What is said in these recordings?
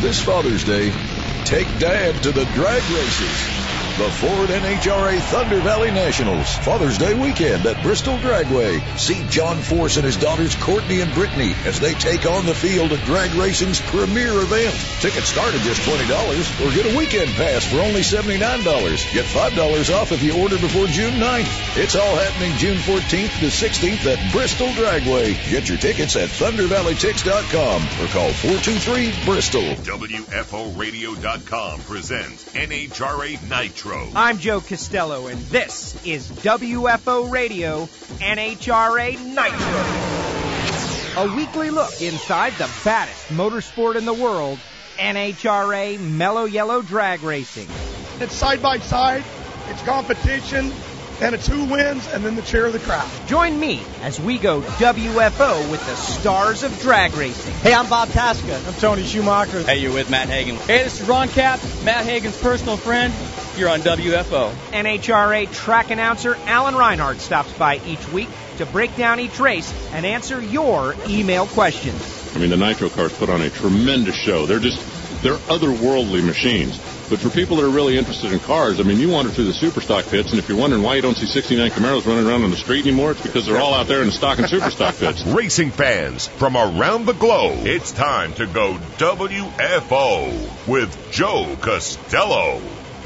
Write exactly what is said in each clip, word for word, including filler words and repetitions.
This Father's Day, take Dad to the drag races. The Ford N H R A Thunder Valley Nationals, Father's Day weekend at Bristol Dragway. See John Force and his daughters Courtney and Brittany as they take on the field at drag racing's premier event. Tickets start at just twenty dollars or get a weekend pass for only seventy-nine dollars. Get five dollars off if you order before June ninth. It's all happening June fourteenth to sixteenth at Bristol Dragway. Get your tickets at thunder valley tix dot com or call four two three Bristol. W F O radio dot com presents N H R A Nitro. I'm Joe Costello, and this is W F O Radio N H R A Nitro. A weekly look inside the baddest motorsport in the world, N H R A Mellow Yellow Drag Racing. It's side by side, it's competition, and it's who wins, and then the cheer of the crowd. Join me as we go W F O with the stars of drag racing. Hey, I'm Bob Tasca. I'm Tony Schumacher. Hey, you're with Matt Hagan. Hey, this is Ron Cap, Matt Hagan's personal friend. You're on W F O. N H R A track announcer Alan Reinhardt stops by each week to break down each race and answer your email questions. I mean, the Nitro cars put on a tremendous show. They're just, they're otherworldly machines. But for people that are really interested in cars, I mean, you wander through the Superstock pits, and if you're wondering why you don't see sixty-nine Camaros running around on the street anymore, it's because they're all out there in the stock and Superstock pits. Racing fans from around the globe, it's time to go W F O with Joe Costello.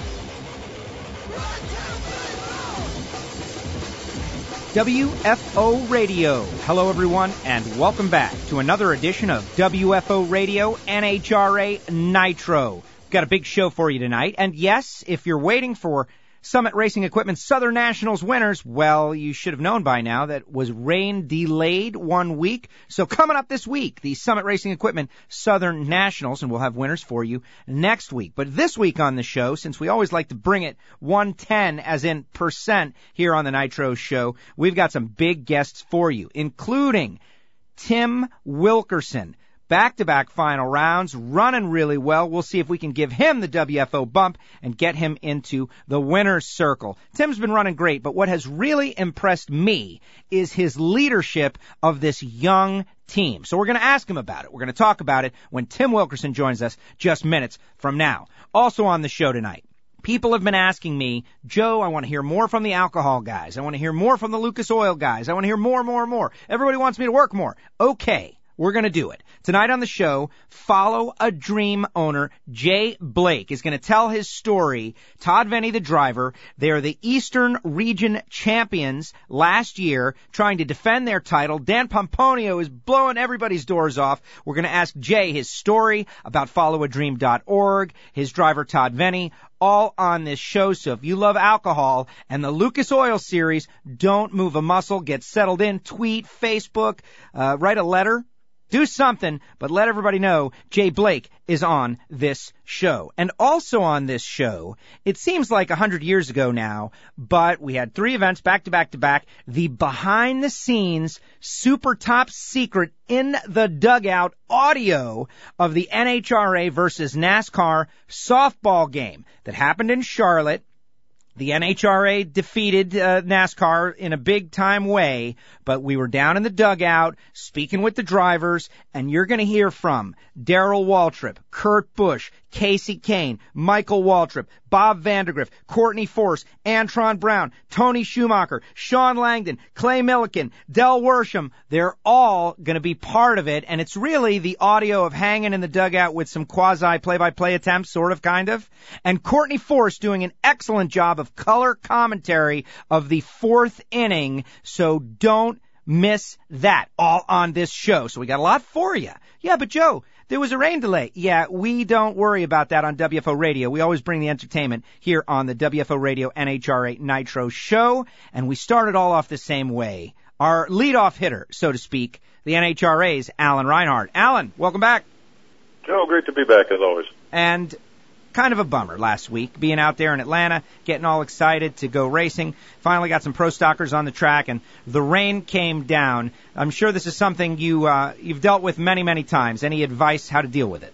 W F O Radio. Hello, everyone, and welcome back to another edition of W F O Radio N H R A Nitro. We've got a big show for you tonight, and yes, if you're waiting for Summit Racing Equipment Southern Nationals winners, well, you should have known by now that was rain delayed one week. So coming up this week, the Summit Racing Equipment Southern Nationals, and we'll have winners for you next week. But this week on the show, since we always like to bring it one ten as in percent here on the Nitro Show, we've got some big guests for you, including Tim Wilkerson. Back-to-back final rounds, running really well. We'll see if we can give him the W F O bump and get him into the winner's circle. Tim's been running great, but what has really impressed me is his leadership of this young team. So we're going to ask him about it. We're going to talk about it when Tim Wilkerson joins us just minutes from now. Also on the show tonight, people have been asking me, Joe, I want to hear more from the alcohol guys. I want to hear more from the Lucas Oil guys. I want to hear more, more, more. Everybody wants me to work more. Okay. We're going to do it. Tonight on the show, Follow a Dream owner Jay Blake is going to tell his story. Todd Venny, the driver, they are the Eastern Region champions last year, trying to defend their title. Dan Pomponio is blowing everybody's doors off. We're going to ask Jay his story about follow a dream dot org, his driver Todd Venny, all on this show. So if you love alcohol and the Lucas Oil series, don't move a muscle. Get settled in. Tweet, Facebook, uh, write a letter. Do something, but let everybody know Jay Blake is on this show. And also on this show, it seems like a hundred years ago now, but we had three events back to back to back. The behind-the-scenes, super top secret, in the dugout audio of the N H R A versus NASCAR softball game that happened in Charlotte. The N H R A defeated uh, NASCAR in a big-time way, but we were down in the dugout speaking with the drivers, and you're going to hear from Darrell Waltrip, Kurt Busch, Casey Kane, Michael Waltrip, Bob Vandergriff, Courtney Force, Antron Brown, Tony Schumacher, Sean Langdon, Clay Milliken, Del Worsham. They're all going to be part of it, and it's really the audio of hanging in the dugout with some quasi-play-by-play attempts, sort of, kind of, and Courtney Force doing an excellent job of color commentary of the fourth inning, so don't miss that, all on this show. So we got a lot for you. Yeah, but Joe, there was a rain delay. Yeah, we don't worry about that on W F O Radio. We always bring the entertainment here on the W F O Radio N H R A Nitro Show, and we started all off the same way. Our leadoff hitter, so to speak, the N H R A's Alan Reinhardt. Alan, welcome back. Joe, great to be back as always. And kind of a bummer last week, being out there in Atlanta, getting all excited to go racing. Finally got some pro stockers on the track, and the rain came down. I'm sure this is something you, uh, you've dealt with many, many times. Any advice how to deal with it?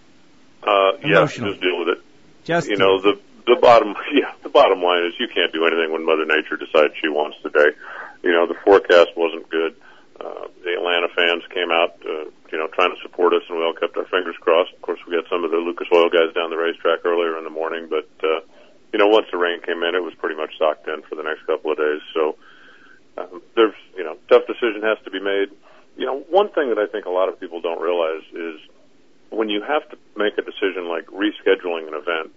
Uh, yeah, just deal with it. Just you know, the the bottom, yeah, the bottom line is you can't do anything when Mother Nature decides she wants today. You know, the forecast wasn't good. Uh, the Atlanta fans came out uh, you know, trying to support us, and we all kept our fingers crossed. Of course, we got some of the Lucas Oil guys down the racetrack earlier in the morning, but, uh, you know, once the rain came in, it was pretty much socked in for the next couple of days. So, um, there's, you know, tough decision has to be made. You know, one thing that I think a lot of people don't realize is when you have to make a decision like rescheduling an event,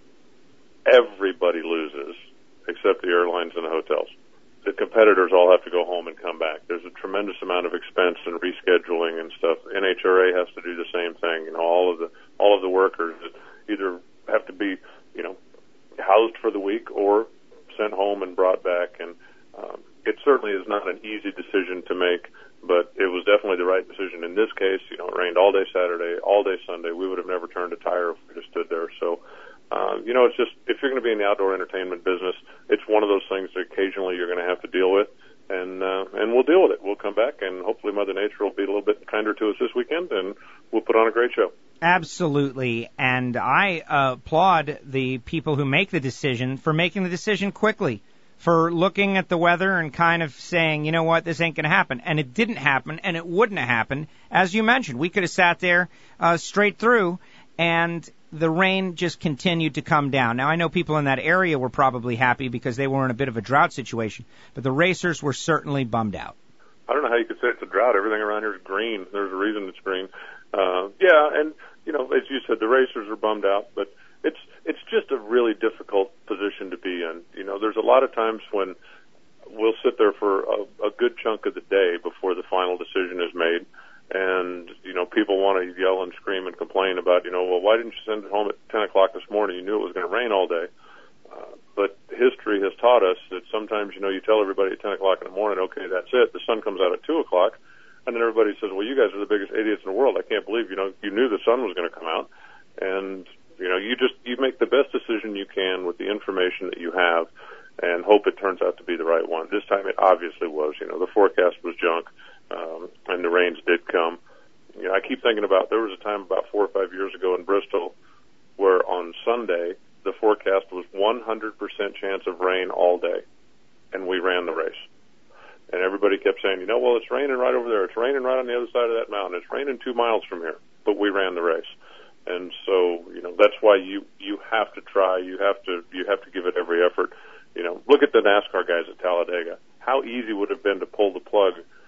everybody loses except the airlines and the hotels. The competitors all have to go home and come back. There's a tremendous amount of expense in rescheduling and stuff. N H R A has to do the same thing. You know, all of the all of the workers either have to be, you know, housed for the week or sent home and brought back. And um, it certainly is not an easy decision to make, but it was definitely the right decision in this case. You know, it rained all day Saturday, all day Sunday. We would have never turned a tire if we just stood there. So, uh, you know, it's just, if you're going to be in the outdoor entertainment business, it's one of those things that occasionally you're going to have to deal with, and uh, and we'll deal with it. We'll come back, and hopefully Mother Nature will be a little bit kinder to us this weekend, and we'll put on a great show. Absolutely, and I uh, applaud the people who make the decision for making the decision quickly, for looking at the weather and kind of saying, you know what, this ain't going to happen. And it didn't happen, and it wouldn't have happened. As you mentioned, we could have sat there uh, straight through, and the rain just continued to come down. Now, I know people in that area were probably happy because they were in a bit of a drought situation, but the racers were certainly bummed out. I don't know how you could say it's a drought. Everything around here is green. There's a reason it's green. Uh, yeah, and, you know, as you said, the racers are bummed out, but it's it's just a really difficult position to be in. You know, there's a lot of times when we'll sit there for a, a good chunk of the day before the final decision is made, and, you know, people want to yell and scream and complain about, you know, well, why didn't you send it home at ten o'clock this morning? You knew it was going to rain all day. Uh, but history has taught us that sometimes, you know, you tell everybody at ten o'clock in the morning, okay, that's it. The sun comes out at two o'clock, and then everybody says, well, you guys are the biggest idiots in the world. I can't believe, you know, you knew the sun was going to come out. And, you know, you just, you make the best decision you can with the information that you have and hope it turns out to be the right one. This time it obviously was. You know, the forecast was junk, um, and the rains did come. You know, I keep thinking about, there was a time about four or five years ago in Bristol where on Sunday the forecast was one hundred percent chance of rain all day, and we ran the race. And everybody kept saying, you know, well, it's raining right over there. It's raining right on the other side of that mountain. It's raining two miles from here, but we ran the race. And so, you know, that's why you, you have to try. You have to, you have to give it every effort. You know, look at the NASCAR guys at Talladega. How easy would it have been to pull the plug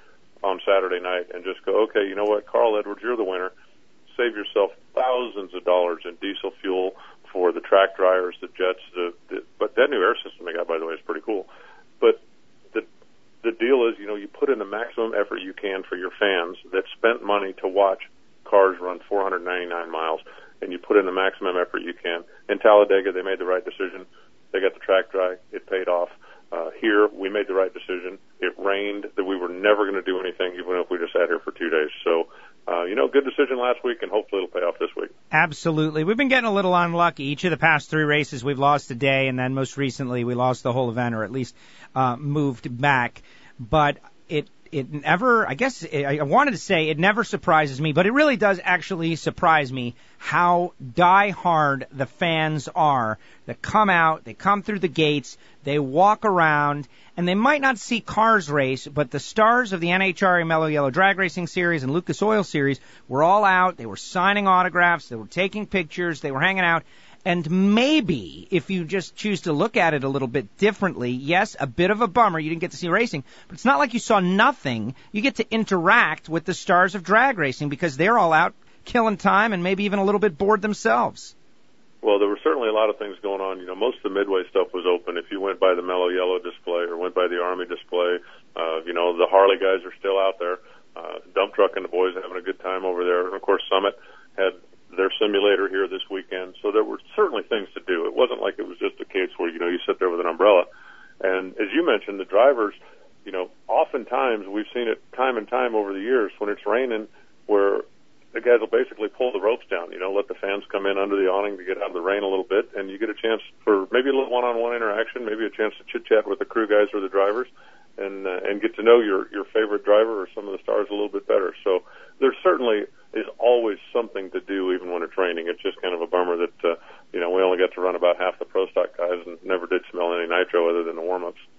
on Saturday night and just go, okay, you know what, Carl Edwards, you're the winner. Save yourself thousands of dollars in diesel fuel for the track dryers, the jets, the, the but that new air system they got, by the way, is pretty cool. But the the deal is, you know, you put in the maximum effort you can for your fans that spent money to watch cars run four hundred ninety-nine miles, and you put in the maximum effort you can. In Talladega, they made the right decision. They got the track dry. It paid off. Uh, here, we made the right decision. It rained. That we were never going to do anything, even if we just sat here for two days. So, uh, you know, good decision last week, and hopefully it'll pay off this week. Absolutely. We've been getting a little unlucky. Each of the past three races, we've lost a day, and then most recently, we lost the whole event, or at least uh, moved back. But it it never, I guess, it, I wanted to say it never surprises me, but it really does actually surprise me how die-hard the fans are that come out, they come through the gates, they walk around, and they might not see cars race, but the stars of the N H R A Mellow Yellow Drag Racing Series and Lucas Oil Series were all out. They were signing autographs, they were taking pictures, they were hanging out. And maybe, if you just choose to look at it a little bit differently, yes, a bit of a bummer, you didn't get to see racing, but it's not like you saw nothing. You get to interact with the stars of drag racing because they're all out killing time and maybe even a little bit bored themselves. Well, there were certainly a lot of things going on. You know, most of the Midway stuff was open. If you went by the Mellow Yellow display or went by the Army display, uh, you know, the Harley guys are still out there. Uh, Dump Truck and the boys are having a good time over there. And, of course, Summit had their simulator here this weekend. So there were certainly things to do. It wasn't like it was just a case where, you know, you sit there with an umbrella. And as you mentioned, the drivers, you know, oftentimes we've seen it time and time over the years when it's raining where the guys will basically pull the ropes down, you know, let the fans come in under the awning to get out of the rain a little bit, and you get a chance for maybe a little one-on-one interaction, maybe a chance to chit-chat with the crew guys or the drivers, and uh, and get to know your, your favorite driver or some of the stars a little bit better. So there certainly is always something to do even when it's raining. It's just kind of a bummer that, uh, you know, we only got to run about half the Pro Stock guys and never did smell any nitro other than the warm-ups.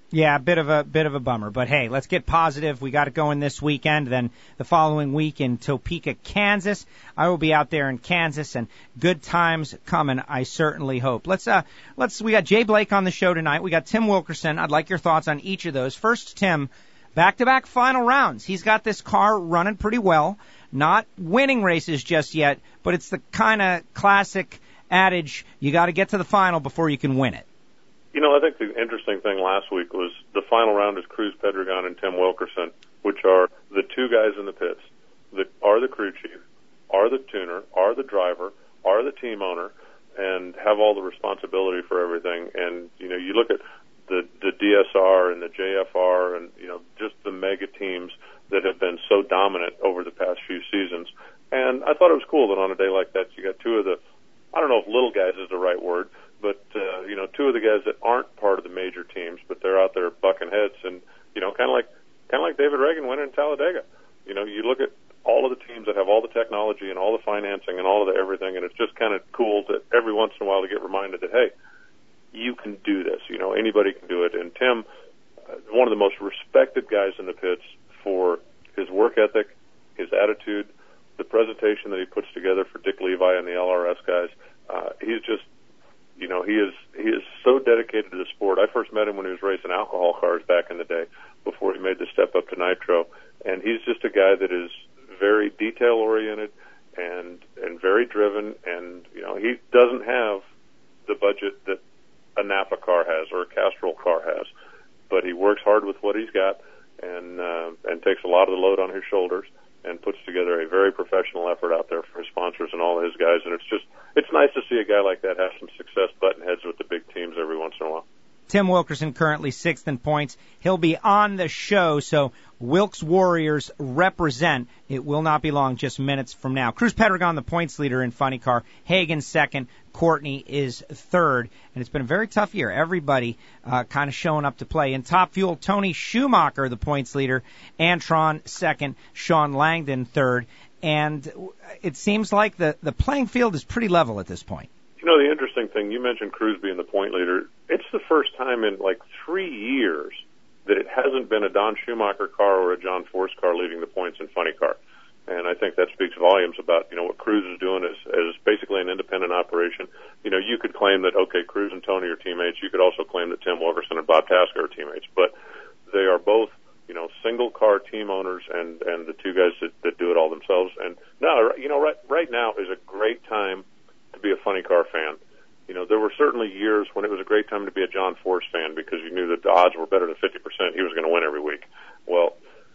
Yeah, a bit of a bit of a bummer, but hey, let's get positive. We got it going this weekend, then the following week in Topeka, Kansas. I will be out there in Kansas, and good times coming, I certainly hope. Let's uh, let's. We got Jay Blake on the show tonight. We got Tim Wilkerson. I'd like your thoughts on each of those. First, Tim, back-to-back final rounds. He's got this car running pretty well, not winning races just yet, but it's the kind of classic adage: you got to get to the final before you can win it. You know, I think the interesting thing last week was the final round is Cruz Pedregon and Tim Wilkerson, which are the two guys in the pits that are the crew chief, are the tuner, are the driver, are the team owner, and have all the responsibility for everything. And, you know, you look at the, the D S R and the J F R and, you know, just the mega teams that have been so dominant over the past few seasons. And I thought it was cool that on a day like that you got two of the, I don't know if little guys is the right word, but, uh, you know, two of the guys that aren't part of the major teams, but they're out there bucking heads and, you know, kind of like, kind of like David Reagan winning in Talladega. You know, you look at all of the teams that have all the technology and all the financing and all of the everything, and it's just kind of cool to every once in a while to get reminded that, hey, you can do this. You know, anybody can do it. And Tim, uh, one of the most respected guys in the pits for his work ethic, his attitude, the presentation that he puts together for Dick Levi and the L R S guys. Uh, he's just, you know, he is he is so dedicated to the sport. I first met him when he was racing alcohol cars back in the day before he made the step up to nitro. And he's just a guy that is very detail-oriented and and very driven. And, you know, he doesn't have the budget that a Napa car has or a Castrol car has. But he works hard with what he's got and uh, and takes a lot of the load on his shoulders and puts together a very professional effort out there for his sponsors and all of his guys. And it's just, it's nice to see a guy like that have some success butting heads with the big teams every once in a while. Tim Wilkerson currently sixth in points. He'll be on the show, so Wilkes Warriors represent. It will not be long, just minutes from now. Cruz Pedregon, the points leader in Funny Car. Hagan second. Courtney is third. And it's been a very tough year. Everybody uh, kind of showing up to play. In Top Fuel, Tony Schumacher, the points leader. Antron second. Sean Langdon third. And it seems like the, the playing field is pretty level at this point. You know, the interesting thing, you mentioned Cruz being the point leader. It's the first time in like three years that it hasn't been a Don Schumacher car or a John Force car leading the points in Funny Car. And I think that speaks volumes about, you know, what Cruz is doing as, as basically an independent operation. You know, you could claim that, okay, Cruz and Tony are teammates. You could also claim that Tim Wilkerson and Bob Tasker are teammates. But they are both, you know, single car team owners and, and the two guys that, that do it all themselves. And no, you know, right, right now is a great time to be a Funny Car fan. You know, there were certainly years when it was a great time to be a John Force fan because you knew that the odds were better than fifty percent. He was going to win every week. Well,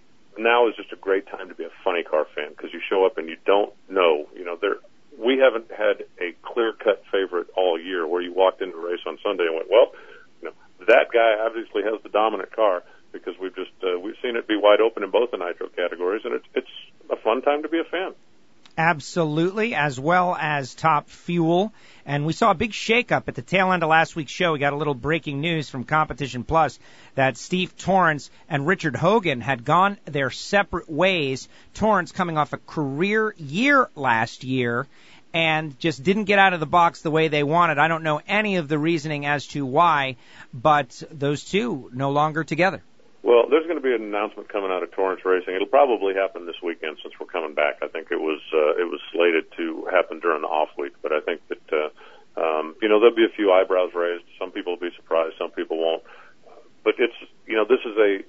now is just a great time to be a Funny Car fan because you show up and you don't know. You know, there we haven't had a clear-cut favorite all year where you walked into a race on Sunday and went, well, you know, that guy obviously has the dominant car because we've just uh, we've seen it be wide open in both the nitro categories, and it's it's a fun time to be a fan. Absolutely, as well as Top Fuel. And we saw a big shakeup at the tail end of last week's show. We got a little breaking news from Competition Plus that Steve Torrence and Richard Hogan had gone their separate ways. Torrence coming off a career year last year and just didn't get out of the box the way they wanted. I don't know any of the reasoning as to why, but those two no longer together. Well, there's going to be an announcement coming out of Torrance Racing. It'll probably happen this weekend since we're coming back. I think it was uh, it was slated to happen during the off week, but I think that uh, um, you know there'll be a few eyebrows raised. Some people will be surprised, some people won't. But it's you know this is a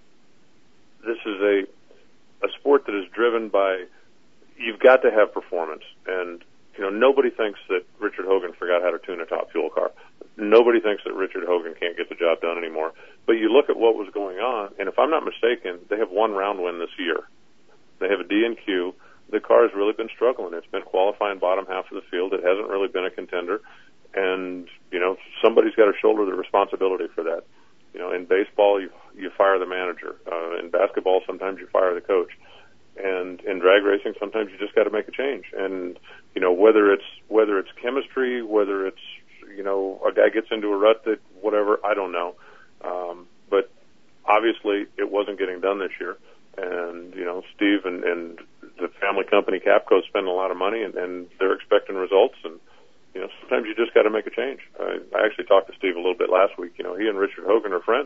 this is a a sport that is driven by you've got to have performance, and you know nobody thinks that Richard Hogan forgot how to tune a Top Fuel car. Nobody thinks that Richard Hogan can't get the job done anymore. But you look at what was going on, and if I'm not mistaken, they have one round win this year. They have a D and Q. The car has really been struggling. It's been qualifying bottom half of the field. It hasn't really been a contender. And, you know, somebody's got to shoulder the responsibility for that. You know, in baseball, you, you fire the manager. Uh, in basketball, sometimes you fire the coach. And in drag racing, sometimes you just got to make a change. And, you know, whether it's whether it's chemistry, whether it's you know, a guy gets into a rut that whatever, I don't know. Um, but obviously it wasn't getting done this year. And, you know, Steve and, and the family company Capco spend a lot of money and, and they're expecting results. And, you know, sometimes you just got to make a change. I, I actually talked to Steve a little bit last week. You know, he and Richard Hogan are friends.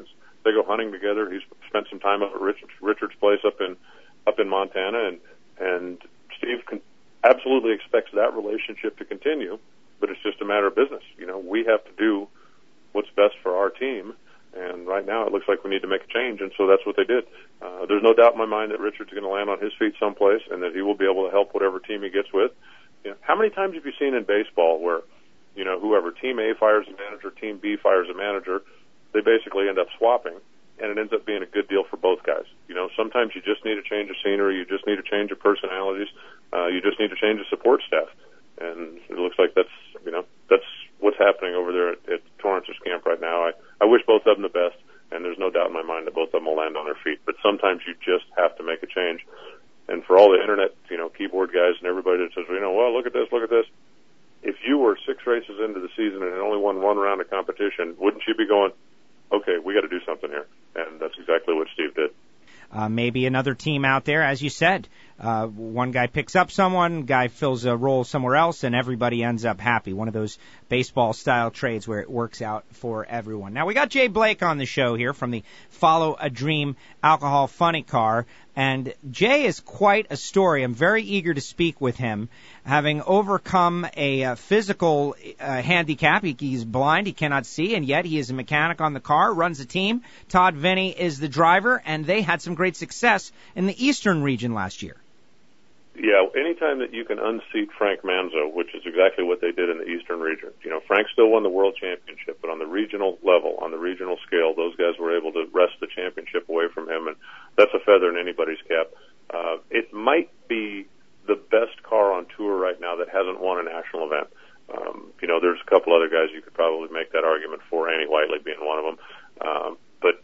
they go hunting together. He's spent some time up at Richard, Richard's place up in up in Montana, and and Steve can, absolutely expects that relationship to continue. But it's just a matter of business. You know, we have to do what's best for our team, and right now it looks like we need to make a change, and so that's what they did. Uh, there's no doubt in my mind that Richard's going to land on his feet someplace, and that he will be able to help whatever team he gets with. You know, how many times have you seen in baseball where, you know, whoever team A fires a manager, team B fires a manager, they basically end up swapping, and it ends up being a good deal for both guys. You know, sometimes you just need a change of scenery, you just need a change of personalities, uh, you just need to change of support staff, and it looks like that's, you know, that's what's happening over there at, at Torrance's camp right now. I, I wish both of them the best, and there's no doubt in my mind that both of them will land on their feet. But sometimes you just have to make a change. And for all the internet, you know, keyboard guys and everybody that says, you know, well, look at this, look at this. If you were six races into the season and only won one round of competition, wouldn't you be going, okay, we got to do something here? And that's exactly what Steve did. Uh, maybe another team out there, as you said, uh, one guy picks up someone, guy fills a role somewhere else, and everybody ends up happy. One of those baseball-style trades where it works out for everyone. Now, we got Jay Blake on the show here from the Follow a Dream Alcohol Funny Car, and Jay is quite a story. I'm very eager to speak with him. Having overcome a uh, physical uh, handicap, he, he's blind, he cannot see, and yet he is a mechanic on the car, runs a team. Todd Vinny is the driver, and they had some great success in the Eastern region last year. Yeah, anytime that you can unseat Frank Manzo, which is exactly what they did in the Eastern region. You know, Frank still won the World Championship, but on the regional level, on the regional scale, those guys were able to wrest the championship away from him, and that's a feather in anybody's cap. Uh, it might be the best car on tour right now that hasn't won a national event. Um, you know, there's a couple other guys you could probably make that argument for, Annie Whiteley being one of them. Um, but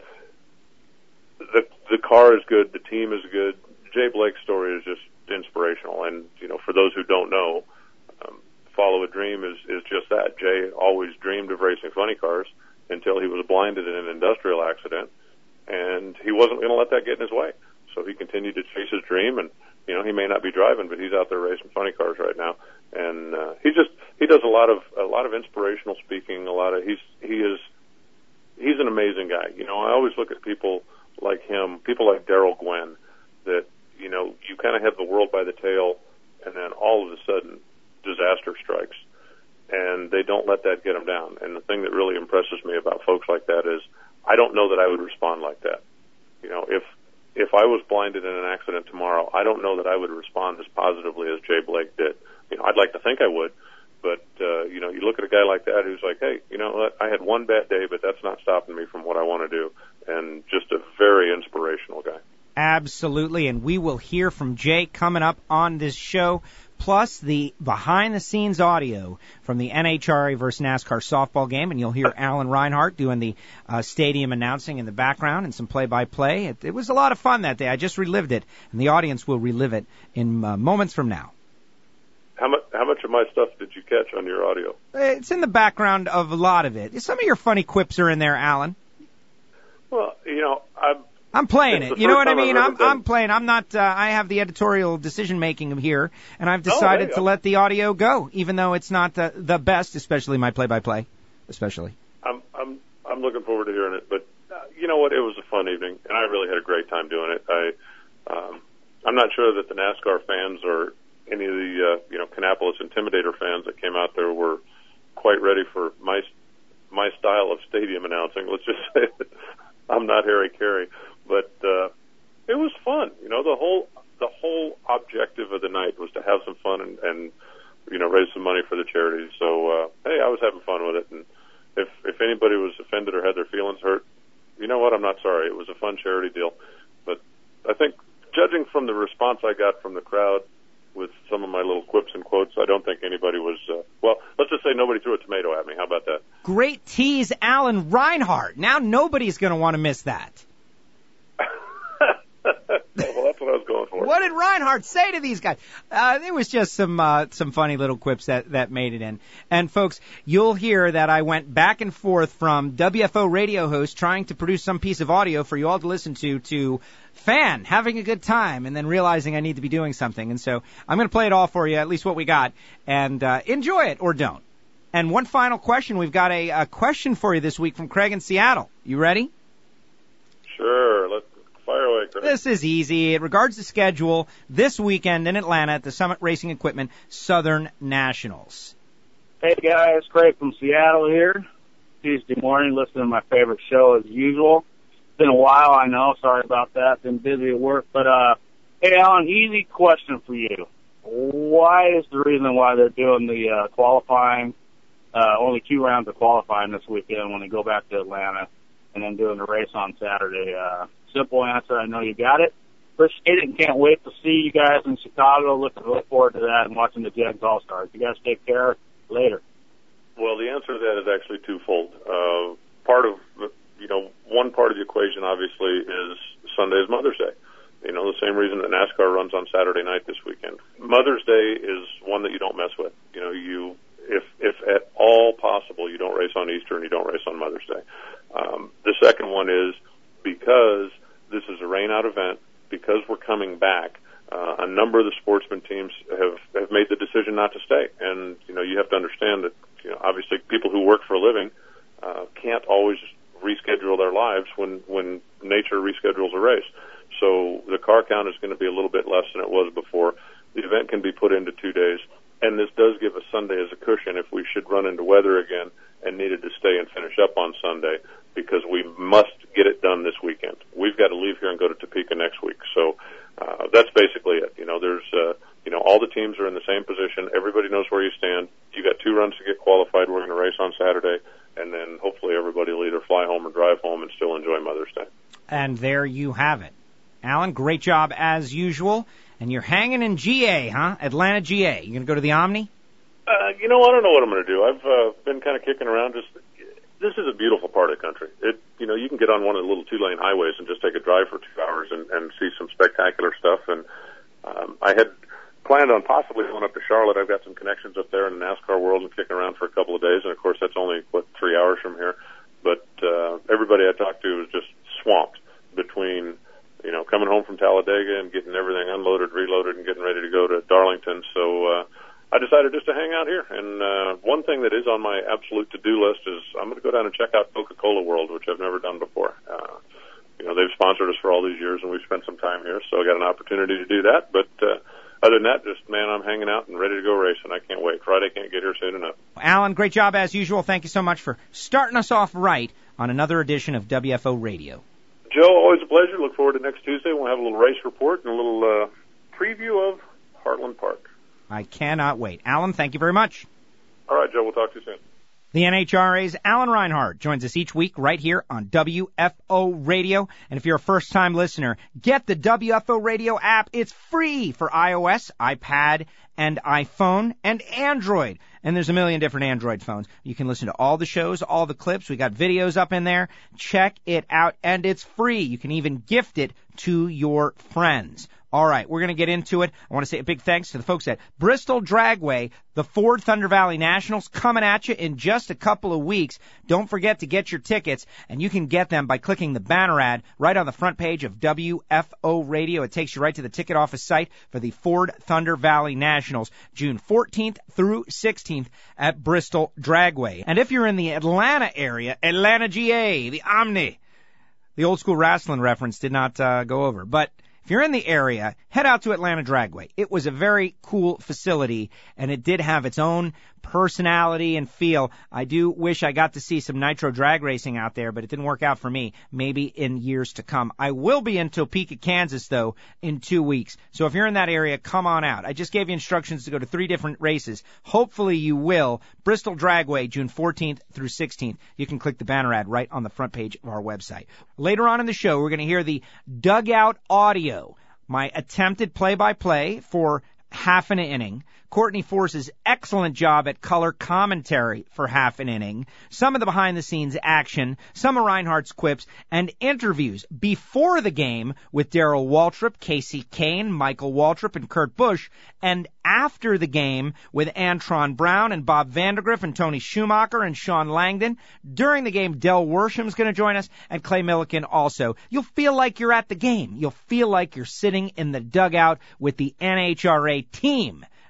the the car is good, the team is good. Jay Blake's story is just inspirational, and you know, for those who don't know, um, Follow a Dream is is just that. Jay always dreamed of racing funny cars until he was blinded in an industrial accident, and he wasn't going to let that get in his way. So he continued to chase his dream, and you know, he may not be driving, but he's out there racing funny cars right now, and uh, he just he does a lot of a lot of inspirational speaking. A lot of he's he is he's an amazing guy. You know, I always look at people like him, people like Daryl Gwynn, that you know, you kind of have the world by the tail, and then all of a sudden, disaster strikes, and they don't let that get them down. And the thing that really impresses me about folks like that is, I don't know that I would respond like that. You know, if if I was blinded in an accident tomorrow, I don't know that I would respond as positively as Jay Blake did. You know, I'd like to think I would, but uh, you know, you look at a guy like that who's like, hey, you know what? I had one bad day, but that's not stopping me from what I want to do, and just a very inspirational guy. Absolutely, and we will hear from Jay coming up on this show, plus the behind-the-scenes audio from the N H R A versus NASCAR softball game, and you'll hear Alan Reinhart doing the uh, stadium announcing in the background and some play-by-play. It, it was a lot of fun that day. I just relived it, and the audience will relive it in uh, moments from now. How much, how much of my stuff did you catch on your audio? It's in the background of a lot of it. Some of your funny quips are in there, Alan. Well, you know, I'm... I'm playing it. You know what I mean? I'm, been... I'm playing. I'm not, uh, I have the editorial decision making here, and I've decided oh, to let the audio go, even though it's not the, the best, especially my play by play, especially. I'm, I'm, I'm looking forward to hearing it, but uh, you know what? It was a fun evening, and I really had a great time doing it. I, um, I'm not sure that the NASCAR fans or any of the, uh, you know, Kannapolis Intimidator fans that came out there were quite ready for my, my style of stadium announcing. Let's just say that I'm not Harry Carey. But uh, it was fun. You know, the whole the whole objective of the night was to have some fun and, and you know, raise some money for the charity. So, uh, hey, I was having fun with it. And if if anybody was offended or had their feelings hurt, you know what? I'm not sorry. It was a fun charity deal. But I think, judging from the response I got from the crowd with some of my little quips and quotes, I don't think anybody was, uh, well, let's just say nobody threw a tomato at me. How about that? Great tease, Alan Reinhart. Now nobody's going to want to miss that. Well, that's what I was going for. What did Reinhart say to these guys? Uh, it was just some uh, some funny little quips that, that made it in. And, folks, you'll hear that I went back and forth from W F O radio host trying to produce some piece of audio for you all to listen to, to fan, having a good time, and then realizing I need to be doing something. And so I'm going to play it all for you, at least what we got, and uh, enjoy it or don't. And one final question. We've got a, a question for you this week from Craig in Seattle. You ready? Sure. Let's fire away, Chris. This is easy. It regards the schedule this weekend in Atlanta at the Summit Racing Equipment Southern Nationals. Hey, guys. Craig from Seattle here. Tuesday morning, listening to my favorite show as usual. It's been a while, I know. Sorry about that. Been busy at work. But, uh, hey, Alan, easy question for you. Why is the reason why they're doing the uh, qualifying, uh, only two rounds of qualifying this weekend when they go back to Atlanta and then doing the race on Saturday? Uh, simple answer, I know you got it. Appreciate it and can't wait to see you guys in Chicago. Looking look forward to that and watching the Gens All-Stars. You guys take care. Later. Well, the answer to that is actually twofold. Uh, part of, you know, one part of the equation obviously is Sunday is Mother's Day. You know, the same reason that NASCAR runs on Saturday night this weekend. Mother's Day is one that you don't mess with. You know, you, if, if at all possible, you don't race on Easter and you don't race on Mother's Day. Um, the second one is because this is a rain-out event, because we're coming back, Uh, a number of the sportsman teams have, have made the decision not to stay. And, you know, you have to understand that, you know, obviously people who work for a living uh, can't always reschedule their lives when, when nature reschedules a race. So the car count is going to be a little bit less than it was before. The event can be put into two days. And this does give us Sunday as a cushion if we should run into weather again and needed to stay and finish up on Sunday, because we must get it done this weekend. We've got to leave here and go to Topeka next week. So uh, that's basically it. You know, there's, uh, you know, all the teams are in the same position. Everybody knows where you stand. You got two runs to get qualified. We're going to race on Saturday, and then hopefully everybody will either fly home or drive home and still enjoy Mother's Day. And there you have it. Alan, great job as usual. And you're hanging in G A, huh? Atlanta, G A. You going to go to the Omni? Uh, you know, I don't know what I'm going to do. I've uh, been kind of kicking around. Just this is a beautiful part of the country. It, you know, you can get on one of the little two-lane highways and just take a drive for two hours and, and see some spectacular stuff. And um, I had planned on possibly going up to Charlotte. I've got some connections up there in the NASCAR world and kicking around for a couple of days. And of course, that's only what three hours from here. But uh, everybody I talked to was just swamped between, you know, coming home from Talladega and getting everything unloaded, reloaded, and getting ready to go to Darlington. So uh, I decided just to hang out here. And uh, one thing that is on my absolute to-do list is I'm going to go down and check out Coca-Cola World, which I've never done before. Uh, you know, they've sponsored us for all these years, and we've spent some time here, so I got an opportunity to do that. But uh, other than that, just, man, I'm hanging out and ready to go racing. I can't wait. Friday can't get here soon enough. Alan, great job as usual. Thank you so much for starting us off right on another edition of W F O Radio. Joe, always a pleasure. Look forward to next Tuesday. We'll have a little race report and a little uh, preview of Heartland Park. I cannot wait. Alan, thank you very much. All right, Joe, we'll talk to you soon. The N H R A's Alan Reinhart joins us each week right here on W F O Radio. And if you're a first-time listener, get the W F O Radio app. It's free for iOS, iPad, and iPhone, and Android. And there's a million different Android phones. You can listen to all the shows, all the clips. We got videos up in there. Check it out, and it's free. You can even gift it to your friends. All right, we're going to get into it. I want to say a big thanks to the folks at Bristol Dragway, the Ford Thunder Valley Nationals, coming at you in just a couple of weeks. Don't forget to get your tickets, and you can get them by clicking the banner ad right on the front page of W F O Radio. It takes you right to the ticket office site for the Ford Thunder Valley Nationals, June fourteenth through sixteenth at Bristol Dragway. And if you're in the Atlanta area, Atlanta, G A, the Omni, the old school wrestling reference did not uh, go over, but if you're in the area, head out to Atlanta Dragway. It was a very cool facility, and it did have its own personality and feel. I do wish I got to see some nitro drag racing out there, but it didn't work out for me. Maybe in years to come. I will be in Topeka, Kansas, though, in two weeks. So if you're in that area, come on out. I just gave you instructions to go to three different races. Hopefully you will. Bristol Dragway, June fourteenth through sixteenth. You can click the banner ad right on the front page of our website. Later on in the show, we're going to hear the dugout audio, my attempted play-by-play for half an inning, Courtney Force's excellent job at color commentary for half an inning, some of the behind-the-scenes action, some of Reinhardt's quips, and interviews before the game with Darrell Waltrip, Casey Kane, Michael Waltrip, and Kurt Busch, and after the game with Antron Brown and Bob Vandergriff and Tony Schumacher and Sean Langdon. During the game, Del Worsham's going to join us, and Clay Millican also. You'll feel like you're at the game. You'll feel like you're sitting in the dugout with the N H R A team.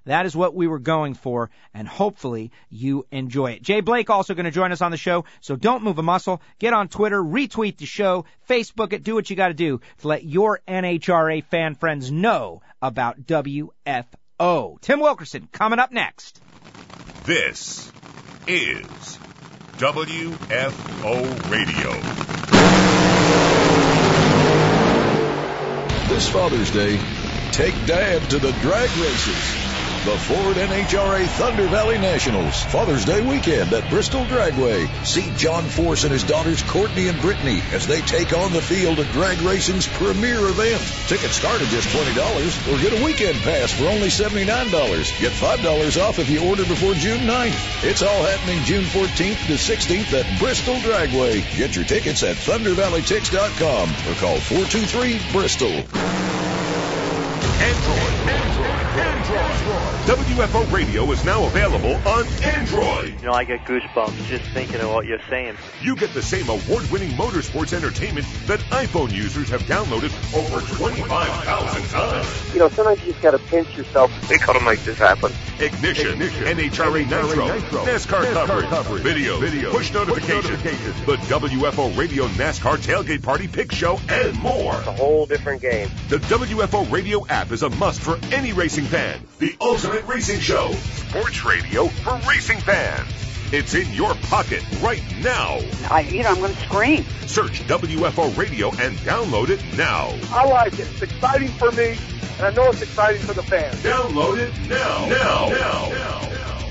That is what we were going for, and hopefully you enjoy it. Jay Blake also going to join us on the show, so don't move a muscle. Get on Twitter, retweet the show, Facebook it, do what you got to do to let your N H R A fan friends know about W F O. Tim Wilkerson coming up next. This is W F O Radio. This Father's Day, take Dad to the drag races. The Ford N H R A Thunder Valley Nationals Father's Day weekend at Bristol Dragway. See John Force and his daughters Courtney and Brittany as they take on the field at drag racing's premier event. Tickets start at just twenty dollars or get a weekend pass for only seventy-nine dollars. Get five dollars off if you order before June ninth. It's all happening June fourteenth to sixteenth at Bristol Dragway. Get your tickets at thunder valley tix dot com or call four two three Bristol. Android. Android. Android. W F O Radio is now available on Android. You know, I get goosebumps just thinking of what you're saying. You get the same award-winning motorsports entertainment that iPhone users have downloaded over twenty-five thousand times. You know, sometimes you just got to pinch yourself. They gotta make this happen. Ignition, Ignition. N H R A Nitro, Nitro. NASCAR, NASCAR coverage, coverage. Video, Video. Push, notifications. Push notifications, the W F O Radio NASCAR Tailgate Party Pick Show, and more. It's a whole different game. The W F O Radio app is a must for any racing fan. The ultimate racing show. Sports radio for racing fans. It's in your pocket right now. I, you know, I'm going to scream. Search W F O Radio and download it now. I like it. It's exciting for me, and I know it's exciting for the fans. Download it now. Now. Now. now.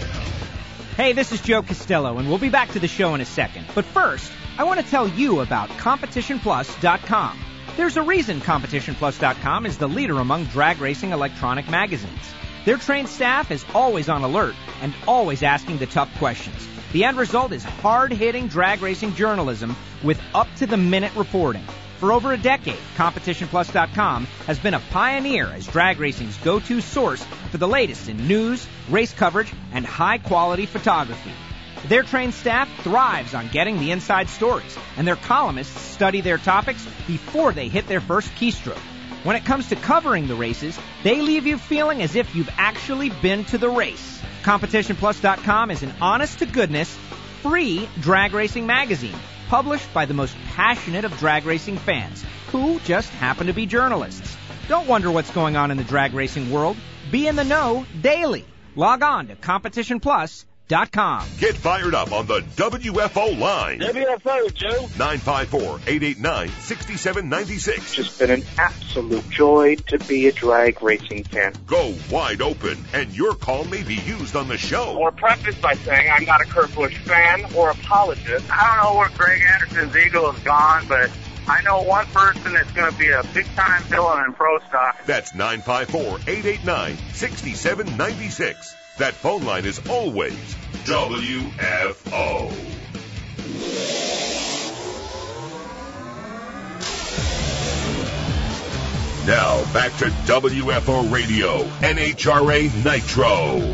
Hey, this is Joe Costello, and we'll be back to the show in a second. But first, I want to tell you about competition plus dot com. There's a reason competition plus dot com is the leader among drag racing electronic magazines. Their trained staff is always on alert and always asking the tough questions. The end result is hard-hitting drag racing journalism with up-to-the-minute reporting. For over a decade, competition plus dot com has been a pioneer as drag racing's go-to source for the latest in news, race coverage, and high-quality photography. Their trained staff thrives on getting the inside stories, and their columnists study their topics before they hit their first keystroke. When it comes to covering the races, they leave you feeling as if you've actually been to the race. competition plus dot com is an honest-to-goodness, free drag racing magazine published by the most passionate of drag racing fans, who just happen to be journalists. Don't wonder what's going on in the drag racing world. Be in the know daily. Log on to competition plus dot com. Get fired up on the W F O line. W F O, Joe. nine five four, eight eight nine, six seven nine six. It's just been an absolute joy to be a drag racing fan. Go wide open, and your call may be used on the show. Or preface by saying I'm not a Kurt Busch fan or apologist. I don't know where Greg Anderson's ego has gone, but I know one person that's going to be a big-time villain in pro stock. That's nine five four, eight eight nine, six seven nine six. That phone line is always W F O. Now back to W F O Radio, N H R A Nitro.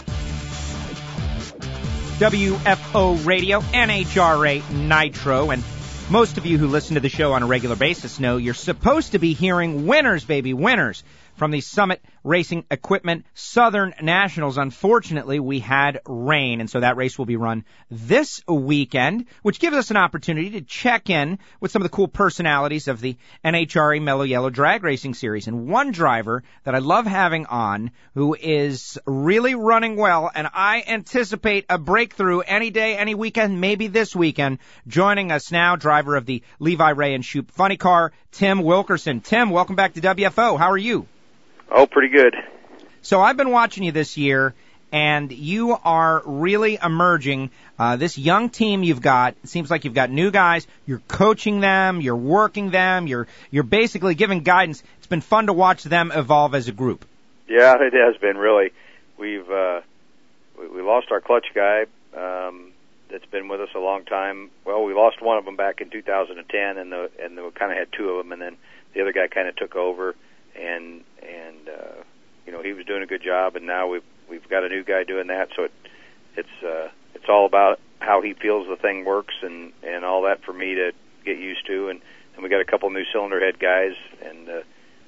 W F O Radio, N H R A Nitro, and most of you who listen to the show on a regular basis know you're supposed to be hearing winners, baby, winners from the Summit Racing Equipment Southern Nationals. Unfortunately, we had rain, and so that race will be run this weekend, which gives us an opportunity to check in with some of the cool personalities of the N H R A Mellow Yellow Drag Racing Series. And one driver that I love having on who is really running well, and I anticipate a breakthrough any day, any weekend, maybe this weekend. Joining us now, driver of the Levi Ray and Shoop Funny Car, Tim Wilkerson. Tim, welcome back to W F O. How are you? Oh, pretty good. So I've been watching you this year, and you are really emerging. Uh, this young team you've got, it seems like you've got new guys. You're coaching them. You're working them. You're you're basically giving guidance. It's been fun to watch them evolve as a group. Yeah, it has been, really. We've uh, we, we lost our clutch guy um, that's been with us a long time. Well, we lost one of them back in two thousand ten, and the and we kind of had two of them, and then the other guy kind of took over. And and uh, you know, he was doing a good job, and now we've we've got a new guy doing that. So it it's uh, it's all about how he feels the thing works, and, and all that for me to get used to. And, and we got a couple new cylinder head guys, and uh,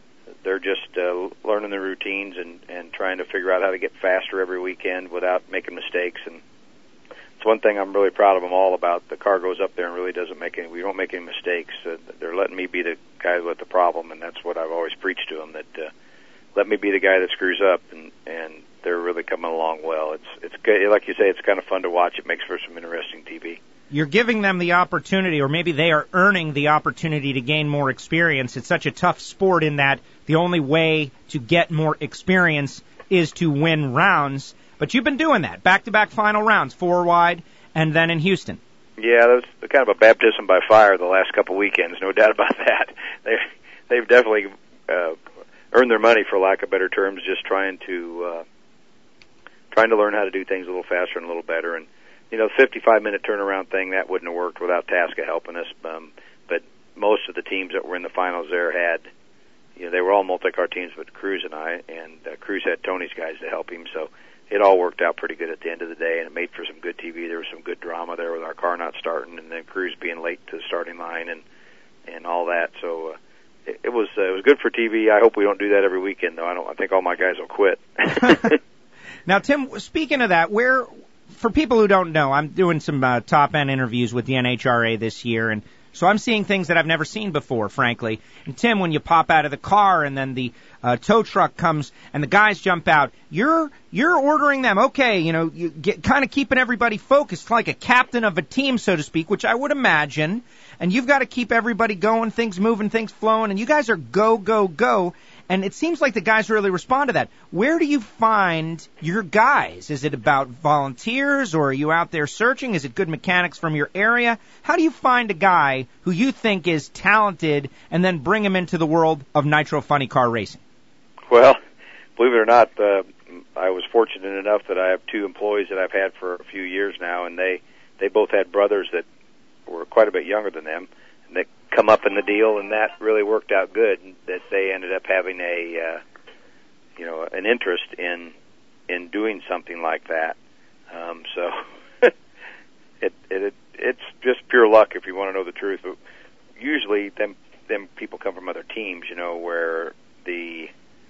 they're just uh, learning the routines and, and trying to figure out how to get faster every weekend without making mistakes. And it's one thing I'm really proud of them all about. The car goes up there and really doesn't make any, we don't make any mistakes. Uh, they're letting me be the guy with the problem, and that's what I've always preached to them, that uh, let me be the guy that screws up, and, and they're really coming along well. It's, it's good. Like you say, it's kind of fun to watch. It makes for some interesting T V. You're giving them the opportunity, or maybe they are earning the opportunity to gain more experience. It's such a tough sport in that the only way to get more experience is to win rounds. But you've been doing that, back-to-back final rounds, four wide, and then in Houston. Yeah, that was kind of a baptism by fire the last couple weekends, no doubt about that. They, they've definitely uh, earned their money, for lack of better terms, just trying to uh, trying to learn how to do things a little faster and a little better. And you know, the fifty-five minute turnaround thing, that wouldn't have worked without Tasca helping us. Um, but most of the teams that were in the finals there had, you know, they were all multi-car teams, but Cruz and I, and uh, Cruz had Tony's guys to help him. So it all worked out pretty good at the end of the day, and it made for some good T V. There was some good drama there with our car not starting, and then Cruz being late to the starting line, and and all that. So uh, it, it was uh, it was good for T V. I hope we don't do that every weekend, though. I don't. I think all my guys will quit. Now, Tim, speaking of that, where for people who don't know, I'm doing some uh, top-end interviews with the N H R A this year, and so I'm seeing things that I've never seen before, frankly. And, Tim, when you pop out of the car and then the uh, tow truck comes and the guys jump out, you're you're ordering them, okay, you know, you get kind of keeping everybody focused, like a captain of a team, so to speak, which I would imagine, and you've got to keep everybody going, things moving, things flowing, and you guys are go, go, go. And it seems like the guys really respond to that. Where do you find your guys? Is it about volunteers, or are you out there searching? Is it good mechanics from your area? How do you find a guy who you think is talented and then bring him into the world of nitro funny car racing? Well, believe it or not, uh, I was fortunate enough that I have two employees that I've had for a few years now, and they, they both had brothers that were quite a bit younger than them, and they come up in the deal, and that really worked out good, that they ended up having a, uh, you know, an interest in in doing something like that. Um, so it, it, it it's just pure luck, if you want to know the truth. But usually, them them people come from other teams, you know, where the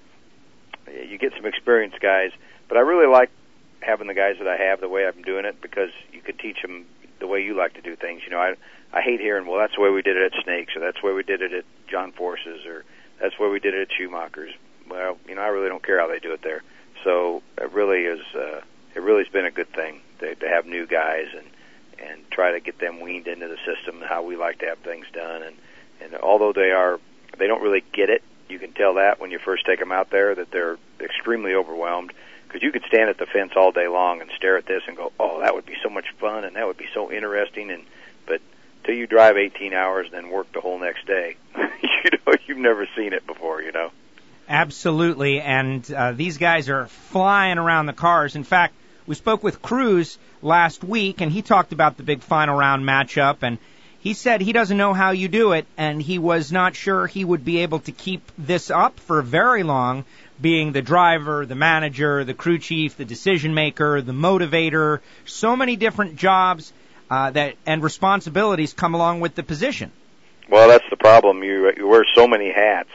you get some experienced guys. But I really like having the guys that I have the way I'm doing it, because you can teach them the way you like to do things. You know, I I hate hearing, well, that's the way we did it at Snakes, or that's the way we did it at John Force's, or that's the way we did it at Schumacher's. Well, you know, I really don't care how they do it there. So it really is, uh, it really has been a good thing to, to have new guys and and try to get them weaned into the system and how we like to have things done. And and although they are, they don't really get it, you can tell that when you first take them out there, that they're extremely overwhelmed. Because you could stand at the fence all day long and stare at this and go, oh, that would be so much fun and that would be so interesting. And but till you drive eighteen hours and then work the whole next day, you know, you've never seen it before, you know. Absolutely, and uh, these guys are flying around the cars. In fact, we spoke with Cruz last week, and he talked about the big final round matchup, and he said he doesn't know how you do it, and he was not sure he would be able to keep this up for very long, being the driver, the manager, the crew chief, the decision maker, the motivator, so many different jobs uh, that and responsibilities come along with the position. Well, that's the problem. You, you wear so many hats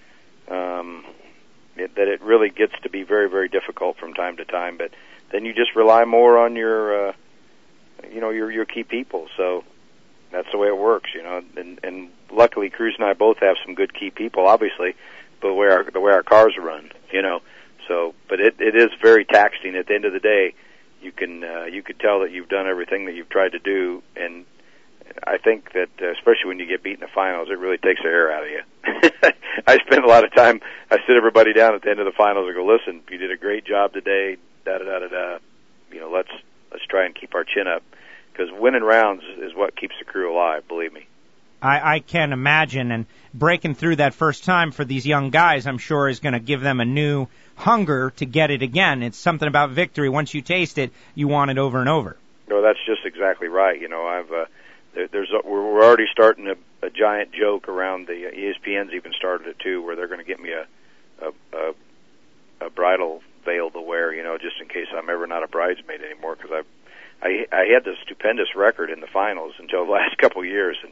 um, it, that it really gets to be very, very difficult from time to time. But then you just rely more on your, uh, you know, your your key people. So that's the way it works, you know. And, and luckily, Cruz and I both have some good key people, obviously, but the way our, the way our cars run, you know. So, but it, it is very taxing. At the end of the day, you can uh, you could tell that you've done everything that you've tried to do, and I think that uh, especially when you get beat in the finals, it really takes the air out of you. I spend a lot of time. I sit everybody down at the end of the finals and go, "Listen, you did a great job today. Da da da da da. You know, let's let's try and keep our chin up, because winning rounds is what keeps the crew alive. Believe me." I, I can imagine, and breaking through that first time for these young guys, I'm sure, is going to give them a new hunger to get it again. It's something about victory. Once you taste it, you want it over and over. No, that's just exactly right. You know, I've uh, there, there's a, we're already starting a, a giant joke around the uh, E S P N's even started it too, where they're going to get me a a, a a bridal veil to wear, you know, just in case I'm ever not a bridesmaid anymore, because I I I had this stupendous record in the finals until the last couple of years, and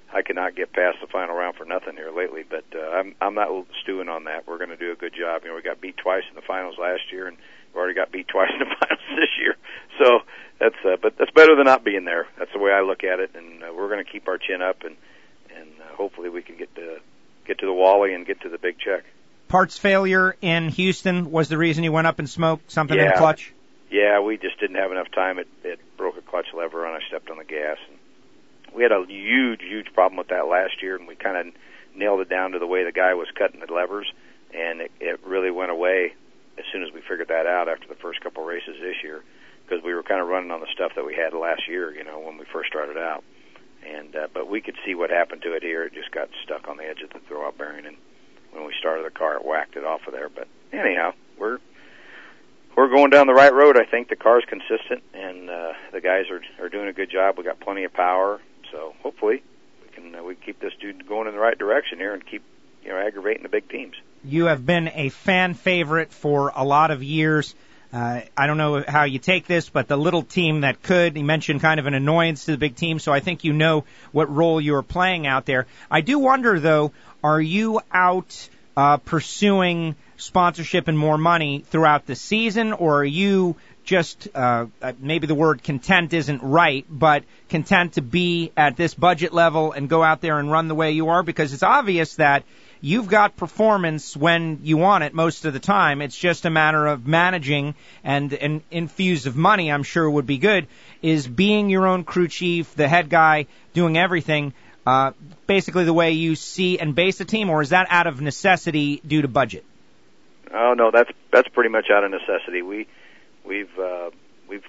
I cannot get past the final round for nothing here lately. But uh, I'm I'm not stewing on that. We're going to do a good job. You know, we got beat twice in the finals last year, and we already got beat twice in the finals this year. So that's uh, but that's better than not being there. That's the way I look at it, and uh, we're going to keep our chin up, and and uh, hopefully we can get to get to the Wally and get to the big check. Parts failure in Houston was the reason you went up and smoked something yeah. in the clutch? Yeah, we just didn't have enough time. It, it broke a clutch lever, and I stepped on the gas. And we had a huge, huge problem with that last year, and we kind of nailed it down to the way the guy was cutting the levers, and it, it really went away as soon as we figured that out after the first couple races this year, because we were kind of running on the stuff that we had last year, you know, when we first started out. And uh, but we could see what happened to it here. It just got stuck on the edge of the throwout bearing, and when we started the car, it whacked it off of there. But anyhow, we're we're going down the right road. I think the car's consistent, and uh, the guys are are doing a good job. We got plenty of power, so hopefully we can uh, we keep this dude going in the right direction here and keep you know aggravating the big teams. You have been a fan favorite for a lot of years. Uh, I don't know how you take this, but the little team that could, you mentioned kind of an annoyance to the big team, so I think you know what role you're playing out there. I do wonder, though, are you out uh, pursuing sponsorship and more money throughout the season, or are you just, uh, maybe the word content isn't right, but content to be at this budget level and go out there and run the way you are? Because it's obvious that you've got performance when you want it most of the time. It's just a matter of managing, and an infuse of money, I'm sure, would be good. Is being your own crew chief, the head guy, doing everything, uh, basically the way you see and base a team, or is that out of necessity due to budget? Oh no, that's that's pretty much out of necessity. We we've uh, we've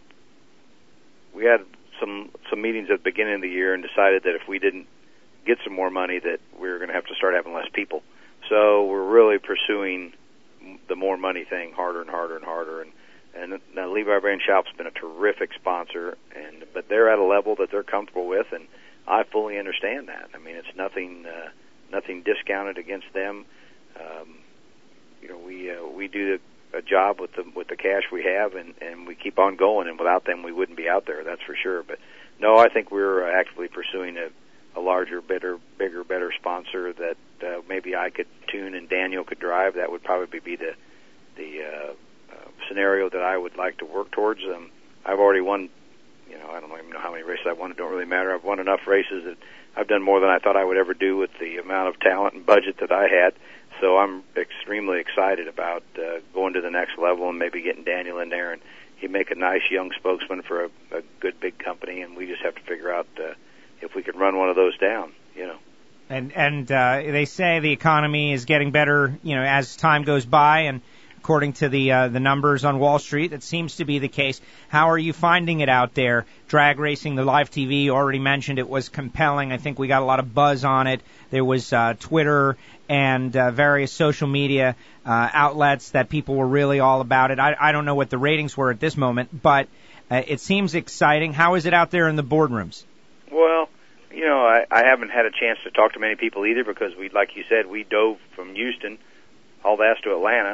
we had some some meetings at the beginning of the year and decided that if we didn't get some more money, that we were going to have to start having less people. So we're really pursuing the more money thing harder and harder and harder. And and now Levi Brand Shop's been a terrific sponsor, and but they're at a level that they're comfortable with, and I fully understand that. I mean, it's nothing uh, nothing discounted against them. Um, you know, we uh, we do a, a job with the with the cash we have, and and we keep on going. And without them, we wouldn't be out there. That's for sure. But no, I think we're actively pursuing a a larger, better, bigger, better sponsor that uh, maybe I could tune and Daniel could drive. That would probably be the the uh, uh, scenario that I would like to work towards. Um, I've already won, you know, I don't even know how many races I've won. It don't really matter. I've won enough races that I've done more than I thought I would ever do with the amount of talent and budget that I had. So I'm extremely excited about uh, going to the next level and maybe getting Daniel in there, and he'd make a nice young spokesman for a, a good big company, and we just have to figure out uh, if we could run one of those down, you know. And and uh, they say the economy is getting better, you know, as time goes by, and according to the uh, the numbers on Wall Street, that seems to be the case. How are you finding it out there? Drag racing, the live T V, you already mentioned it was compelling. I think we got a lot of buzz on it. There was uh, Twitter and uh, various social media uh, outlets that people were really all about it. I, I don't know what the ratings were at this moment, but uh, it seems exciting. How is it out there in the boardrooms? Well, you know, I, I haven't had a chance to talk to many people either because we, like you said, we dove from Houston, hauled ass to Atlanta,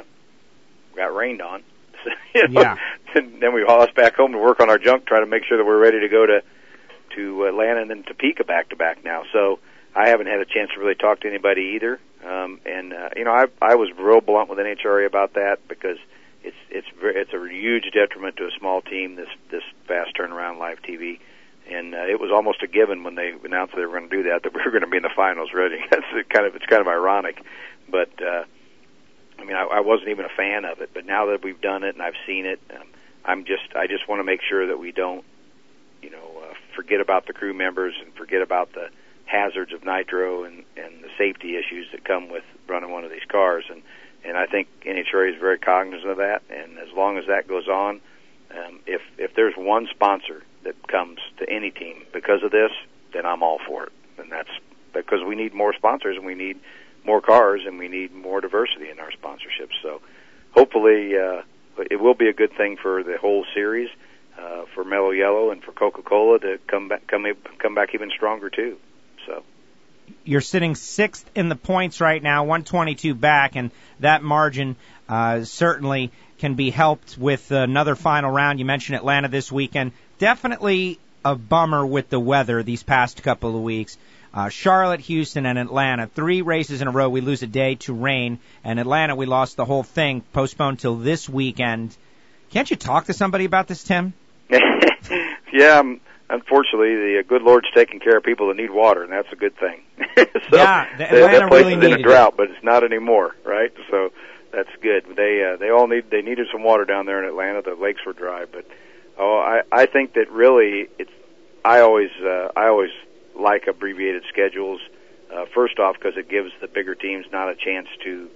got rained on. So, you know, yeah. And then we haul us back home to work on our junk, try to make sure that we're ready to go to to Atlanta and then Topeka back to back now. So I haven't had a chance to really talk to anybody either. Um, and uh, you know, I I was real blunt with N H R A about that because it's it's very, it's a huge detriment to a small team, this this fast turnaround live T V. And uh, it was almost a given when they announced they were going to do that that we were going to be in the finals ready. That's kind of it's kind of ironic, but uh, I mean I, I wasn't even a fan of it. But now that we've done it and I've seen it, um, I'm just I just want to make sure that we don't, you know, uh, forget about the crew members and forget about the hazards of nitro and, and the safety issues that come with running one of these cars. And and I think N H R A is very cognizant of that. And as long as that goes on, um, if if there's one sponsor that comes to any team because of this, then I'm all for it. And that's because we need more sponsors and we need more cars and we need more diversity in our sponsorships. So hopefully uh, it will be a good thing for the whole series, uh, for Mellow Yellow and for Coca-Cola to come back, come, come back even stronger too. So you're sitting sixth in the points right now, one twenty-two back, and that margin uh, certainly can be helped with another final round. You mentioned Atlanta this weekend. Definitely a bummer with the weather these past couple of weeks. Uh, Charlotte, Houston, and Atlanta. Three races in a row. We lose a day to rain. And Atlanta, we lost the whole thing, postponed till this weekend. Can't you talk to somebody about this, Tim? Yeah, um, unfortunately, the good Lord's taking care of people that need water, and that's a good thing. so yeah, the Atlanta that place really is in a needed drought, it. but it's not anymore, right? So that's good. They uh, they all need they needed some water down there in Atlanta. The lakes were dry, but oh, I I think that really it's I always uh, I always like abbreviated schedules. Uh, first off, because it gives the bigger teams not a chance to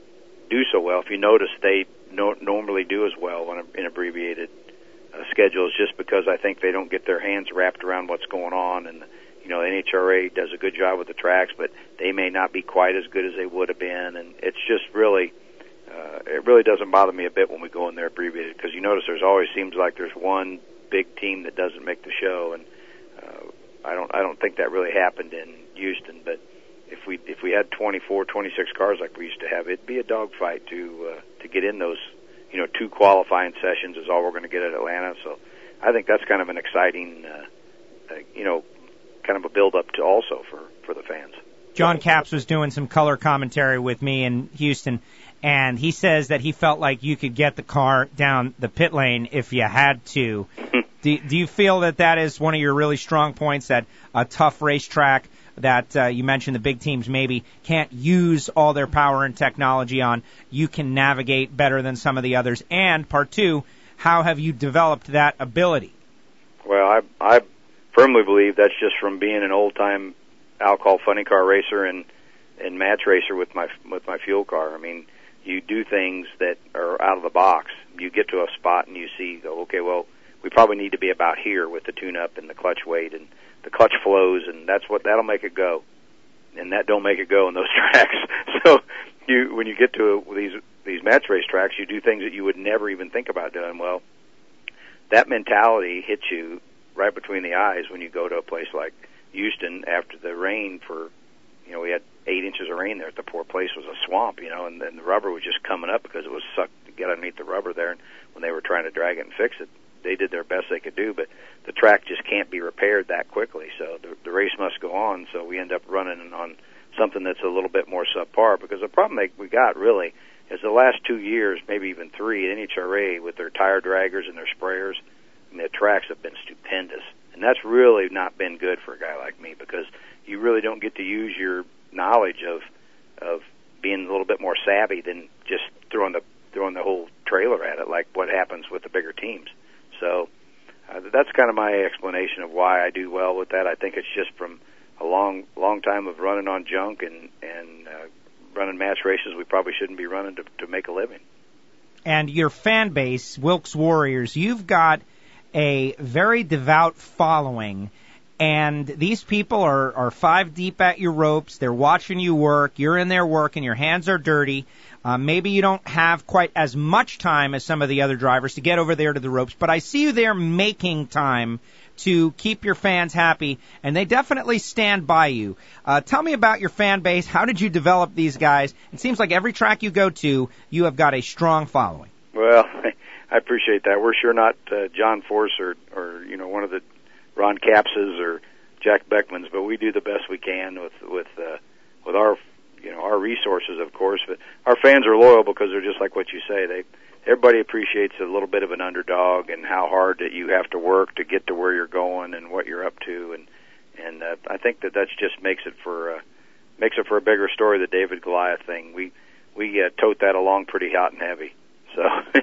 do so well. If you notice, they no, normally do as well on a, in abbreviated uh, schedules, just because I think they don't get their hands wrapped around what's going on. And you know, N H R A does a good job with the tracks, but they may not be quite as good as they would have been. And it's just really, uh, it really doesn't bother me a bit when we go in there abbreviated, because you notice there's always seems like there's one big team that doesn't make the show, and uh, I don't I don't think that really happened in Houston, but if we if we had twenty-four, twenty-six cars like we used to have, it'd be a dogfight to uh, to get in those, you know, two qualifying sessions is all we're going to get at Atlanta. So I think that's kind of an exciting, uh, uh, you know, kind of a build up to also for for the fans. John Capps was doing some color commentary with me in Houston, and he says that he felt like you could get the car down the pit lane if you had to. do, do you feel that that is one of your really strong points, that a tough racetrack that uh, you mentioned the big teams maybe can't use all their power and technology on, you can navigate better than some of the others? And part two, how have you developed that ability? Well, I, I firmly believe that's just from being an old-time alcohol funny car racer and, and match racer with my with my fuel car. I mean, you do things that are out of the box. You get to a spot and you see, go, okay, well, we probably need to be about here with the tune-up and the clutch weight and the clutch flows, and that's what that'll make it go, and that don't make it go in those tracks. So you, when you get to these these match race tracks, you do things that you would never even think about doing. Well, that mentality hits you right between the eyes when you go to a place like Houston after the rain. For you know, we had eight inches of rain there. The poor place was a swamp, you know, and then the rubber was just coming up because it was sucked to get underneath the rubber there. And when they were trying to drag it and fix it, they did their best they could do, but the track just can't be repaired that quickly, so the, the race must go on. So we end up running on something that's a little bit more subpar, because the problem that we got really is the last two years, maybe even three, N H R A with their tire draggers and their sprayers, I mean, the tracks have been stupendous, and that's really not been good for a guy like me, because you really don't get to use your knowledge of of being a little bit more savvy than just throwing the throwing the whole trailer at it, like what happens with the bigger teams. So uh, that's kind of my explanation of why I do well with that. I think it's just from a long, long time of running on junk and and uh, running match races we probably shouldn't be running to, to make a living. And your fan base, Wilkes Warriors, you've got a very devout following, and these people are, are five deep at your ropes. They're watching you work. You're in there working. Your hands are dirty. Uh, maybe you don't have quite as much time as some of the other drivers to get over there to the ropes, but I see you there making time to keep your fans happy, and they definitely stand by you. Uh, tell me about your fan base. How did you develop these guys? It seems like every track you go to, you have got a strong following. Well, I appreciate that. We're sure not uh, John Force or, or, you know, one of the Ron Cappses or Jack Beckmans, but we do the best we can with, with, uh, with our you know, our resources, of course, but our fans are loyal because they're just like what you say. They, everybody appreciates a little bit of an underdog and how hard that you have to work to get to where you're going and what you're up to, and and uh, I think that that's just makes it for uh, makes it for a bigger story. The David Goliath thing, we we uh, tote that along pretty hot and heavy. So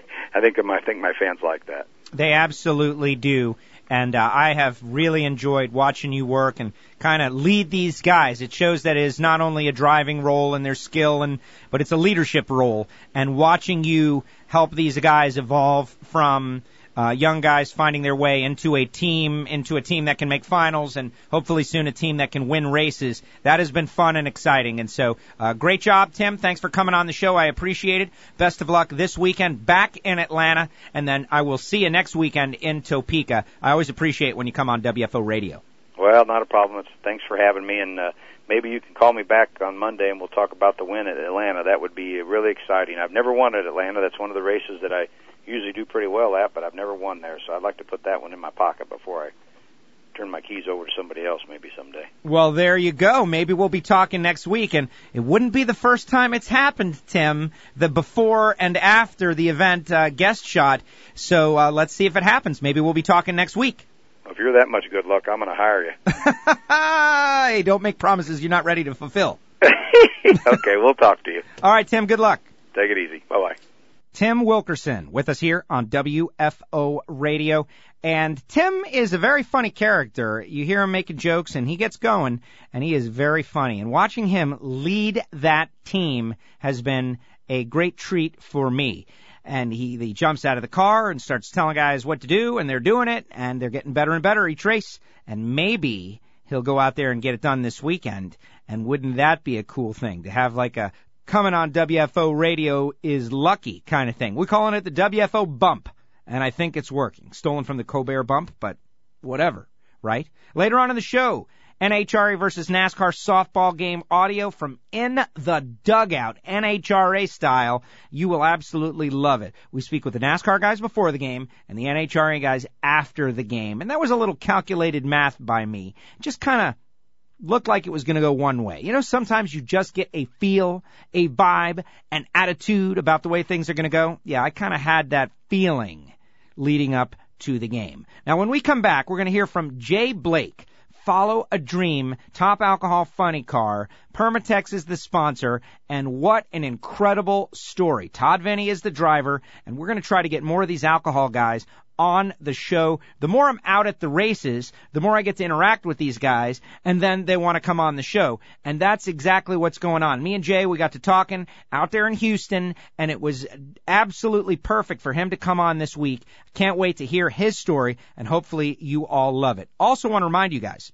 I think my I think my fans like that. They absolutely do. And uh, I have really enjoyed watching you work and kind of lead these guys. It shows that it is not only a driving role and their skill, and but it's a leadership role. And watching you help these guys evolve from uh, young guys finding their way into a team, into a team that can make finals, and hopefully soon a team that can win races. That has been fun and exciting. And so uh, great job, Tim. Thanks for coming on the show. I appreciate it. Best of luck this weekend back in Atlanta, and then I will see you next weekend in Topeka. I always appreciate when you come on W F O Radio. Well, not a problem. It's, thanks for having me, and uh, maybe you can call me back on Monday and we'll talk about the win at Atlanta. That would be really exciting. I've never won at Atlanta. That's one of the races that I usually do pretty well at, but I've never won there, so I'd like to put that one in my pocket before I turn my keys over to somebody else maybe someday. Well, there you go. Maybe we'll be talking next week, and it wouldn't be the first time it's happened, Tim, the before and after the event uh, guest shot. So uh, let's see if it happens. Maybe we'll be talking next week. Well, if you're that much good luck, I'm going to hire you. Hey, don't make promises you're not ready to fulfill. Okay, we'll talk to you. All right, Tim, good luck. Take it easy. Bye-bye. Tim Wilkerson with us here on W F O Radio. And Tim is a very funny character. You hear him making jokes, and he gets going, and he is very funny. And watching him lead that team has been a great treat for me. And he, he jumps out of the car and starts telling guys what to do, and they're doing it, and they're getting better and better each race. And maybe he'll go out there and get it done this weekend. And wouldn't that be a cool thing to have like a coming on W F O Radio is lucky kind of thing. We're calling it the W F O bump, and I think it's working. Stolen from the Colbert bump, but whatever, right? Later on in the show, N H R A versus NASCAR softball game audio from In the Dugout, N H R A style. You will absolutely love it. We speak with the NASCAR guys before the game and the N H R A guys after the game. And that was a little calculated math by me. Just kind of looked like it was going to go one way. You know, sometimes you just get a feel, a vibe, an attitude about the way things are going to go. Yeah, I kind of had that feeling leading up to the game. Now, when we come back, we're going to hear from Jay Blake, Follow a Dream, Top Alcohol Funny Car. Permatex is the sponsor, and what an incredible story. Todd Vinny is the driver, and we're going to try to get more of these alcohol guys on the show. The more I'm out at the races, the more I get to interact with these guys, and then they want to come on the show. And that's exactly what's going on. Me and Jay, we got to talking out there in Houston, and it was absolutely perfect for him to come on this week. Can't wait to hear his story, and hopefully you all love it. Also want to remind you guys,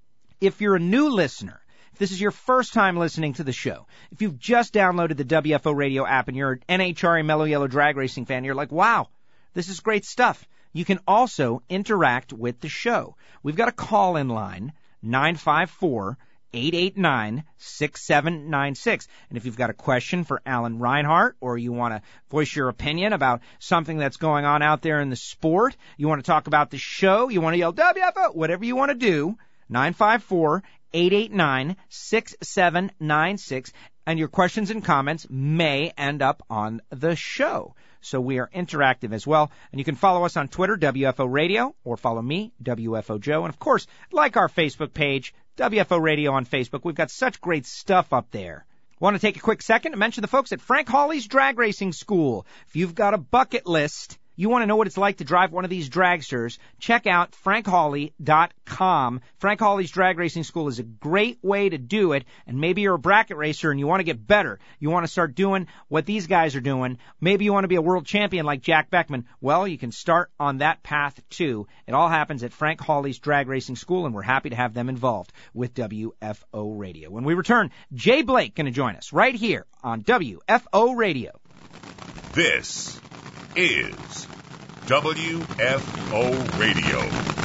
if you're a new listener, if this is your first time listening to the show, if you've just downloaded the W F O Radio app and you're an N H R A Mellow Yellow Drag Racing fan, you're like, wow, this is great stuff. You can also interact with the show. We've got a call-in line, nine five four, eight eight nine, six seven nine six. And if you've got a question for Alan Reinhart, or you want to voice your opinion about something that's going on out there in the sport, you want to talk about the show, you want to yell W F O, whatever you want to do, nine five four, eight eight nine, six seven nine six. And your questions and comments may end up on the show. So we are interactive as well. And you can follow us on Twitter, W F O Radio, or follow me, W F O Joe. And, of course, like our Facebook page, W F O Radio on Facebook. We've got such great stuff up there. Want to take a quick second to mention the folks at Frank Hawley's Drag Racing School. If you've got a bucket list, you want to know what it's like to drive one of these dragsters, check out frank hawley dot com. Frank Hawley's Drag Racing School is a great way to do it, and maybe you're a bracket racer and you want to get better. You want to start doing what these guys are doing. Maybe you want to be a world champion like Jack Beckman. Well, you can start on that path, too. It all happens at Frank Hawley's Drag Racing School, and we're happy to have them involved with W F O Radio. When we return, Jay Blake going to join us right here on W F O Radio. This is W F O Radio.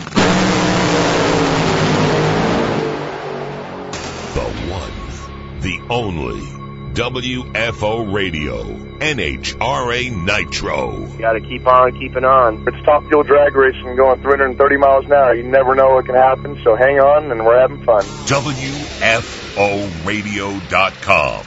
The one, the only W F O Radio, N H R A Nitro. You got to keep on keeping on. It's top fuel drag racing going three hundred thirty miles an hour. You never know what can happen, so hang on, and we're having fun. W F O radio dot com.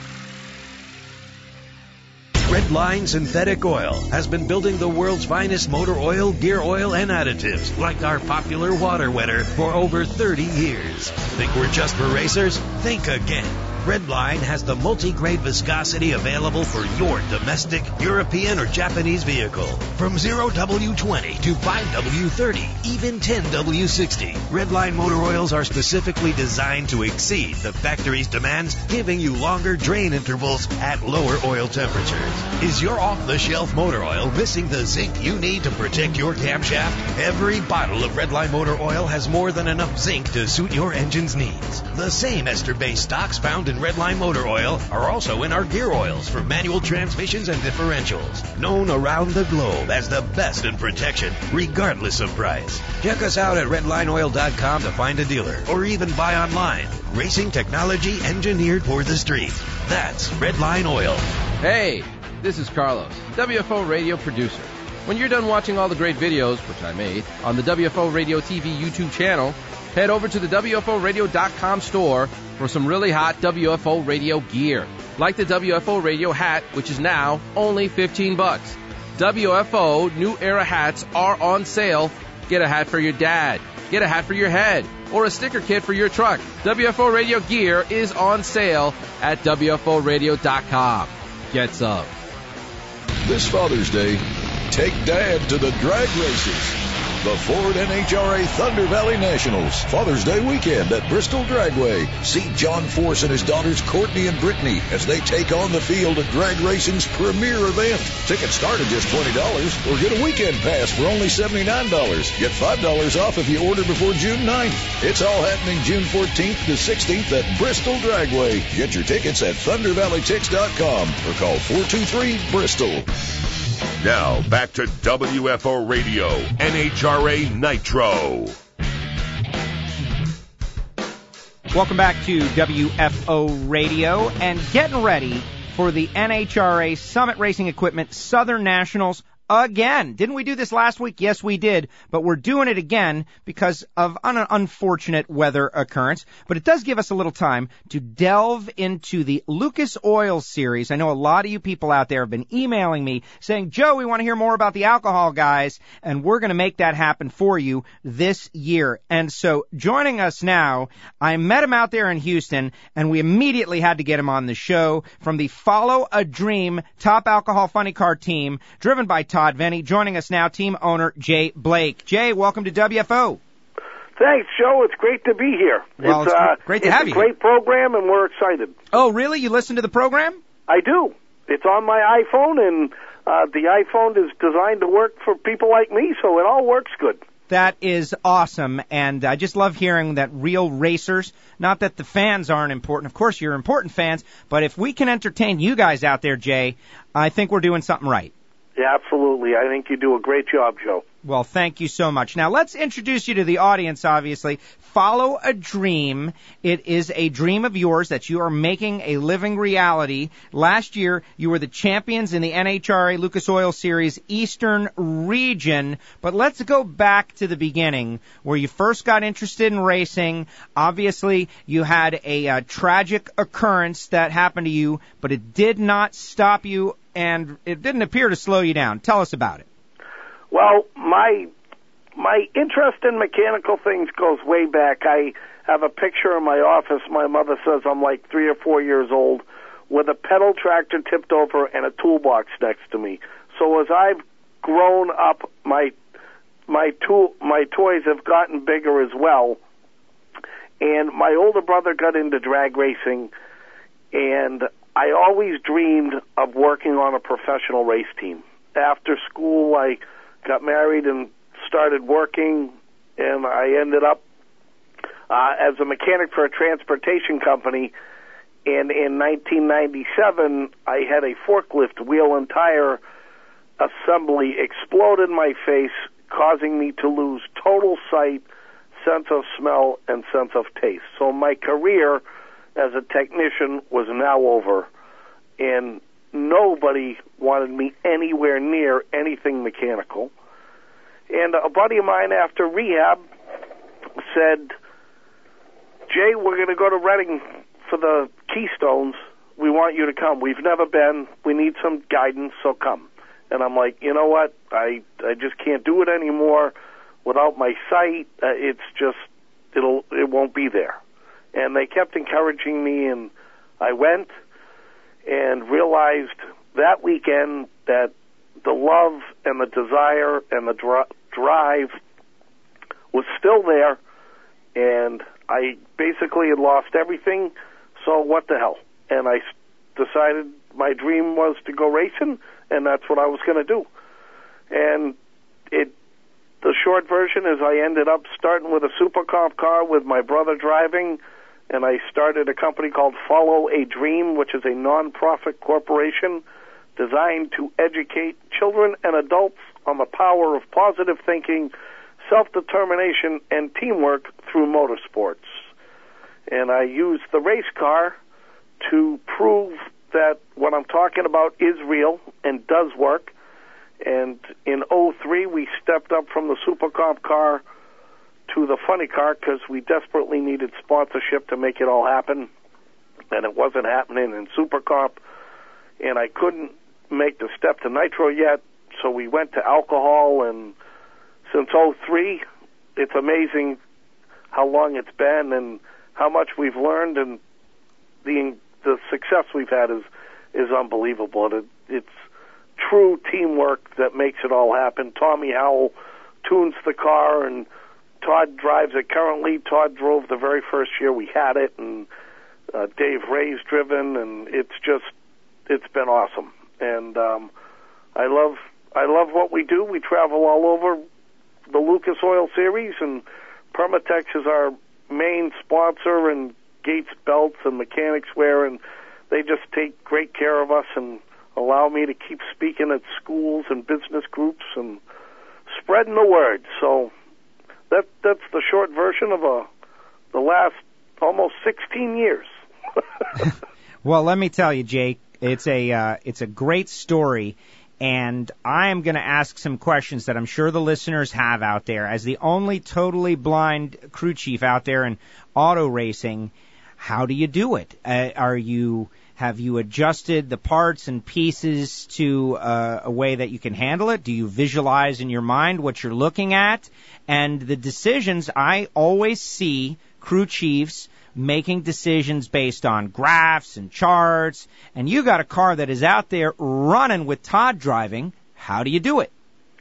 Redline Synthetic Oil has been building the world's finest motor oil, gear oil, and additives, like our popular water wetter, for over thirty years. Think we're just for racers? Think again. Redline has the multi-grade viscosity available for your domestic, European, or Japanese vehicle. From zero W twenty to five W thirty, even ten W sixty. Redline motor oils are specifically designed to exceed the factory's demands, giving you longer drain intervals at lower oil temperatures. Is your off-the-shelf motor oil missing the zinc you need to protect your camshaft? Every bottle of Redline motor oil has more than enough zinc to suit your engine's needs. The same ester-based stocks found in Redline motor oil are also in our gear oils for manual transmissions and differentials, known around the globe as the best in protection, regardless of price. Check us out at redline oil dot com to find a dealer, or even buy online. Racing technology engineered for the street. That's Redline Oil. Hey, this is Carlos, W F O radio producer. When you're done watching all the great videos, which I made, on the W F O Radio T V YouTube channel, head over to the W F O radio dot com store for some really hot W F O Radio gear. Like the W F O Radio hat, which is now only fifteen bucks. W F O New Era hats are on sale. Get a hat for your dad. Get a hat for your head. Or a sticker kit for your truck. W F O Radio gear is on sale at W F O radio dot com. Get some. This Father's Day, take Dad to the drag races. The Ford N H R A Thunder Valley Nationals, Father's Day weekend at Bristol Dragway. See John Force and his daughters Courtney and Brittany as they take on the field at drag racing's premier event. Tickets start at just twenty dollars or get a weekend pass for only seventy-nine dollars. Get five dollars off if you order before June ninth. It's all happening June fourteenth to sixteenth at Bristol Dragway. Get your tickets at thunder valley tix dot com or call four two three Bristol. Now, back to W F O Radio, N H R A Nitro. Welcome back to W F O Radio, and getting ready for the N H R A Summit Racing Equipment Southern Nationals again. Didn't we do this last week? Yes, we did, but we're doing it again because of an unfortunate weather occurrence. But it does give us a little time to delve into the Lucas Oil Series. I know a lot of you people out there have been emailing me saying, Joe, we want to hear more about the alcohol guys, and we're going to make that happen for you this year. And so joining us now, I met him out there in Houston, and we immediately had to get him on the show from the Follow a Dream Top Alcohol Funny Car team, driven by Todd Venny. Joining us now, team owner Jay Blake. Jay, welcome to W F O. Thanks, Joe. It's great to be here. Well, it's, it's uh, great to it's have a you. Great program, and we're excited. Oh, really? You listen to the program? I do. It's on my iPhone, and uh, the iPhone is designed to work for people like me, so it all works good. That is awesome, and I just love hearing that real racers, not that the fans aren't important. Of course, you're important fans, but if we can entertain you guys out there, Jay, I think we're doing something right. Yeah, absolutely. I think you do a great job, Joe. Well, thank you so much. Now, let's introduce you to the audience, obviously. Follow a Dream. It is a dream of yours that you are making a living reality. Last year, you were the champions in the N H R A Lucas Oil Series Eastern Region. But let's go back to the beginning, where you first got interested in racing. Obviously, you had a uh, tragic occurrence that happened to you, but it did not stop you, and it didn't appear to slow you down. Tell us about it. Well, my my interest in mechanical things goes way back. I have a picture in my office. My mother says I'm like three or four years old with a pedal tractor tipped over and a toolbox next to me. So as I've grown up, my my tool my toys have gotten bigger as well. And my older brother got into drag racing, and I always dreamed of working on a professional race team. After school, I got married and started working, and I ended up uh, as a mechanic for a transportation company. And in nineteen ninety-seven, I had a forklift wheel and tire assembly explode in my face, causing me to lose total sight, sense of smell, and sense of taste. So my career as a technician was now over, and nobody wanted me anywhere near anything mechanical. And a buddy of mine after rehab said, Jay, we're going to go to Reading for the Keystones. We want you to come. We've never been. We need some guidance, so come. And I'm like, you know what? I, I just can't do it anymore without my sight. Uh, it's just, it'll, it won't be there. And they kept encouraging me, and I went and realized that weekend that the love and the desire and the dr- drive was still there, and I basically had lost everything, so what the hell? And I decided my dream was to go racing, and that's what I was going to do. And it, the short version is I ended up starting with a Supercomp car with my brother driving, and I started a company called Follow a Dream, which is a non-profit corporation designed to educate children and adults on the power of positive thinking, self-determination, and teamwork through motorsports. And I use the race car to prove that what I'm talking about is real and does work. And in oh three, we stepped up from the Super Comp car to the funny car because we desperately needed sponsorship to make it all happen. And it wasn't happening in Super Comp. And I couldn't make the step to Nitro yet, so we went to alcohol. And since oh three, it's amazing how long it's been and how much we've learned. And the the success we've had is, is unbelievable. It, it's true teamwork that makes it all happen. Tommy Howell tunes the car, and Todd drives it currently. Todd drove the very first year we had it, and uh, Dave Ray's driven, and it's just, it's been awesome. And um, I love, I love what we do. We travel all over the Lucas Oil Series, and Permatex is our main sponsor, and Gates Belts and Mechanics Wear, and they just take great care of us and allow me to keep speaking at schools and business groups and spreading the word. So that that's the short version of a the last almost sixteen years. Well, let me tell you, Jake, it's a uh, it's a great story, and I am going to ask some questions that I'm sure the listeners have out there. As the only totally blind crew chief out there in auto racing, how do you do it? Uh, are you Have you adjusted the parts and pieces to uh, a way that you can handle it? Do you visualize in your mind what you're looking at? And the decisions, I always see crew chiefs making decisions based on graphs and charts. And you got a car that is out there running with Todd driving. How do you do it?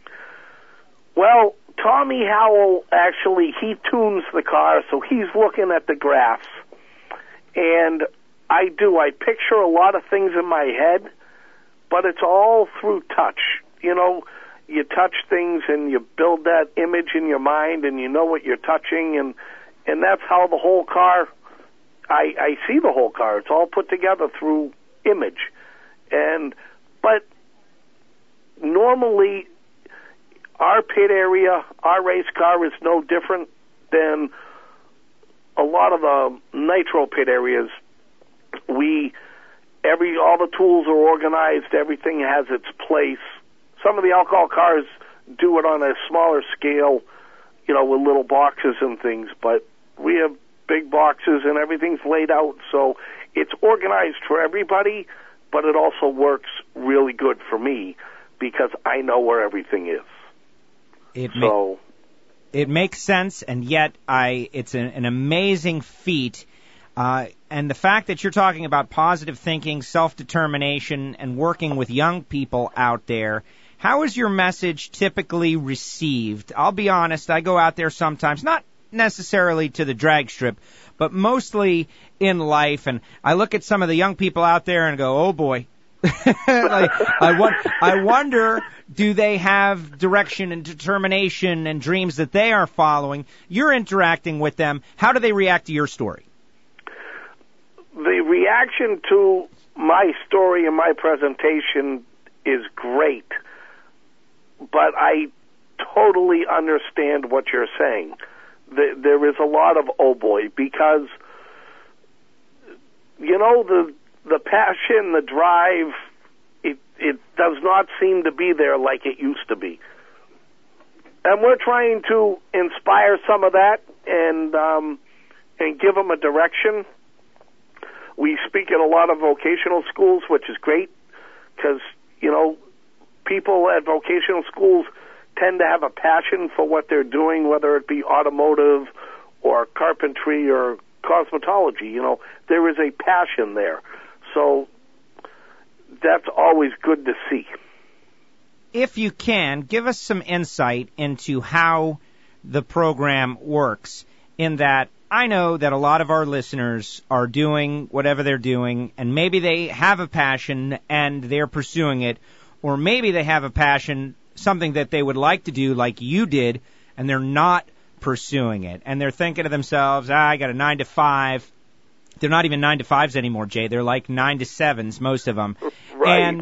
Well, Tommy Howell, actually, he tunes the car, so he's looking at the graphs. And I do. I picture a lot of things in my head, but it's all through touch. You know, you touch things and you build that image in your mind, and you know what you're touching, and and that's how the whole car, I, I see the whole car. It's all put together through image. And, but normally our pit area, our race car is no different than a lot of the nitro pit areas. We, every, all the tools are organized, everything has its place. Some of the alcohol cars do it on a smaller scale, you know, with little boxes and things, but we have big boxes and everything's laid out, so it's organized for everybody, but it also works really good for me because I know where everything is. It so, ma- it makes sense, and yet I, it's an, an amazing feat. Uh, and the fact that you're talking about positive thinking, self-determination, and working with young people out there, how is your message typically received? I'll be honest, I go out there sometimes, not necessarily to the drag strip, but mostly in life, and I look at some of the young people out there and go, oh boy. like, I, wa- I wonder, do they have direction and determination and dreams that they are following? You're interacting with them. How do they react to your story? The reaction to my story and my presentation is great, but I totally understand what you're saying. There is a lot of oh boy, because, you know, the the passion, the drive, it it does not seem to be there like it used to be. And we're trying to inspire some of that and um, and give them a direction. We speak at a lot of vocational schools, which is great, because, you know, people at vocational schools tend to have a passion for what they're doing, whether it be automotive or carpentry or cosmetology. You know, there is a passion there. So that's always good to see. If you can, give us some insight into how the program works, in that I know that a lot of our listeners are doing whatever they're doing, and maybe they have a passion and they're pursuing it, or maybe they have a passion, something that they would like to do like you did, and they're not pursuing it. And they're thinking to themselves, ah, I got a nine to five. They're not even nine to fives anymore, Jay. They're like nine to sevens, most of them. Right. And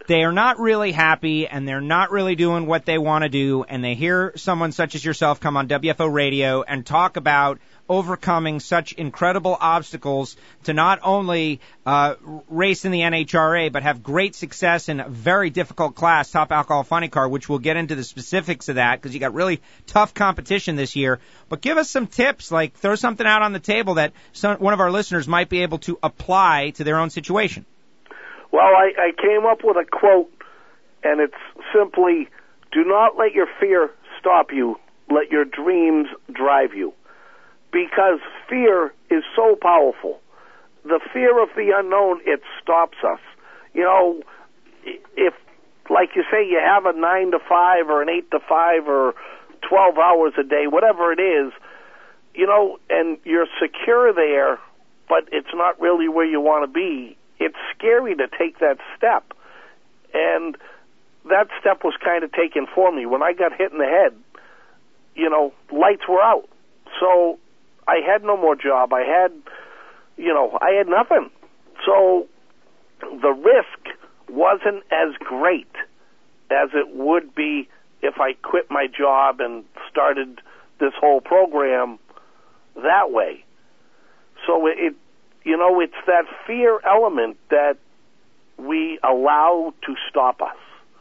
they are not really happy and they're not really doing what they want to do, and they hear someone such as yourself come on W F O radio and talk about overcoming such incredible obstacles to not only uh, race in the N H R A, but have great success in a very difficult class, Top Alcohol Funny Car, which we'll get into the specifics of that because you got really tough competition this year. But give us some tips, like throw something out on the table that some, one of our listeners might be able to apply to their own situation. Well, I, I came up with a quote, and it's simply, do not let your fear stop you, let your dreams drive you. Because fear is so powerful. The fear of the unknown, it stops us. You know, if, like you say, you have a nine to five or an eight to five or twelve hours a day, whatever it is, you know, and you're secure there, but it's not really where you want to be, it's scary to take that step. And that step was kind of taken for me. When I got hit in the head, you know, lights were out. So I had no more job. I had, you know, I had nothing. So the risk wasn't as great as it would be if I quit my job and started this whole program that way. So it, you know, it's that fear element that we allow to stop us.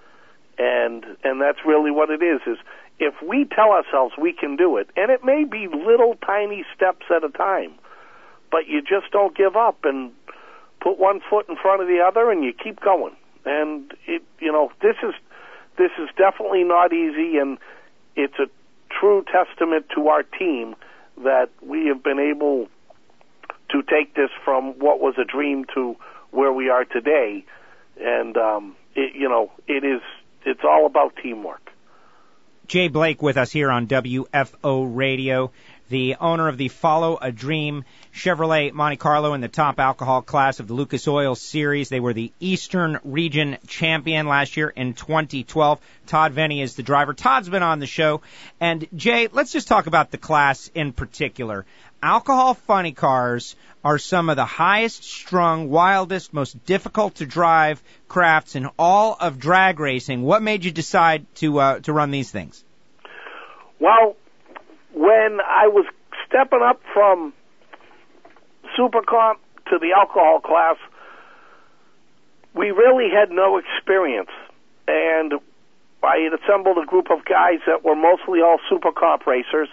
And and that's really what it is, is if we tell ourselves we can do it, and it may be little tiny steps at a time, but you just don't give up and put one foot in front of the other and you keep going. And it, you know, this is this is definitely not easy, and it's a true testament to our team that we have been able to take this from what was a dream to where we are today. And um, it, you know, it is it's all about teamwork. Jay Blake with us here on W F O Radio, the owner of the Follow a Dream Chevrolet Monte Carlo in the top alcohol class of the Lucas Oil Series. They were the Eastern Region champion last year in twenty twelve. Todd Venny is the driver. Todd's been on the show. And, Jay, let's just talk about the class in particular. Alcohol funny cars are some of the highest strung, wildest, most difficult to drive crafts in all of drag racing. What made you decide to uh, to run these things? Well, when I was stepping up from Super Comp to the alcohol class, we really had no experience. And I had assembled a group of guys that were mostly all Super Comp racers.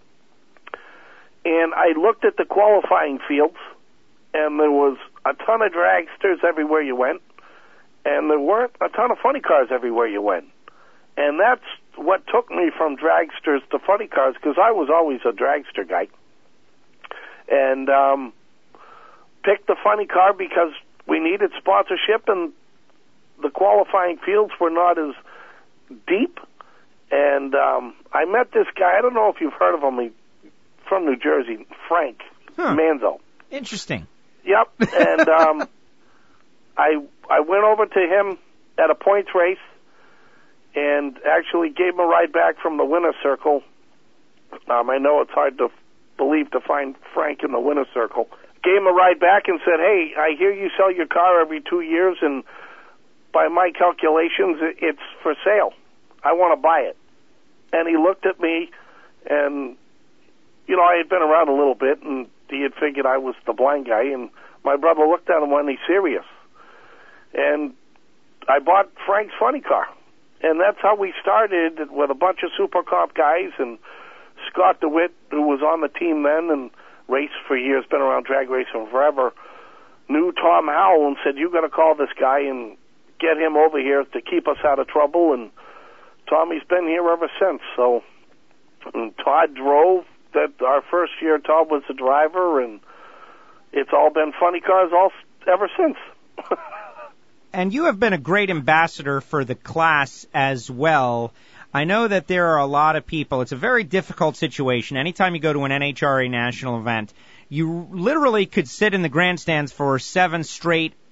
And I looked at the qualifying fields, and there was a ton of dragsters everywhere you went, and there weren't a ton of funny cars everywhere you went. And that's what took me from dragsters to funny cars, because I was always a dragster guy. And um, picked the funny car because we needed sponsorship, and the qualifying fields were not as deep. And um, I met this guy, I don't know if you've heard of him, he from New Jersey, Frank huh. Manzo. Interesting. Yep. And um, I I went over to him at a points race and actually gave him a ride back from the winner's circle. Um, I know it's hard to believe to find Frank in the winner's circle. Gave him a ride back and said, hey, I hear you sell your car every two years, and by my calculations, it's for sale. I want to buy it. And he looked at me, and you know, I had been around a little bit, and he had figured I was the blind guy, and my brother looked at him when he's serious. And I bought Frank's funny car. And that's how we started, with a bunch of Super Comp guys, and Scott DeWitt, who was on the team then and raced for years, been around drag racing forever, knew Tom Howell and said, you got to call this guy and get him over here to keep us out of trouble. And Tommy's been here ever since. So and Todd drove. That our first year, Todd was the driver, and it's all been funny cars all ever since. And you have been a great ambassador for the class as well. I know that there are a lot of people. It's a very difficult situation. Anytime you go to an N H R A national event, you literally could sit in the grandstands for seven straight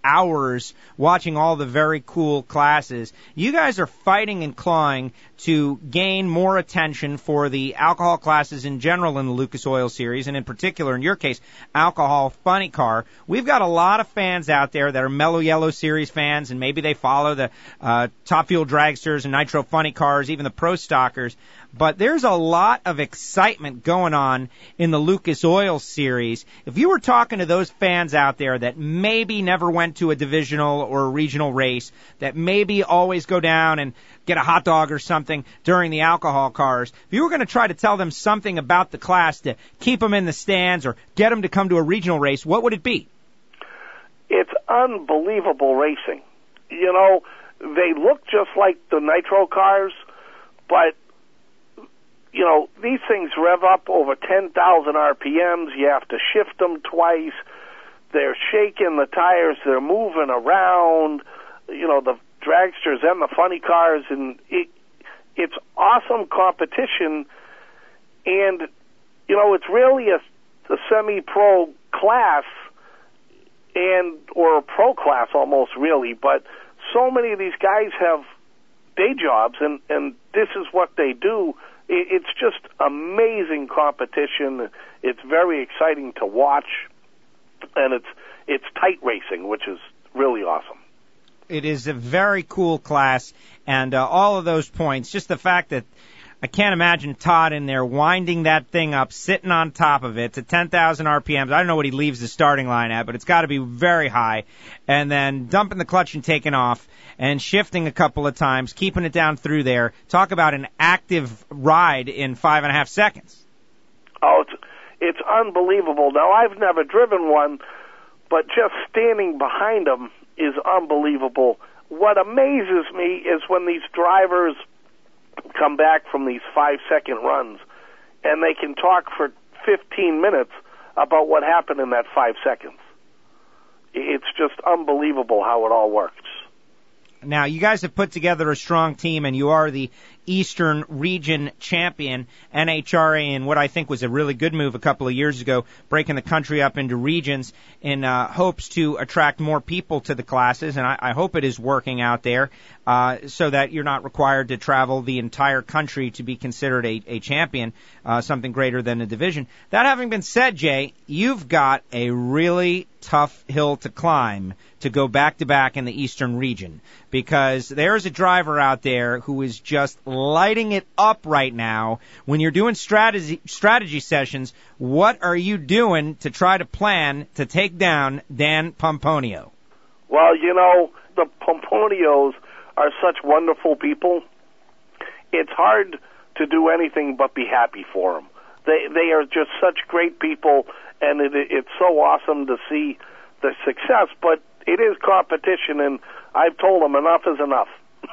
hours watching all the very cool classes. You guys are fighting and clawing to gain more attention for the alcohol classes in general in the Lucas Oil Series, and in particular, in your case, alcohol funny car. We've got a lot of fans out there that are Mellow Yellow Series fans, and maybe they follow the uh, Top Fuel Dragsters and Nitro Funny Cars, even the Pro Stockers. But there's a lot of excitement going on in the Lucas Oil Series. If you were talking to those fans out there that maybe never went to a divisional or a regional race, that maybe always go down and get a hot dog or something during the alcohol cars, if you were going to try to tell them something about the class to keep them in the stands or get them to come to a regional race, what would it be? It's unbelievable racing. You know, they look just like the Nitro cars, but you know, these things rev up over ten thousand R P Ms. You have to shift them twice. They're shaking the tires. They're moving around. You know, the dragsters and the funny cars, and it, it's awesome competition. And, you know, it's really a, a semi-pro class and or a pro class almost, really. But so many of these guys have day jobs, and, and this is what they do. It's just amazing competition. It's very exciting to watch, and it's it's tight racing, which is really awesome. It is a very cool class, and uh, all of those points, just the fact that I can't imagine Todd in there winding that thing up, sitting on top of it to ten thousand R P Ms. I don't know what he leaves the starting line at, but it's got to be very high, and then dumping the clutch and taking off, and shifting a couple of times, keeping it down through there. Talk about an active ride in five and a half seconds. Oh, it's, it's unbelievable. Now, I've never driven one, but just standing behind them is unbelievable. What amazes me is when these drivers come back from these five-second runs, and they can talk for fifteen minutes about what happened in that five seconds. It's just unbelievable how it all works. Now, you guys have put together a strong team, and you are the Eastern Region champion, N H R A, in what I think was a really good move a couple of years ago, breaking the country up into regions in uh, hopes to attract more people to the classes, and I, I hope it is working out there uh, so that you're not required to travel the entire country to be considered a, a champion, uh, something greater than a division. That having been said, Jay, you've got a really tough hill to climb to go back-to-back in the Eastern Region, because there's a driver out there who is just lighting it up right now. When you're doing strategy strategy sessions, what are you doing to try to plan to take down Dan Pomponio? Well, you know, the Pomponios are such wonderful people. It's hard to do anything but be happy for them. They they are just such great people, and it, it's so awesome to see the success, but it is competition, and I've told them enough is enough.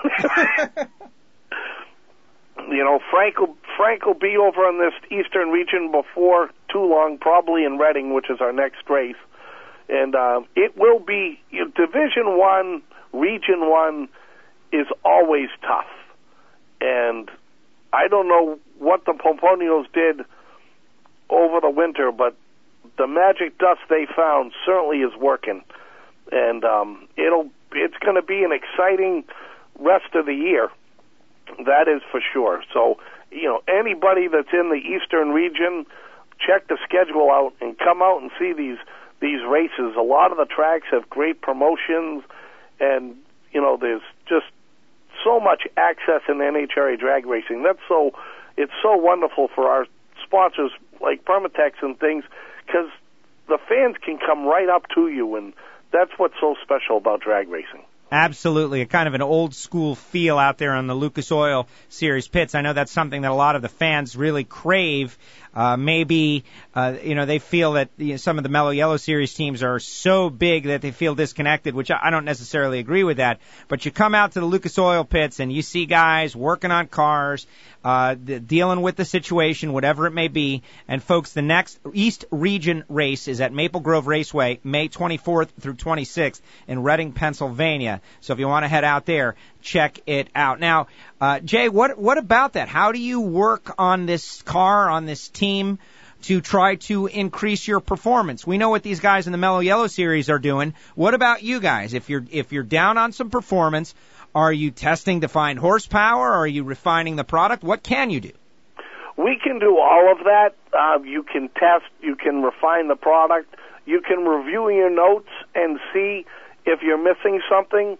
You know, Frank will, Frank will be over in this Eastern Region before too long, probably in Reading, which is our next race. And uh, it will be, you know, Division One, Region One is always tough. And I don't know what the Pomponios did over the winter, but the magic dust they found certainly is working. And um, it'll it's going to be an exciting rest of the year. That is for sure. So, you know, anybody that's in the Eastern Region, check the schedule out and come out and see these these races. A lot of the tracks have great promotions, and, you know, there's just so much access in N H R A drag racing. That's so, it's so wonderful for our sponsors like Permatex and things, because the fans can come right up to you, and that's what's so special about drag racing. Absolutely, a kind of an old school feel out there on the Lucas Oil Series pits. I know that's something that a lot of the fans really crave. Uh, maybe, uh, you know, they feel that you know, some of the Mellow Yellow Series teams are so big that they feel disconnected, which I don't necessarily agree with that. But you come out to the Lucas Oil pits and you see guys working on cars, uh, dealing with the situation, whatever it may be. And folks, the next East Region race is at Maple Grove Raceway, May twenty-fourth through twenty-sixth in Reading, Pennsylvania. So if you want to head out there, check it out. Now, uh, Jay, what what about that? How do you work on this car, on this team, to try to increase your performance? We know what these guys in the Mellow Yellow Series are doing. What about you guys? If you're if you're down on some performance, are you testing to find horsepower? Or are you refining the product? What can you do? We can do all of that. Uh, you can test. You can refine the product. You can review your notes and see if you're missing something.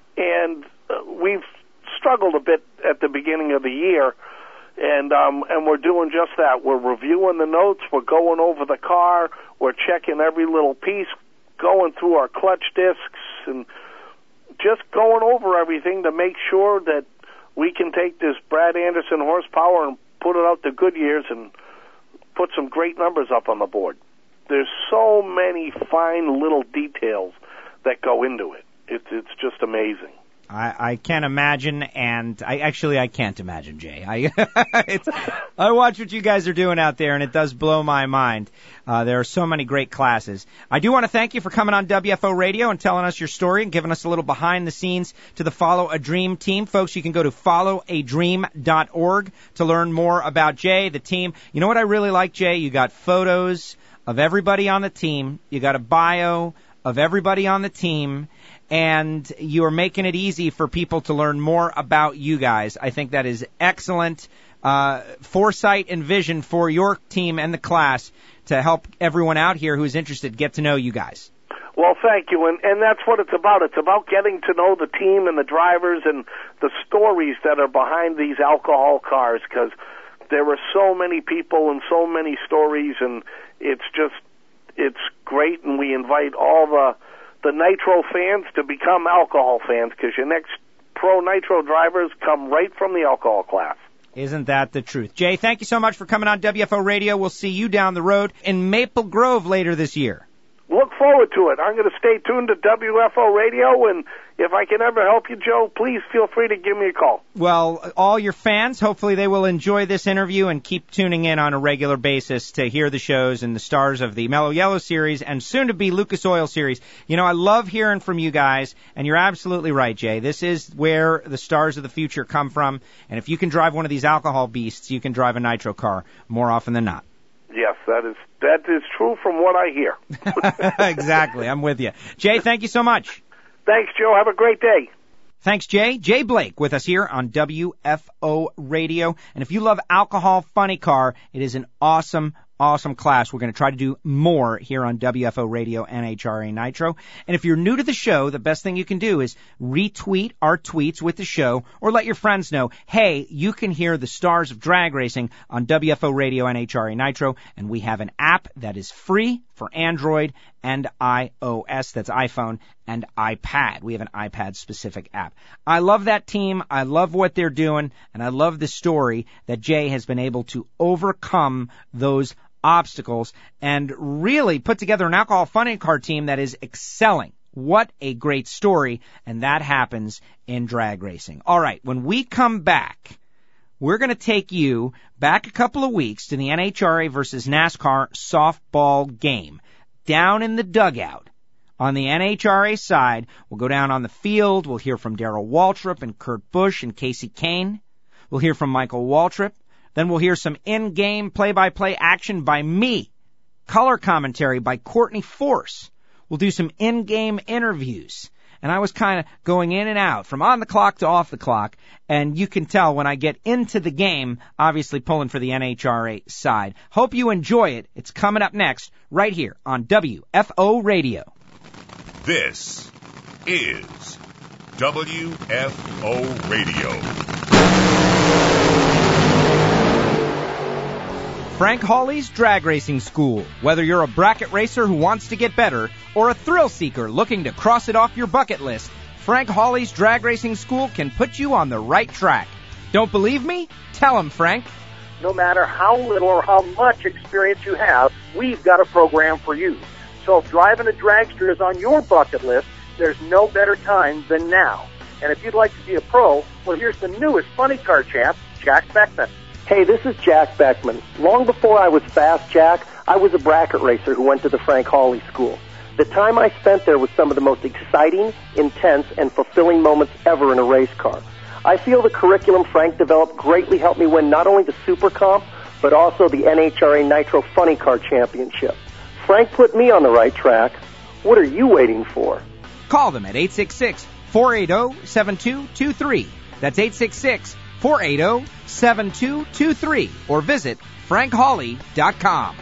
And uh, we've struggled a bit at the beginning of the year, and um, and we're doing just that. We're reviewing the notes. We're going over the car. We're checking every little piece, going through our clutch discs, and just going over everything to make sure that we can take this Brad Anderson horsepower and put it out to Goodyear's and put some great numbers up on the board. There's so many fine little details that go into it. It's it's just amazing. I, I can't imagine, and I actually I can't imagine, Jay. I it's, I watch what you guys are doing out there, and it does blow my mind. Uh, there are so many great classes. I do want to thank you for coming on W F O Radio and telling us your story and giving us a little behind the scenes to the Follow a Dream team. Folks, you can go to follow a dream dot org to learn more about Jay, the team. You know what I really like, Jay? You got photos of everybody on the team. You got a bio of everybody on the team. And you are making it easy for people to learn more about you guys. I think that is excellent uh, foresight and vision for your team and the class to help everyone out here who's interested get to know you guys. Well, thank you, and, and that's what it's about. It's about getting to know the team and the drivers and the stories that are behind these alcohol cars, because there are so many people and so many stories, and it's just, it's great, and we invite all the the Nitro fans to become alcohol fans, because your next pro Nitro drivers come right from the alcohol class. Isn't that the truth? Jay, thank you so much for coming on W F O Radio. We'll see you down the road in Maple Grove later this year. Look forward to it. I'm going to stay tuned to W F O Radio, and if I can ever help you, Joe, please feel free to give me a call. Well, all your fans, hopefully they will enjoy this interview and keep tuning in on a regular basis to hear the shows and the stars of the Mellow Yellow Series and soon-to-be Lucas Oil Series. You know, I love hearing from you guys, and you're absolutely right, Jay. This is where the stars of the future come from, and if you can drive one of these alcohol beasts, you can drive a nitro car more often than not. Yes, that is that is true from what I hear. Exactly. I'm with you. Jay, thank you so much. Thanks, Joe. Have a great day. Thanks, Jay. Jay Blake with us here on W F O Radio. And if you love Alcohol Funny Car, it is an awesome, awesome class. We're going to try to do more here on W F O Radio N H R A Nitro. And if you're new to the show, the best thing you can do is retweet our tweets with the show or let your friends know, hey, you can hear the stars of drag racing on W F O Radio N H R A Nitro. And we have an app that is free for Android and iOS. That's iPhone and iPad. We have an iPad-specific app. I love that team. I love what they're doing. And I love the story that Jay has been able to overcome those obstacles and really put together an alcohol funny car team that is excelling. What a great story, and that happens in drag racing. All right, when we come back, we're going to take you back a couple of weeks to the N H R A versus NASCAR softball game. Down in the dugout on the N H R A side, we'll go down on the field. We'll hear from Darrell Waltrip and Kurt Busch and Casey Kane. We'll hear from Michael Waltrip. Then we'll hear some in-game play-by-play action by me. Color commentary by Courtney Force. We'll do some in-game interviews. And I was kind of going in and out, from on the clock to off the clock. And you can tell when I get into the game, obviously pulling for the N H R A side. Hope you enjoy it. It's coming up next, right here on W F O Radio. This is W F O Radio. Frank Hawley's Drag Racing School. Whether you're a bracket racer who wants to get better or a thrill seeker looking to cross it off your bucket list, Frank Hawley's Drag Racing School can put you on the right track. Don't believe me? Tell him, Frank. No matter how little or how much experience you have, we've got a program for you. So if driving a dragster is on your bucket list, there's no better time than now. And if you'd like to be a pro, well, here's the newest funny car champ, Jack Beckman. Hey, this is Jack Beckman. Long before I was Fast Jack, I was a bracket racer who went to the Frank Hawley School. The time I spent there was some of the most exciting, intense, and fulfilling moments ever in a race car. I feel the curriculum Frank developed greatly helped me win not only the Super Comp, but also the N H R A Nitro Funny Car Championship. Frank put me on the right track. What are you waiting for? Call them at eight six six, four eight zero, seven two two three. That's eight six six, four eight zero, seven two two three. Or visit frank hawley dot com.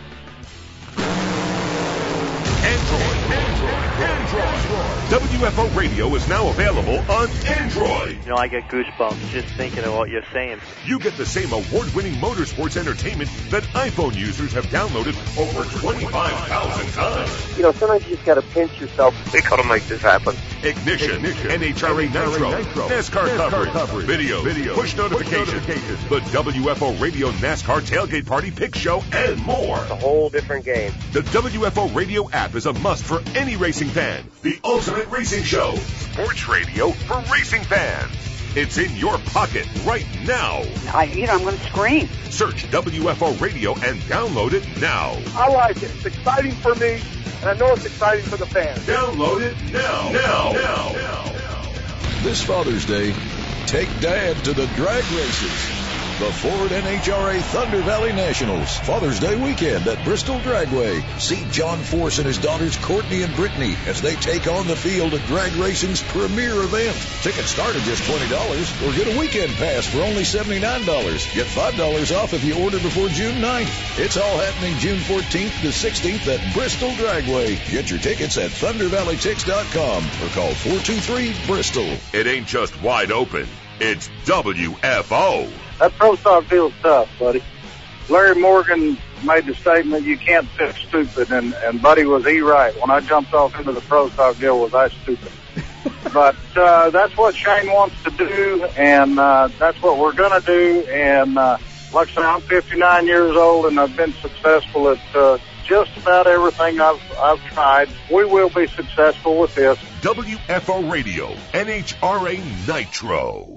Android, Android, Android. W F O Radio is now available on Android. You know, I get goosebumps just thinking of what you're saying. You get the same award-winning motorsports entertainment that iPhone users have downloaded over twenty-five thousand times. You know, sometimes you just got to pinch yourself. We gotta make this happen. Ignition, Ignition. N H R A Nitro, Nitro. NASCAR, NASCAR coverage, coverage. Video, Video. Push notifications, Push notifications. The W F O Radio NASCAR Tailgate Party Pick Show, and more. It's a whole different game. The W F O Radio app is a must for any racing fan. The Ultimate Racing Show. Sports radio for racing fans. It's in your pocket right now. I, you know, I'm going to scream. Search W F O Radio and download it now. I like it. It's exciting for me, and I know it's exciting for the fans. Download it now. Now. Now. now. This Father's Day, take Dad to the drag races. The Ford N H R A Thunder Valley Nationals, Father's Day weekend at Bristol Dragway. See John Force and his daughters Courtney and Brittany as they take on the field at drag racing's premier event. Tickets start at just twenty dollars or get a weekend pass for only seventy-nine dollars. Get five dollars off if you order before June ninth. It's all happening June fourteenth to sixteenth at Bristol Dragway. Get your tickets at thunder valley tix dot com or call four two three Bristol. It ain't just wide open. It's W F O. That pro stock feels tough, buddy. Larry Morgan made the statement, you can't fix stupid, and, and buddy, was he right. When I jumped off into the pro stock deal, was I stupid? But uh, that's what Shane wants to do, and uh, that's what we're going to do. And uh, like I said, I'm fifty-nine years old, and I've been successful at uh, just about everything I've, I've tried. We will be successful with this. W F O Radio, N H R A Nitro.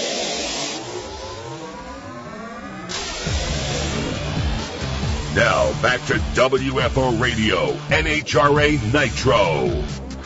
Now, back to W F O Radio, N H R A Nitro.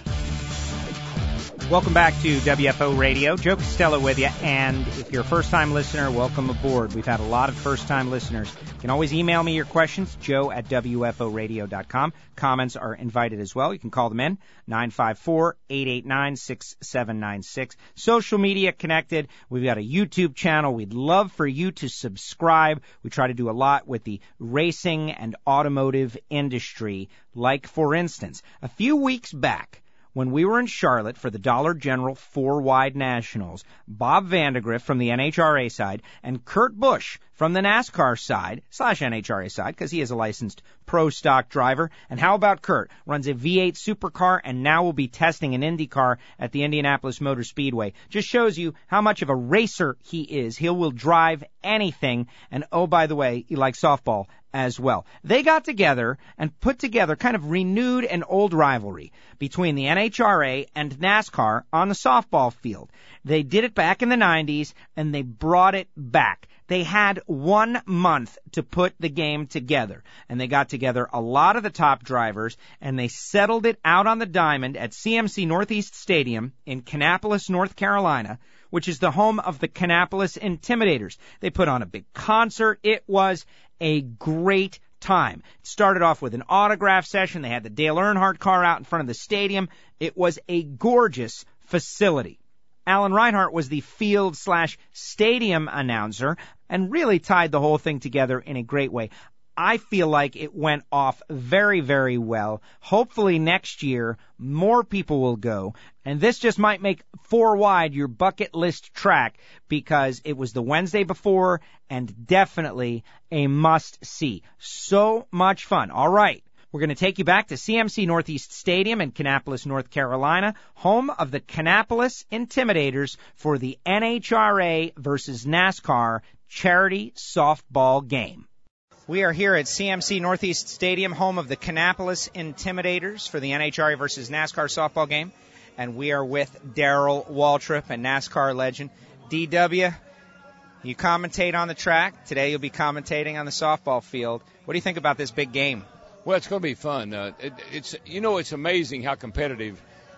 Welcome back to W F O Radio. Joe Costello with you, and if you're a first-time listener, welcome aboard. We've had a lot of first-time listeners. You can always email me your questions, joe at W F O radio dot com. Comments are invited as well. You can call them in, nine five four, eight eight nine, six seven nine six. Social media connected. We've got a YouTube channel. We'd love for you to subscribe. We try to do a lot with the racing and automotive industry, like, for instance, a few weeks back, when we were in Charlotte for the Dollar General four-wide Nationals, Bob Vandegrift from the N H R A side and Kurt Busch from the NASCAR side, slash N H R A side, because he is a licensed pro stock driver. And how about Kurt? Runs a V eight supercar and now will be testing an Indy car at the Indianapolis Motor Speedway. Just shows you how much of a racer he is. He will drive anything. And oh, by the way, he likes softball as well. They got together and put together, kind of renewed an old rivalry between the N H R A and NASCAR on the softball field. They did it back in the nineties, and they brought it back. They had one month to put the game together, and they got together a lot of the top drivers, and they settled it out on the diamond at C M C Northeast Stadium in Kannapolis, North Carolina, which is the home of the Kannapolis Intimidators. They put on a big concert. It was a great time. It started off with an autograph session. They had the Dale Earnhardt car out in front of the stadium. It was a gorgeous facility. Alan Reinhart was the field slash stadium announcer and really tied the whole thing together in a great way. I feel like it went off very, very well. Hopefully next year, more people will go. And this just might make four wide your bucket list track because it was the Wednesday before and definitely a must-see. So much fun. All right. We're going to take you back to C M C Northeast Stadium in Kannapolis, North Carolina, home of the Kannapolis Intimidators for the N H R A versus NASCAR charity softball game. We are here at C M C Northeast Stadium, home of the Kannapolis Intimidators for the N H R A versus NASCAR softball game, and we are with Darrell Waltrip, a NASCAR legend. D W, you commentate on the track. Today you'll be commentating on the softball field. What do you think about this big game? Well, it's going to be fun. Uh, it, it's you know, it's amazing how competitive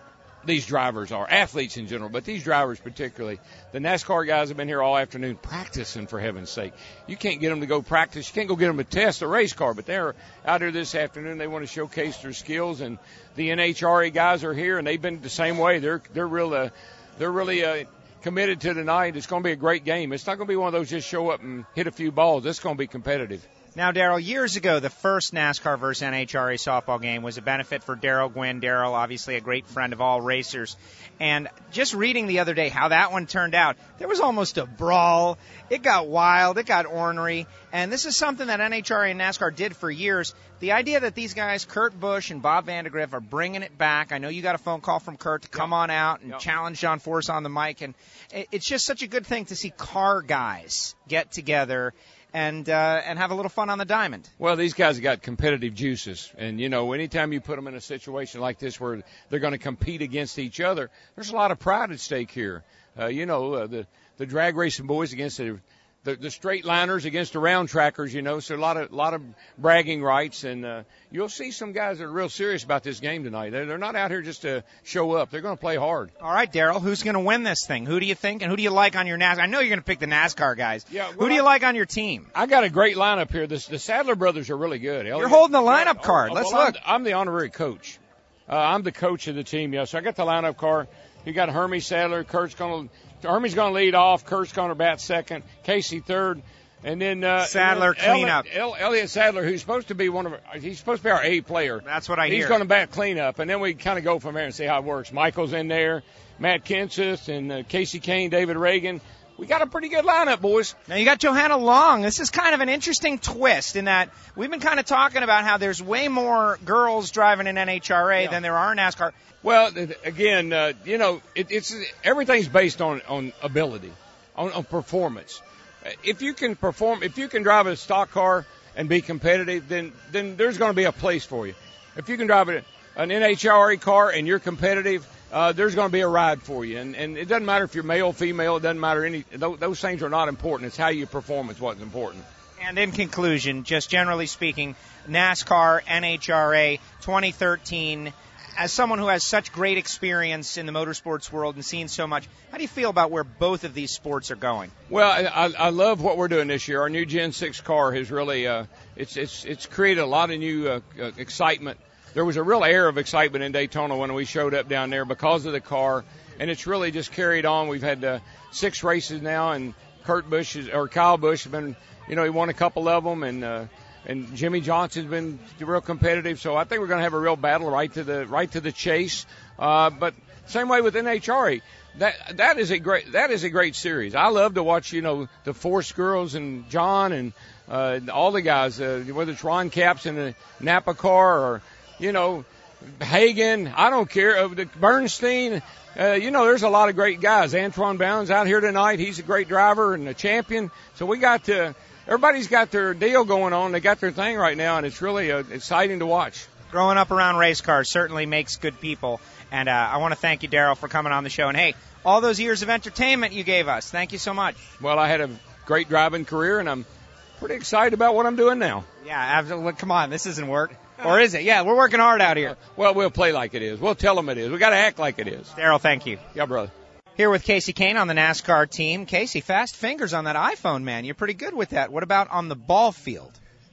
these drivers are, athletes in general, but these drivers particularly. The NASCAR guys have been here all afternoon practicing, for heaven's sake. You can't get them to go practice. You can't go get them to test a race car, but they're out here this afternoon. They want to showcase their skills, and the N H R A guys are here, and they've been the same way. They're they're real uh, they're really uh, committed to tonight. It's going to be a great game. It's not going to be one of those just show up and hit a few balls. It's going to be competitive. Now, Darrell, years ago, the first NASCAR versus N H R A softball game was a benefit for Darrell Gwynn. Darrell, obviously a great friend of all racers. And just reading the other day how that one turned out, there was almost a brawl. It got wild. It got ornery. And this is something that N H R A and NASCAR did for years. The idea that these guys, Kurt Busch and Bob Vandegrift, are bringing it back. I know you got a phone call from Kurt to come yep. on out and yep. challenge John Force on the mic. And it's just such a good thing to see car guys get together and uh, and have a little fun on the diamond. Well, these guys have got competitive juices. And, you know, anytime you put them in a situation like this where they're going to compete against each other, there's a lot of pride at stake here. Uh, you know, uh, the, the drag racing boys against the, the, the straight liners against the round trackers, you know, so a lot of, lot of bragging rights. And uh, you'll see some guys that are real serious about this game tonight. They're, they're not out here just to show up. They're going to play hard. All right, Darrell, who's going to win this thing? Who do you think, and who do you like on your NASCAR? I know you're going to pick the NASCAR guys. Yeah, well, who do you like on your team? I got a great lineup here. This, the Sadler brothers are really good. You're holding the lineup yeah, card. Oh, Let's well, look. I'm, I'm the honorary coach. Uh, I'm the coach of the team, yeah. So I got the lineup card. You got Hermie Sadler. Kurt's going to, Hermie's going to lead off. Kurt's going to bat second. Casey third. And then uh, Sadler and then clean up. El- Elliott Sadler, who's supposed to be one of our, he's supposed to be our A player. That's what I he's hear. He's going to bat clean up, and then we kind of go from there and see how it works. Michael's in there, Matt Kenseth, and uh, Casey Kane, David Reagan. We got a pretty good lineup, boys. Now you got Johanna Long. This is kind of an interesting twist in that we've been kind of talking about how there's way more girls driving in N H R A yeah. than there are in NASCAR. Well, again, uh, you know, it, it's everything's based on on ability, on, on performance. If you can perform, if you can drive a stock car and be competitive, then then there's going to be a place for you. If you can drive an N H R A car and you're competitive, uh, there's going to be a ride for you. And, and it doesn't matter if you're male, female, it doesn't matter. Any those, those things are not important. It's how you perform is what's important. And in conclusion, just generally speaking, NASCAR, N H R A, twenty thirteen. As someone who has such great experience in the motorsports world and seen so much, how do you feel about where both of these sports are going? Well, I, I love what we're doing this year. Our new Gen six car has really uh, it's it's it's created a lot of new uh, uh, excitement. There was a real air of excitement in Daytona when we showed up down there because of the car, and it's really just carried on. We've had uh, six races now, and Kurt Busch is, or Kyle Busch has been, you know, he won a couple of them, and. Uh, And Jimmy Johnson's been real competitive, so I think we're going to have a real battle right to the right to the chase. Uh, but same way with N H R A, that that is a great that is a great series. I love to watch, you know, the Force girls and John and uh, all the guys, uh, whether it's Ron Capps in a Napa car or, you know, Hagan. I don't care. Uh, the Bernstein. Uh, you know, there's a lot of great guys. Antoine Bounds out here tonight. He's a great driver and a champion. So we got to. Everybody's got their deal going on. They got their thing right now, and it's really uh, exciting to watch. Growing up around race cars certainly makes good people. And uh, I want to thank you, Darrell, for coming on the show. And, hey, all those years of entertainment you gave us, thank you so much. Well, I had a great driving career, and I'm pretty excited about what I'm doing now. Yeah, absolutely. Come on, this isn't work. Or is it? Yeah, we're working hard out here. Well, we'll play like it is. We'll tell them it is. We got to act like it is. Darrell, thank you. Yeah, brother. Here with Casey Kane on the NASCAR team. Casey, fast fingers on that iPhone, man. You're pretty good with that. What about on the ball field?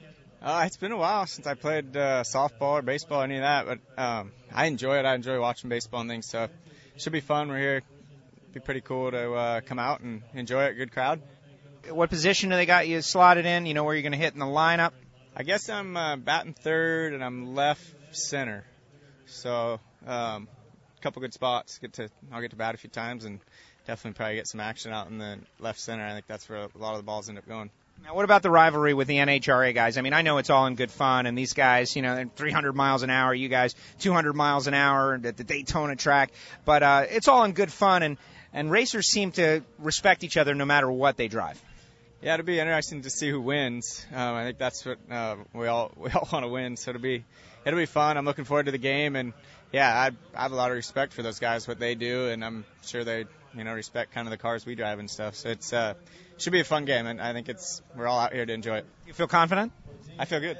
Uh, it's been a while since I played uh, softball or baseball, or any of that, but um, I enjoy it. I enjoy watching baseball and things, so it should be fun. We're here. It'd be pretty cool to uh, come out and enjoy it. Good crowd. What position do they got you slotted in? You know where you're going to hit in the lineup? I guess I'm uh, batting third, and I'm left center. So um, a couple good spots. Get to I'll get to bat a few times, and definitely probably get some action out in the left center. I think that's where a lot of the balls end up going. Now, what about the rivalry with the N H R A guys? I mean, I know it's all in good fun, and these guys, you know, they're three hundred miles an hour, you guys two hundred miles an hour at the Daytona track, but uh, it's all in good fun, and, and racers seem to respect each other no matter what they drive. Yeah, it'll be interesting to see who wins. Um, I think that's what uh, we all we all want to win, so it'll be it'll be fun. I'm looking forward to the game, and yeah, I, I have a lot of respect for those guys, what they do, and I'm sure they you know respect kind of the cars we drive and stuff. So it's uh, should be a fun game, and I think it's we're all out here to enjoy it. You feel confident? I feel good.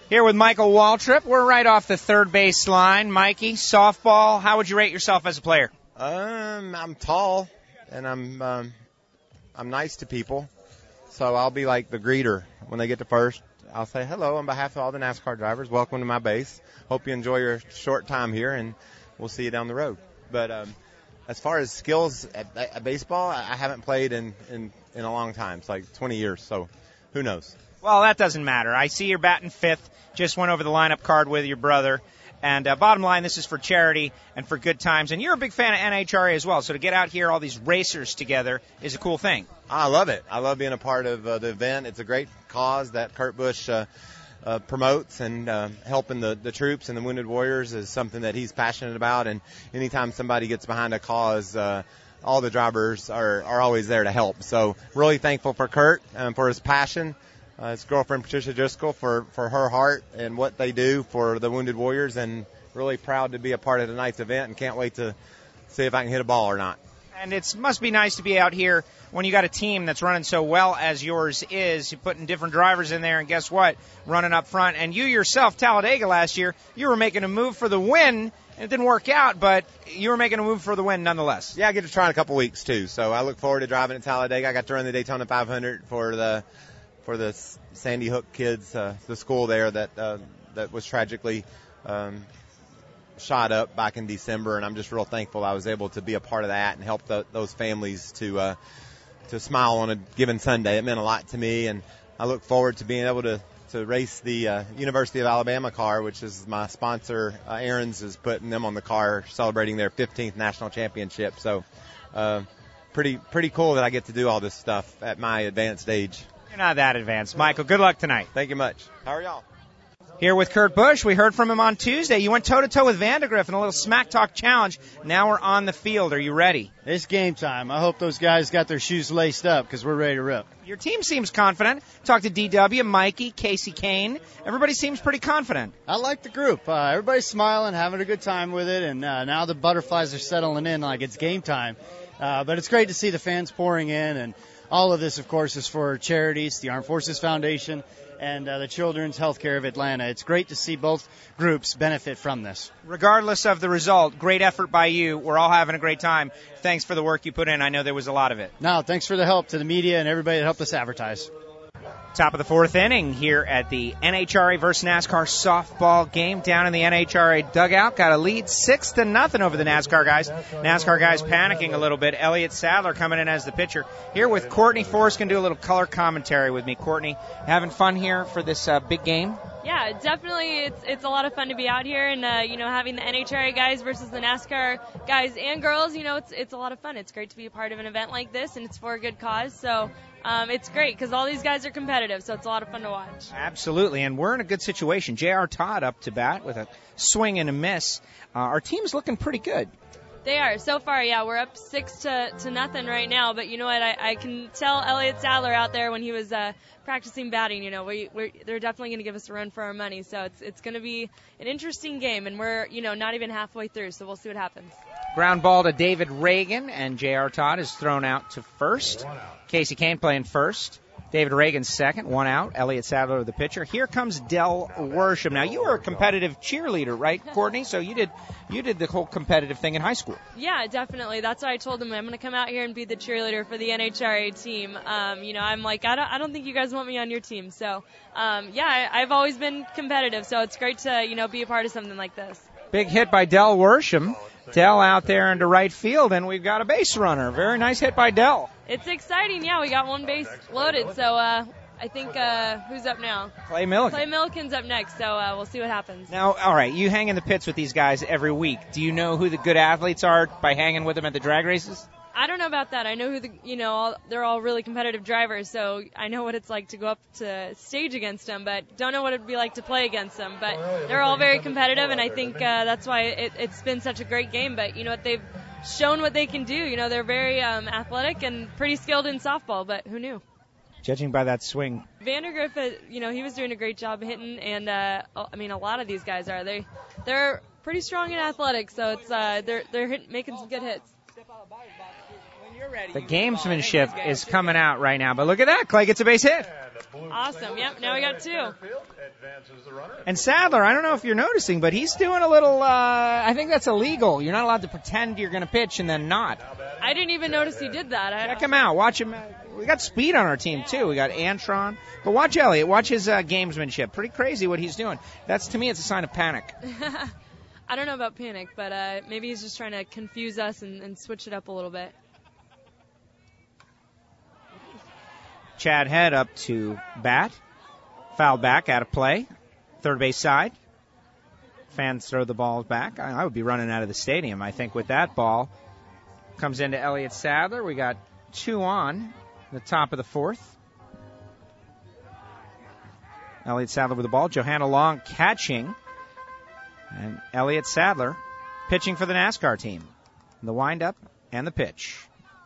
Here with Michael Waltrip. We're right off the third base line. Mikey, softball, how would you rate yourself as a player? Um, I'm tall, and I'm um, I'm nice to people, so I'll be like the greeter when they get to first. I'll say hello on behalf of all the NASCAR drivers. Welcome to my base. Hope you enjoy your short time here, and we'll see you down the road. But um, as far as skills at, at baseball, I haven't played in, in, in a long time. It's like twenty years, so who knows? Well, that doesn't matter. I see you're batting fifth. Just went over the lineup card with your brother. And uh, bottom line, this is for charity and for good times. And you're a big fan of N H R A as well. So to get out here, all these racers together, is a cool thing. I love it. I love being a part of uh, the event. It's a great cause that Kurt Busch uh, uh, promotes, and uh, helping the, the troops and the wounded warriors is something that he's passionate about. And anytime somebody gets behind a cause, uh, all the drivers are, are always there to help. So really thankful for Kurt um, for his passion. Uh, his girlfriend, Patricia Driscoll, for, for her heart and what they do for the Wounded Warriors, and really proud to be a part of tonight's event and can't wait to see if I can hit a ball or not. And it must be nice to be out here when you got a team that's running so well as yours is. You're putting different drivers in there, and guess what? Running up front. And you yourself, Talladega last year, you were making a move for the win. It didn't work out, but you were making a move for the win nonetheless. Yeah, I get to try in a couple weeks, too. So I look forward to driving at Talladega. I got to run the Daytona five hundred for the for the Sandy Hook kids, uh, the school there that uh, that was tragically um, shot up back in December, and I'm just real thankful I was able to be a part of that and help the, those families to uh, to smile on a given Sunday. It meant a lot to me, and I look forward to being able to, to race the uh, University of Alabama car, which is my sponsor. Uh, Aaron's is putting them on the car, celebrating their fifteenth national championship. So uh, pretty pretty cool that I get to do all this stuff at my advanced age. You're not that advanced. Michael, good luck tonight. Thank you much. How are y'all? Here with Kurt Busch. We heard from him on Tuesday. You went toe-to-toe with Vandegrift in a little smack talk challenge. Now we're on the field. Are you ready? It's game time. I hope those guys got their shoes laced up because we're ready to rip. Your team seems confident. Talk to D W, Mikey, Casey Kane. Everybody seems pretty confident. I like the group. Uh, everybody's smiling, having a good time with it, and uh, now the butterflies are settling in like it's game time. Uh, but it's great to see the fans pouring in, and all of this, of course, is for charities, the Armed Forces Foundation, and uh, the Children's Healthcare of Atlanta. It's great to see both groups benefit from this. Regardless of the result, great effort by you. We're all having a great time. Thanks for the work you put in. I know there was a lot of it. No, thanks for the help to the media and everybody that helped us advertise. Top of the fourth inning here at the N H R A versus NASCAR softball game down in the N H R A dugout. Got a lead six to nothing over the NASCAR guys. NASCAR guys panicking a little bit. Elliott Sadler coming in as the pitcher. Here with Courtney Forrest, can do a little color commentary with me. Courtney, having fun here for this uh, big game? Yeah, definitely. It's it's a lot of fun to be out here, and uh, you know, having the N H R A guys versus the NASCAR guys and girls. You know, it's it's a lot of fun. It's great to be a part of an event like this, and it's for a good cause. So um, it's great because all these guys are competitive. So it's a lot of fun to watch. Absolutely, and we're in a good situation. J R. Todd up to bat with a swing and a miss. Uh, our team's looking pretty good. They are. So far, yeah, we're up six to, to nothing right now. But you know what? I, I can tell Elliott Sadler out there when he was uh, practicing batting, you know, we, we're, they're definitely going to give us a run for our money. So it's it's going to be an interesting game, and we're, you know, not even halfway through. So we'll see what happens. Ground ball to David Reagan, and J R. Todd is thrown out to first. Casey Kane playing first. David Reagan second, one out. Elliott Sadler the pitcher. Here comes Del Worsham. Now, you were a competitive cheerleader, right, Courtney? So you did you did the whole competitive thing in high school. Yeah, definitely. That's why I told him I'm going to come out here and be the cheerleader for the N H R A team. Um, you know, I'm like, I don't, I don't think you guys want me on your team. So, um, yeah, I, I've always been competitive. So it's great to, you know, be a part of something like this. Big hit by Del Worsham. Del out there into right field, and we've got a base runner. Very nice hit by Del. It's exciting. Yeah, we got one base loaded. So uh, I think uh, who's up now? Clay Milliken. Clay Milliken's up next, so uh, we'll see what happens. Now, all right, you hang in the pits with these guys every week. Do you know who the good athletes are by hanging with them at the drag races? I don't know about that. I know who the, you know, all, they're all really competitive drivers, so I know what it's like to go up to stage against them, but don't know what it'd be like to play against them. But they're all very competitive, and I think uh, that's why it, it's been such a great game. But, you know what, they've shown what they can do. You know, they're very um, athletic and pretty skilled in softball, but who knew? Judging by that swing. Vandegrift, you know, he was doing a great job hitting, and, uh, I mean, a lot of these guys are. They, they're pretty strong in athletics, so it's uh, they're, they're hit, making some good hits. The gamesmanship is coming out right now. But look at that. Clay gets a base hit. Awesome. Yep, now we got two. And Sadler, I don't know if you're noticing, but he's doing a little, uh, I think that's illegal. You're not allowed to pretend you're going to pitch and then not. I didn't even notice he did that. I, Check him out. Watch him. We got speed on our team, too. We got Antron. But watch Elliott. Watch his uh, gamesmanship. Pretty crazy what he's doing. That's, to me, it's a sign of panic. I don't know about panic, but uh, maybe he's just trying to confuse us and, and switch it up a little bit. Chad Head up to bat. Foul back, out of play. Third base side. Fans throw the balls back. I, I would be running out of the stadium, I think, with that ball. Comes into Elliott Sadler. We got two on the top of the fourth. Elliott Sadler with the ball. Johanna Long catching. And Elliott Sadler pitching for the NASCAR team. The windup and the pitch.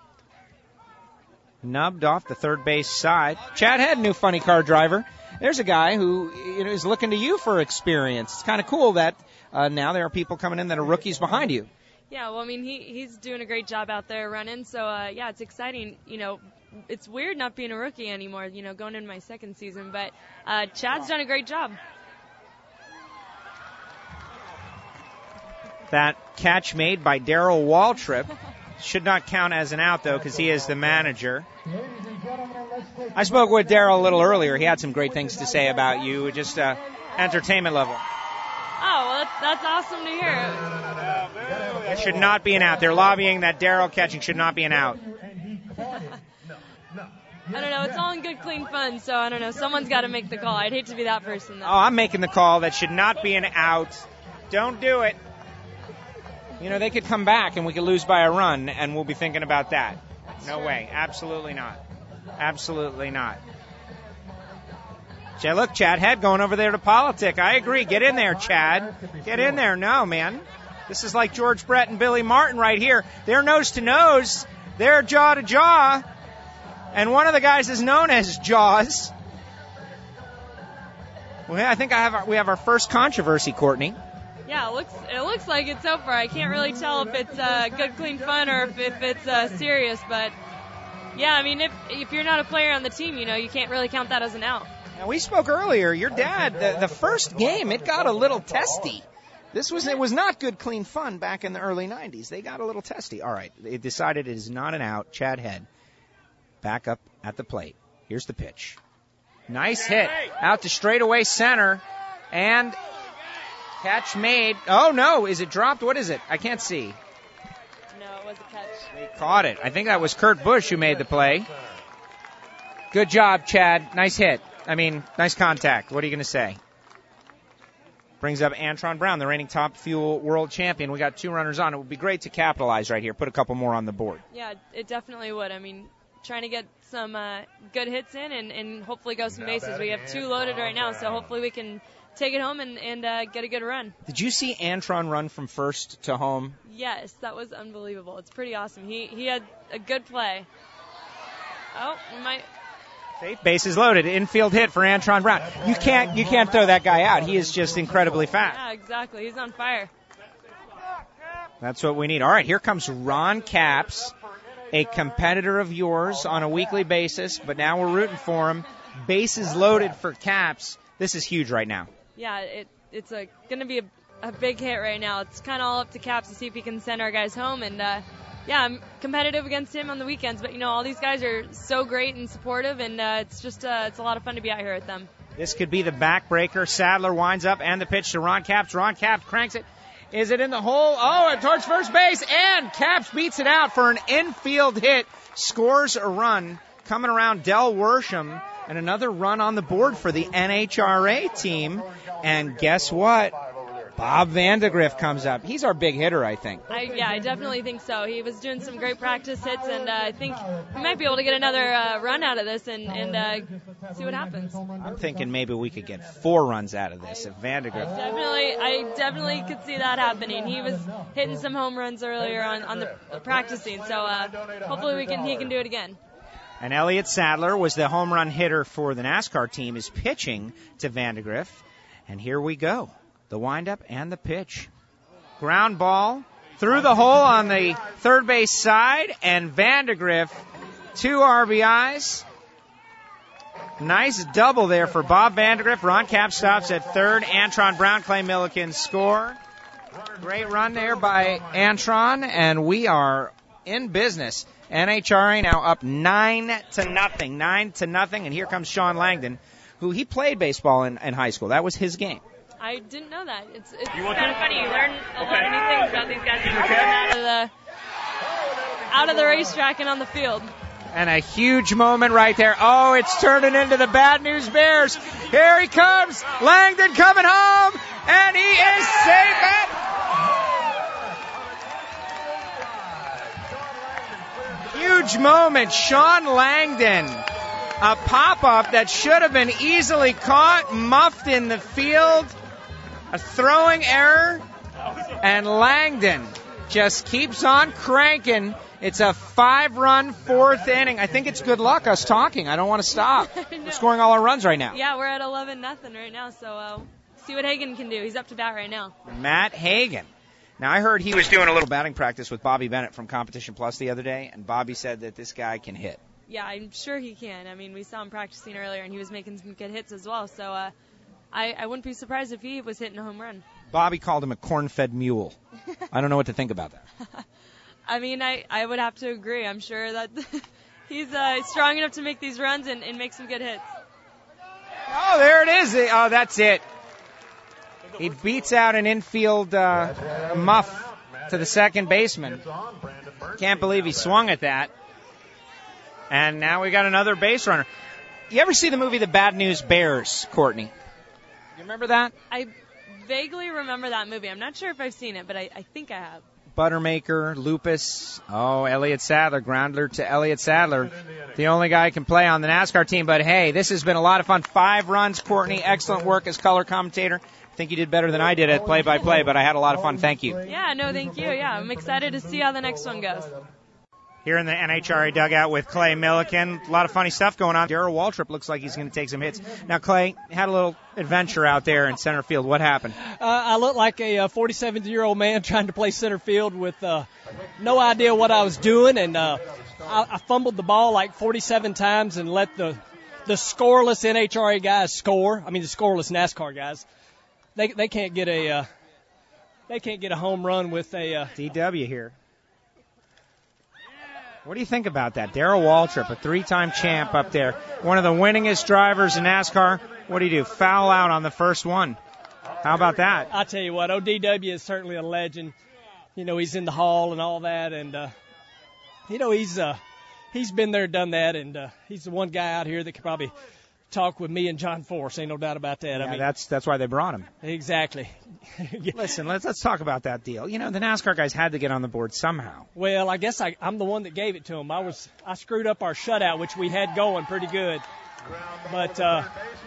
Nubbed off the third base side. Chad Head, new funny car driver. There's a guy who you know, is looking to you for experience. It's kind of cool that uh, now there are people coming in that are rookies behind you. Yeah, well, I mean, he he's doing a great job out there running. So, uh, yeah, it's exciting. You know, it's weird not being a rookie anymore, you know, going into my second season. But uh, Chad's done a great job. That catch made by Darrell Waltrip should not count as an out, though, because he is the manager. I spoke with Darrell a little earlier. He had some great things to say about you, just uh, entertainment level. Oh, well, that's, that's awesome to hear. It should not be an out. They're lobbying that Darrell catching should not be an out. I don't know. It's all in good, clean fun, so I don't know. Someone's got to make the call. I'd hate to be that person, though. Oh, I'm making the call. That should not be an out. Don't do it. You know, they could come back and we could lose by a run, and we'll be thinking about that. No way. Absolutely not. Absolutely not. Chad, look, Chad Head going over there to politic. I agree. Get in there, Chad. Get in there. No, man. This is like George Brett and Billy Martin right here. They're nose to nose. They're jaw to jaw. And one of the guys is known as Jaws. Well, I think I have our, we have our first controversy, Courtney. Yeah, it looks it looks like it so far. I can't really tell if it's uh, good, clean fun or if, if it's uh, serious. But, yeah, I mean, if if you're not a player on the team, you know, you can't really count that as an out. Now, we spoke earlier. Your dad, the, the first game, it got a little testy. This was it was not good, clean fun back in the early nineties. They got a little testy. All right, they decided it is not an out. Chad Head back up at the plate. Here's the pitch. Nice hit out to straightaway center, and catch made. Oh, no. Is it dropped? What is it? I can't see. No, it was a catch. They caught it. I think that was Kurt Busch who made the play. Good job, Chad. Nice hit. I mean, nice contact. What are you going to say? Brings up Antron Brown, the reigning Top Fuel world champion. We got two runners on. It would be great to capitalize right here. Put a couple more on the board. Yeah, it definitely would. I mean, trying to get some uh, good hits in and, and hopefully go some bases. We have two loaded right now, so hopefully we can take it home and, and uh, get a good run. Did you see Antron run from first to home? Yes, that was unbelievable. It's pretty awesome. He he had a good play. Oh, we might. Bases loaded. Infield hit for Antron Brown. You can't you can't throw that guy out. He is just incredibly fast. Yeah, exactly. He's on fire. That's what we need. All right, here comes Ron Capps, a competitor of yours on a weekly basis, but now we're rooting for him. Bases loaded for Capps. This is huge right now. Yeah, it it's a going to be a, a big hit right now. It's kind of all up to Capps to see if he can send our guys home. And, uh, yeah, I'm competitive against him on the weekends. But, you know, all these guys are so great and supportive, and uh, it's just uh, it's a lot of fun to be out here with them. This could be the backbreaker. Sadler winds up, and the pitch to Ron Capps. Ron Capps cranks it. Is it in the hole? Oh, towards first base, and Capps beats it out for an infield hit. Scores a run coming around Del Worsham. And another run on the board for the N H R A team. And guess what? Bob Vandegrift comes up. He's our big hitter, I think. I, yeah, I definitely think so. He was doing some great practice hits, and uh, I think we might be able to get another uh, run out of this and, and uh, see what happens. I'm thinking maybe we could get four runs out of this if Vandegrift. Definitely, I definitely could see that happening. He was hitting some home runs earlier on, on the practicing, so uh, hopefully we can he can do it again. And Elliott Sadler was the home run hitter for the NASCAR team, is pitching to Vandegrift. And here we go. The windup and the pitch. Ground ball through the hole on the third base side, and Vandegrift, two R B Is. Nice double there for Bob Vandegrift. Ron Capps stops at third. Antron Brown, Clay Milliken score. Great run there by Antron, and we are in business. N H R A now up nine to nothing, nine to nothing, and here comes Sean Langdon, who he played baseball in, in high school. That was his game. I didn't know that. It's it's kind of funny. You learn a lot of new things about these guys when you're out of the out of the racetrack and on the field. And a huge moment right there. Oh, it's turning into the Bad News Bears. Here he comes. Langdon coming home, and he is safe at. Huge moment. Sean Langdon. A pop-up that should have been easily caught, muffed in the field. A throwing error. And Langdon just keeps on cranking. It's a five-run fourth inning. I think it's good luck us talking. I don't want to stop. We're scoring all our runs right now. Yeah, we're at eleven nothing right now, so uh, see what Hagan can do. He's up to bat right now. Matt Hagan. Now, I heard he was doing a little batting practice with Bobby Bennett from Competition Plus the other day, and Bobby said that this guy can hit. Yeah, I'm sure he can. I mean, we saw him practicing earlier, and he was making some good hits as well, so uh, I, I wouldn't be surprised if he was hitting a home run. Bobby called him a corn-fed mule. I don't know what to think about that. I mean, I, I would have to agree. I'm sure that he's uh, strong enough to make these runs and, and make some good hits. Oh, there it is. Oh, that's it. He beats out an infield uh, muff to the second baseman. Can't believe he swung at that. And now we got another base runner. You ever see the movie The Bad News Bears, Courtney? You remember that? I vaguely remember that movie. I'm not sure if I've seen it, but I, I think I have. Buttermaker, Lupus, oh, Elliott Sadler, groundler to Elliott Sadler. The only guy who can play on the NASCAR team. But, hey, this has been a lot of fun. Five runs, Courtney. Excellent work as color commentator. I think you did better than I did at play-by-play, but I had a lot of fun. Thank you. Yeah, no, thank you. Yeah, I'm excited to see how the next one goes. Here in the N H R A dugout with Clay Milliken. A lot of funny stuff going on. Darrell Waltrip looks like he's going to take some hits. Now, Clay, had a little adventure out there in center field. What happened? Uh, I looked like a forty-seven-year-old man trying to play center field with uh, no idea what I was doing, and uh, I, I fumbled the ball like forty-seven times and let the the scoreless N H R A guys score. I mean, the scoreless NASCAR guys. They they can't get a uh, they can't get a home run with a uh, D W here. What do you think about that? Darrell Waltrip, a three-time champ up there, one of the winningest drivers in NASCAR. What do you do? Foul out on the first one. How about that? I tell you what, O D W is certainly a legend. You know, he's in the hall and all that, and uh, you know he's uh, he's been there, done that, and uh, he's the one guy out here that could probably talk with me and John Force. Ain't no doubt about that. Yeah, I mean, that's that's why they brought him. Exactly. Listen, let's let's talk about that deal. You know, the NASCAR guys had to get on the board somehow. Well, I guess I, I'm the one that gave it to him. I was I screwed up our shutout, which we had going pretty good, but uh,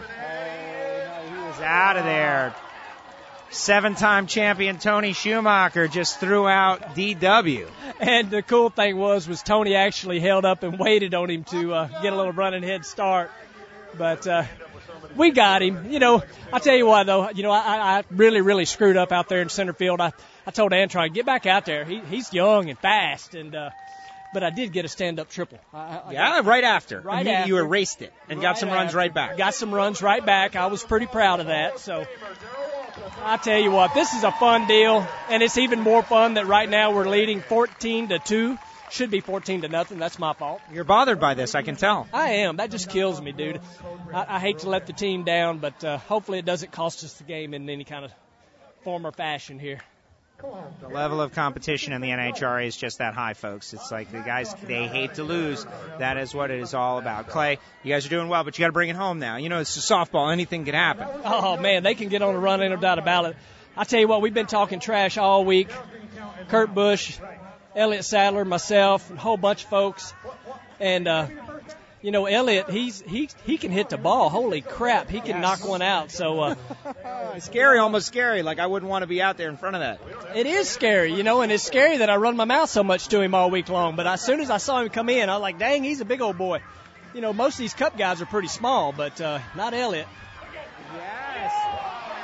he was out of there. Seven-time champion Tony Schumacher just threw out D W. And the cool thing was, was Tony actually held up and waited on him to uh, get a little running head start. But uh, we got him. You know, I tell you what, though, you know, I, I really, really screwed up out there in center field. I, I told Antron, get back out there. He, he's young and fast, and uh, but I did get a stand-up triple. I, I yeah, got, right after. Right I mean, after. You erased it and right got some runs after. right back. Got some runs right back. I was pretty proud of that. So I tell you what, this is a fun deal, and it's even more fun that right now we're leading fourteen to two. Should be fourteen to nothing. That's my fault. You're bothered by this, I can tell. I am. That just kills me, dude. I, I hate to let the team down, but uh, hopefully it doesn't cost us the game in any kind of form or fashion here. The level of competition in the N H R A is just that high, folks. It's like the guys, they hate to lose. That is what it is all about. Clay, you guys are doing well, but you got to bring it home now. You know, it's a softball. Anything can happen. Oh, man, they can get on a run, ain't no doubt about it. I tell you what, we've been talking trash all week. Kurt Busch, Elliott Sadler, myself, and a whole bunch of folks. And, uh, you know, Elliott, he's he he can hit the ball. Holy crap, he can yes. knock one out. So uh, scary, almost scary. Like I wouldn't want to be out there in front of that. It is scary, you know, and it's scary that I run my mouth so much to him all week long. But as soon as I saw him come in, I was like, dang, he's a big old boy. You know, most of these Cup guys are pretty small, but uh, not Elliott. Yes. Oh,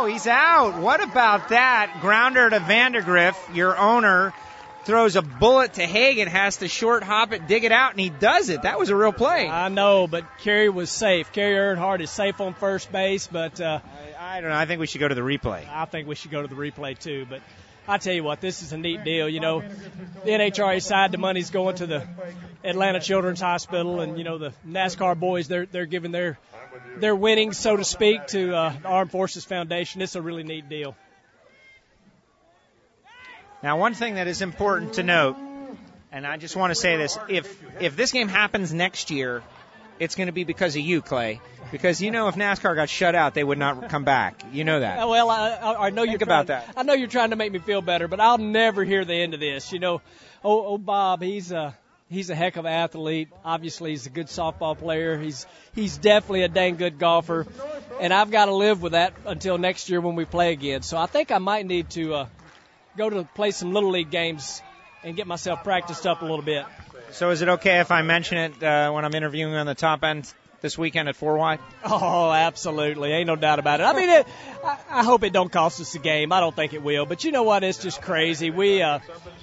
No, he's out. What about that? Grounder to Vandegrift. Your owner throws a bullet to Hagan, has to short hop it, dig it out, and he does it. That was a real play. I know, but Kerry was safe. Kerry Earnhardt is safe on first base, but uh, I, I don't know. I think we should go to the replay. I think we should go to the replay too. But I tell you what, this is a neat deal. You know, the N H R A side, the money's going to the Atlanta Children's Hospital, and you know the NASCAR boys, they're they're giving their their winnings, so to speak, to uh, the Armed Forces Foundation. It's a really neat deal. Now, one thing that is important to note, and I just want to say this, if if this game happens next year, it's going to be because of you, Clay. Because, you know, if NASCAR got shut out, they would not come back. You know that. Well, I, I, I know Think you're about trying, that. I know you're trying to make me feel better, but I'll never hear the end of this. You know, oh, oh Bob, he's a he's a heck of an athlete. Obviously, he's a good softball player. He's he's definitely a dang good golfer, and I've got to live with that until next year when we play again. So I think I might need to uh, go to play some Little League games and get myself practiced up a little bit. So is it okay if I mention it uh, when I'm interviewing on the top end this weekend at four wide? Oh, absolutely. Ain't no doubt about it. I mean, it, I, I hope it don't cost us a game. I don't think it will. But you know what? It's just crazy. We uh,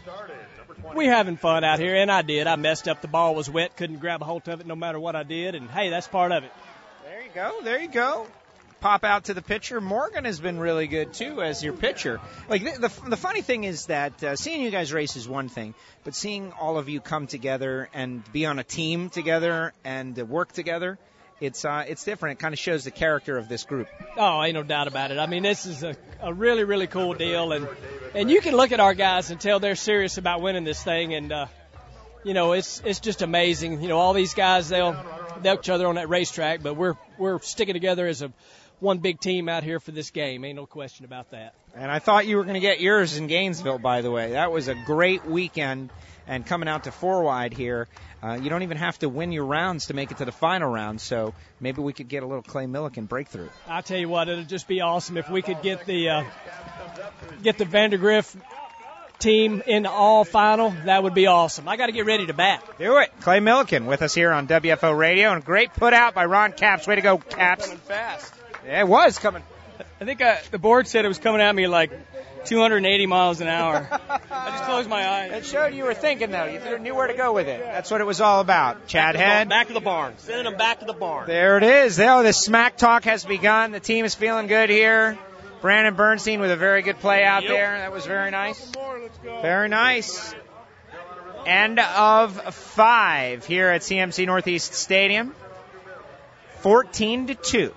we having fun out here, and I did. I messed up. The ball was wet. Couldn't grab a hold of it no matter what I did. And, hey, that's part of it. There you go. There you go. Pop out to the pitcher. Morgan has been really good, too, as your pitcher. Like, the the, the funny thing is that uh, seeing you guys race is one thing, but seeing all of you come together and be on a team together and uh, work together, it's uh, it's different. It kind of shows the character of this group. Oh, ain't no doubt about it. I mean, this is a, a really, really cool deal, and and you can look at our guys and tell they're serious about winning this thing, and uh, you know, it's it's just amazing. You know, all these guys, they'll they'll each other on that racetrack, but we're we're sticking together as a one big team out here for this game. Ain't no question about that. And I thought you were going to get yours in Gainesville, by the way. That was a great weekend. And coming out to four wide here, uh, you don't even have to win your rounds to make it to the final round. So maybe we could get a little Clay Millican breakthrough. I tell you what, it'll just be awesome if we could get the uh, get the Vandegrift team in the all final. That would be awesome. I got to get ready to bat. Do it. Clay Millican with us here on W F O Radio, and a great put out by Ron Capps. Way to go, Capps. Coming fast. Yeah, it was coming. I think uh, the board said it was coming at me like two hundred eighty miles an hour. I just closed my eyes. It showed you were thinking, though. You knew where to go with it. That's what it was all about. Chad Head. Back to the barn. Sending them back to the barn. There it is. There, the smack talk has begun. The team is feeling good here. Brandon Bernstein with a very good play out Yep. there. That was very nice. Very nice. End of five here at C M C Northeast Stadium. fourteen to two.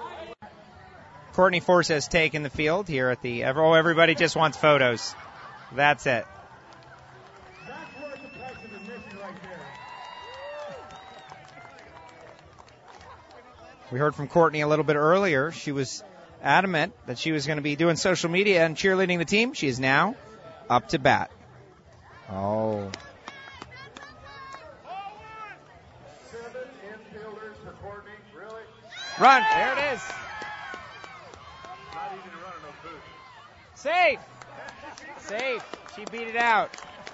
Courtney Force has taken the field here at the, oh, everybody just wants photos. That's it. We heard from Courtney a little bit earlier. She was adamant that she was going to be doing social media and cheerleading the team. She is now up to bat. Oh. Run. There it is. Safe. Safe. She beat it out.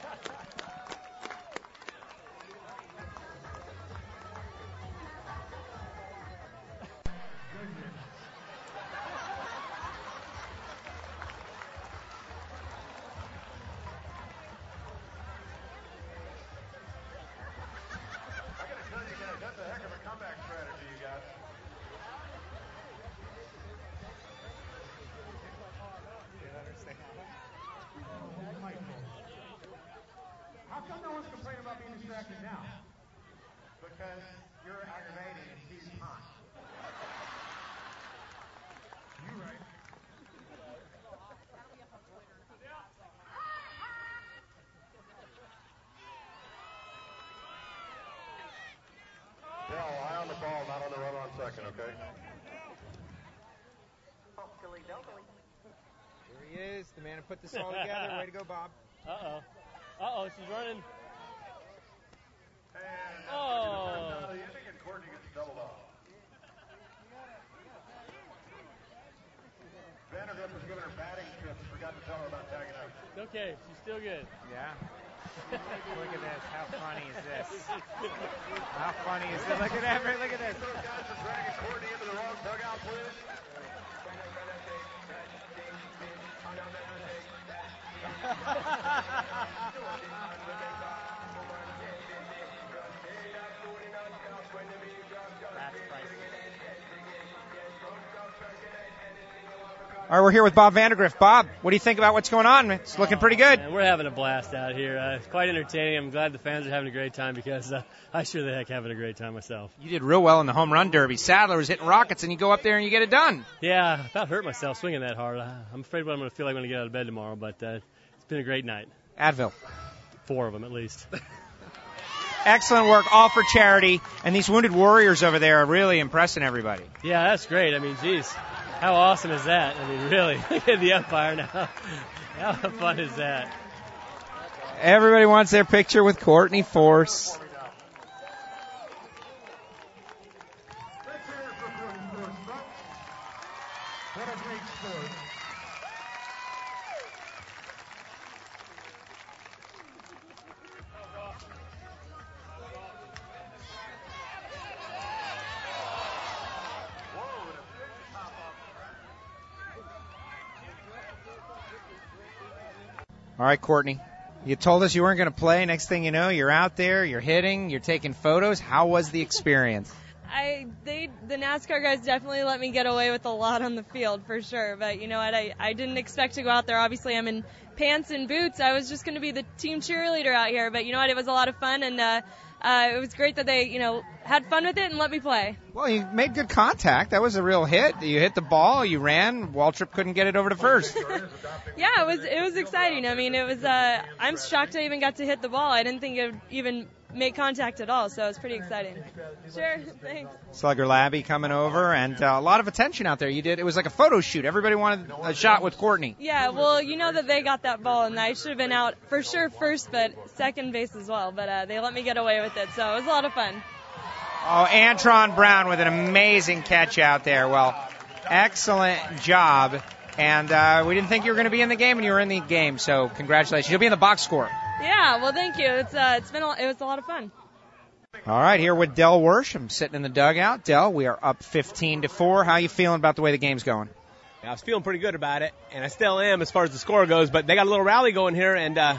Second, okay? Here he is, the man who put this all together. Way to go, Bob. Uh-oh. Uh-oh, she's running. Oh. Courtney gets doubled off. Vandergrift was giving her batting tips. Forgot to tell her about tagging out. Okay, she's still good. Yeah. Look at this. How funny is this? How funny is this? Look at Everett. Look at this. Those guys are dragging Courtney into the wrong dugout, please. All right, we're here with Bob Vandergrift. Bob, what do you think about what's going on? It's looking pretty good. Man, we're having a blast out here. Uh, it's quite entertaining. I'm glad the fans are having a great time because uh, I sure the heck having a great time myself. You did real well in the home run derby. Sadler was hitting rockets, and you go up there and you get it done. Yeah, I about hurt myself swinging that hard. I'm afraid what I'm going to feel like when I get out of bed tomorrow, but uh, it's been a great night. Advil. Four of them at least. Excellent work, all for charity. And these Wounded Warriors over there are really impressing everybody. Yeah, that's great. I mean, geez, how awesome is that? I mean, really, look at the umpire now. How fun is that? Everybody wants their picture with Courtney Force. All right, Courtney, you told us you weren't going to play. Next thing you know, you're out there, you're hitting, you're taking photos. How was the experience? I they the NASCAR guys definitely let me get away with a lot on the field for sure. But you know what? I, I didn't expect to go out there. Obviously, I'm in pants and boots. I was just going to be the team cheerleader out here. But you know what? It was a lot of fun, and uh, uh, it was great that they you know had fun with it and let me play. Well, you made good contact. That was a real hit. You hit the ball. You ran. Waltrip couldn't get it over to first. Yeah, it was it was exciting. I mean, it was. Uh, I'm shocked I even got to hit the ball. I didn't think it would even make contact at all, so it's pretty exciting. Sure, thanks. Slugger Labby coming over, and uh, a lot of attention out there. You did. It was like a photo shoot. Everybody wanted a shot with Courtney. Yeah, well, you know that they got that ball, and I should have been out for sure first, but second base as well. But uh, they let me get away with it, so it was a lot of fun. Oh, Antron Brown with an amazing catch out there. Well, excellent job. And uh, we didn't think you were going to be in the game, and you were in the game, so congratulations. You'll be in the box score. Yeah, well, thank you. It's uh, it's been a, it was a lot of fun. All right, here with Del Worsh. I'm sitting in the dugout. Del, we are up fifteen to four. How you feeling about the way the game's going? Yeah, I was feeling pretty good about it, and I still am as far as the score goes. But they got a little rally going here, and uh,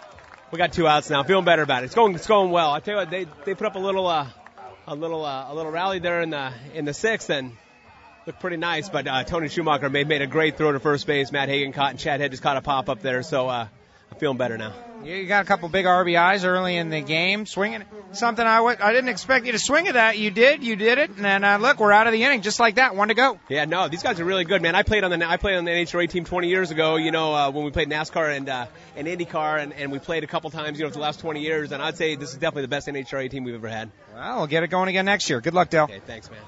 we got two outs now. Feeling better about it. It's going it's going well. I tell you what, they they put up a little uh, a little uh, a little rally there in the in the sixth, and looked pretty nice. But uh, Tony Schumacher made made a great throw to first base. Matt Hagan caught, and Chad Head just caught a pop up there. So uh, I'm feeling better now. You got a couple big R B Is early in the game, swinging something I w- I didn't expect you to swing at that. You did, you did it, and then uh, look, we're out of the inning just like that, one to go. Yeah, no, these guys are really good, man. I played on the I played on the N H R A team twenty years ago. You know, uh, when we played NASCAR and uh, and IndyCar, and, and we played a couple times, you know, for the last twenty years. And I'd say this is definitely the best N H R A team we've ever had. Well, we'll get it going again next year. Good luck, Dale. Okay, thanks, man.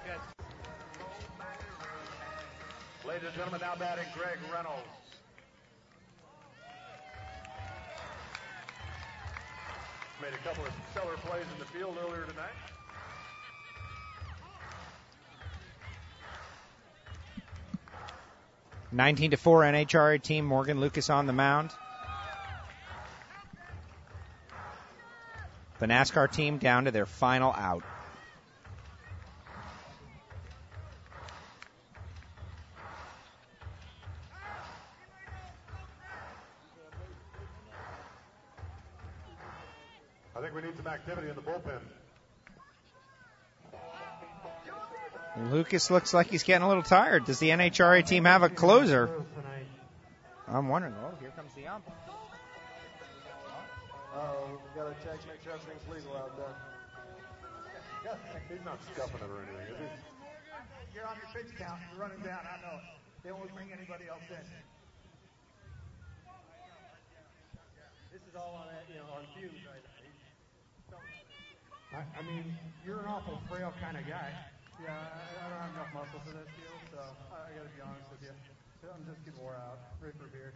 Ladies and gentlemen, now batting Greg Reynolds. Made a couple of stellar plays in the field earlier tonight. nineteen to four N H R A team. Morgan Lucas on the mound. The NASCAR team down to their final out. I think we need some activity in the bullpen. Lucas looks like he's getting a little tired. Does the N H R A team have a closer? I'm wondering. Oh, here comes the ump. Uh-oh, we got to check, make sure everything's legal out there. He's not scuffing it or anything, is he? You're on your pitch count. You're running down. I know it. They won't bring anybody else in. This is all on, you know, on fumes right now. I, I mean, you're an awful frail kind of guy. Yeah, I, I don't have enough muscle for this deal, so I, I got to be honest with you. So I'm just getting wore out. Ready for a beer.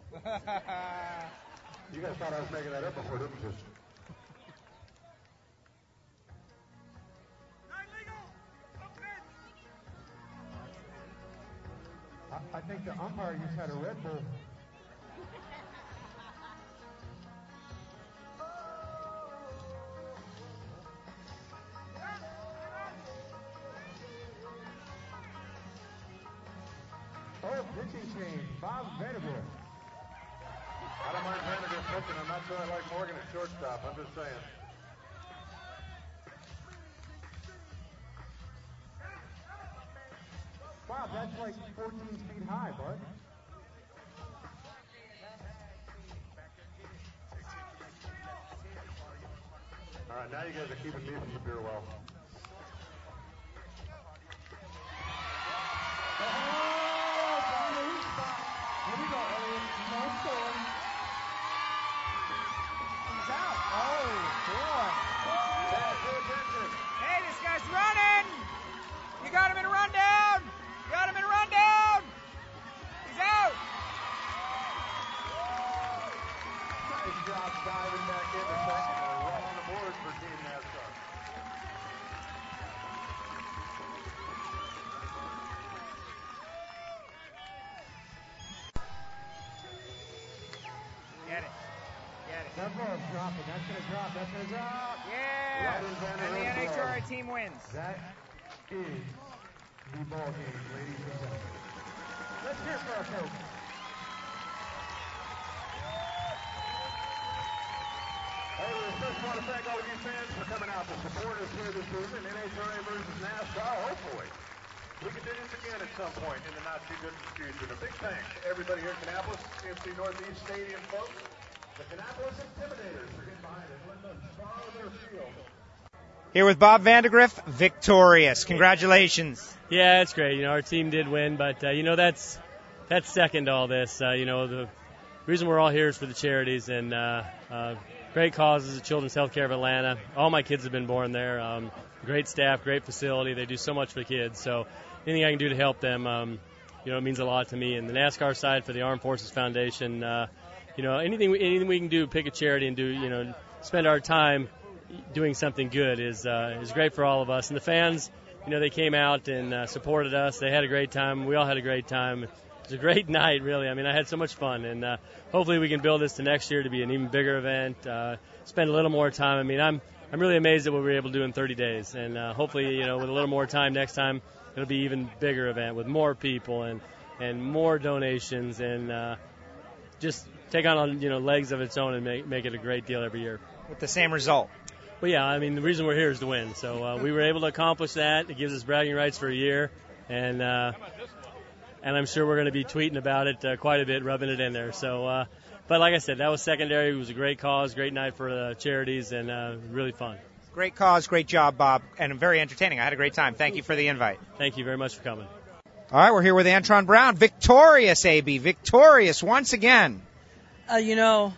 You guys thought I was making that up before, didn't you? I, I think the umpire just had a Red Bull. Oh, pitching change. Bob Vanderbilt. I don't mind Vanderbilt pitching. I'm not sure I like Morgan at shortstop. I'm just saying. Bob, that's like fourteen feet high, bud. All right, now you guys are keeping me from the beer well. Oh, down the weak spot. Here we go, Elliot. No score. He's out. Oh, boy. Hey, this guy's running. You got him in a rundown. You got him in a rundown. He's out. Nice job diving back in the second. We're on the board for Team NASCAR. Get it. Get it. That ball's dropping. That's going to drop. That's going to drop. Yeah. And the N H R A team wins. That is the ball game, ladies and gentlemen. Let's hear it for our folks. Hey, we first want to thank all of you fans for coming out to support us here this evening. N H R A versus NASCAR. Hopefully, we can do this again at some point in the not-too-distant future. A big thanks to everybody here at Kannapolis, C F C Northeast Stadium, folks. The Kannapolis Intimidators are getting behind it. Let them follow their field. Here with Bob Vandergriff, victorious. Congratulations. Yeah, it's great. You know, our team did win, but, uh, you know, that's that's second to all this. Uh, you know, the reason we're all here is for the charities and uh, uh, great causes, the Children's Healthcare of Atlanta. All my kids have been born there. Um, great staff, great facility. They do so much for the kids. So anything I can do to help them, um, you know, it means a lot to me. And the NASCAR side for the Armed Forces Foundation, uh, you know, anything anything we can do, pick a charity and do, you know, spend our time doing something good is uh, is great for all of us. And the fans, you know, they came out and uh, supported us. They had a great time. We all had a great time. It was a great night, really. I mean, I had so much fun. And uh, hopefully we can build this to next year to be an even bigger event, uh, spend a little more time. I mean, I'm I'm really amazed at what we were able to do in thirty days. And uh, hopefully, you know, with a little more time next time, it'll be even bigger event with more people and, and more donations and uh, just take on, you know, legs of its own and make, make it a great deal every year. With the same result. Well, yeah, I mean, the reason we're here is to win. So uh, we were able to accomplish that. It gives us bragging rights for a year. And uh, and I'm sure we're going to be tweeting about it uh, quite a bit, rubbing it in there. So, uh, but like I said, that was secondary. It was a great cause, great night for the charities, and uh, really fun. Great cause, great job, Bob, and very entertaining. I had a great time. Thank you for the invite. Thank you very much for coming. All right, we're here with Antron Brown. Victorious, A B. Victorious once again. Uh, you know,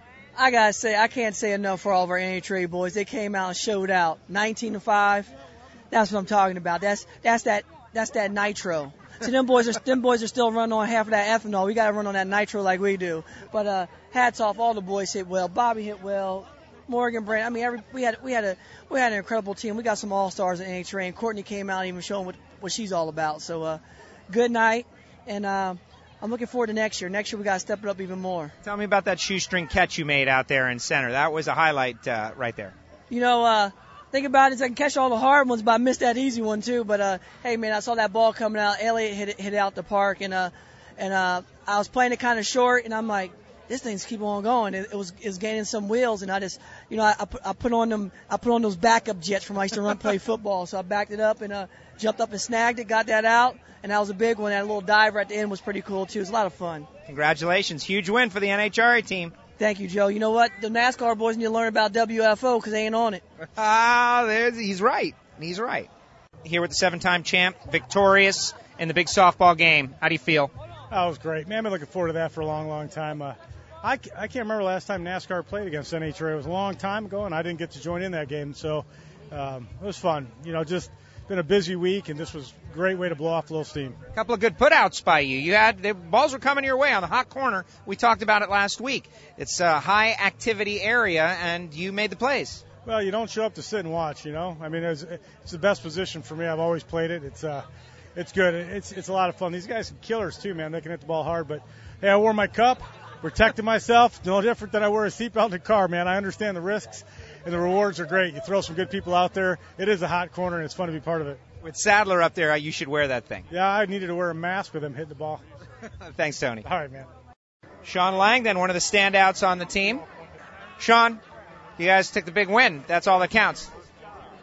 I got to say, I can't say enough for all of our N H R A boys. They came out and showed out. nineteen to five. That's what I'm talking about. That's that's that that's that nitro. See, them boys are them boys are still running on half of that ethanol. We got to run on that nitro like we do. But uh, hats off, all the boys hit well. Bobby hit well. Morgan, Brand. I mean, every we had we had a we had an incredible team. We got some all stars in N H R A, and Courtney came out and even showing what what she's all about. So, uh, good night, and uh, I'm looking forward to next year. Next year we got to step it up even more. Tell me about that shoestring catch you made out there in center. That was a highlight uh, right there. You know, uh, think about it. I can catch all the hard ones, but I missed that easy one too. But uh, hey, man, I saw that ball coming out. Elliott hit it, hit it out the park, and uh, and uh, I was playing it kind of short, and I'm like, this thing's keep on going. It, it was it was gaining some wheels, and I just, you know, I, I, put, I put on them, I put on those backup jets from when I used to run play football. So I backed it up and uh, jumped up and snagged it, got that out, and that was a big one. That little diver at the end was pretty cool too. It was a lot of fun. Congratulations, huge win for the N H R A team. Thank you, Joe. You know what? The NASCAR boys need to learn about W F O because they ain't on it. Ah, there's he's right. He's right. Here with the seven-time champ, victorious in the big softball game. How do you feel? That was great, man. I've been looking forward to that for a long, long time. Uh, I, I can't remember last time NASCAR played against N H R A. It was a long time ago, and I didn't get to join in that game. So um, it was fun. You know, just been a busy week, and this was a great way to blow off a little steam. A couple of good putouts by you. You had the balls were coming your way on the hot corner. We talked about it last week. It's a high activity area, and you made the plays. Well, you don't show up to sit and watch. You know, I mean, it's, it's the best position for me. I've always played it. It's uh, it's good. It's it's a lot of fun. These guys are killers too, man. They can hit the ball hard. But hey, I wore my cup. Protected myself, no different than I wear a seatbelt in the car, man. I understand the risks, and the rewards are great. You throw some good people out there. It is a hot corner, and it's fun to be part of it. With Sadler up there, you should wear that thing. Yeah, I needed to wear a mask with him hitting the ball. Thanks, Tony. All right, man. Sean Lang, then one of the standouts on the team. Sean, you guys took the big win. That's all that counts.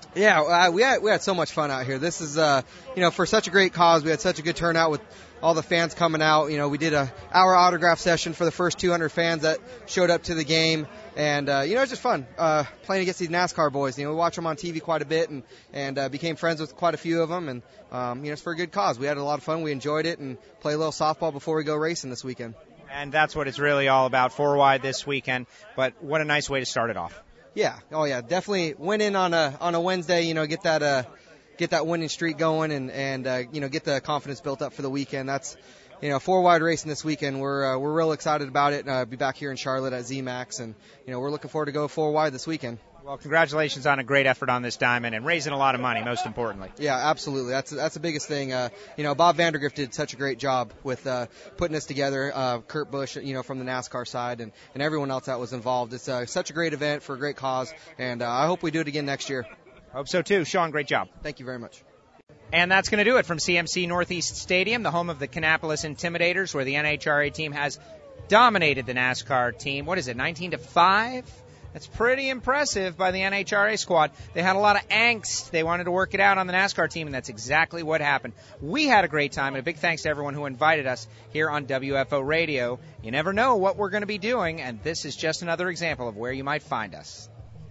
Yeah, uh, we had we had so much fun out here. This is, uh, you know, for such a great cause. We had such a good turnout with all the fans coming out. You know, we did a hour autograph session for the first two hundred fans that showed up to the game, and uh, you know, it's just fun uh, playing against these NASCAR boys. You know, we watch them on T V quite a bit, and and uh, became friends with quite a few of them, and um, you know, it's for a good cause. We had a lot of fun. We enjoyed it, and play a little softball before we go racing this weekend. And that's what it's really all about, four wide this weekend. But what a nice way to start it off. Yeah, oh yeah, definitely win in on a on a Wednesday. You know, get that uh, get that winning streak going, and and uh, you know, get the confidence built up for the weekend. That's, you know, four wide racing this weekend. We're uh, we're real excited about it. Uh, be back here in Charlotte at Z MAX, and you know, we're looking forward to go four wide this weekend. Well, congratulations on a great effort on this diamond and raising a lot of money, most importantly. Yeah, absolutely. That's that's the biggest thing. Uh, you know, Bob Vandergrift did such a great job with uh, putting this together. Uh, Kurt Busch, you know, from the NASCAR side, and, and everyone else that was involved. It's uh, such a great event for a great cause, and uh, I hope we do it again next year. Hope so, too. Sean, great job. Thank you very much. And that's going to do it from C M C Northeast Stadium, the home of the Kannapolis Intimidators, where the N H R A team has dominated the NASCAR team. What is it, nineteen to five? That's pretty impressive by the N H R A squad. They had a lot of angst. They wanted to work it out on the NASCAR team, and that's exactly what happened. We had a great time, and a big thanks to everyone who invited us here on W F O Radio. You never know what we're going to be doing, and this is just another example of where you might find us.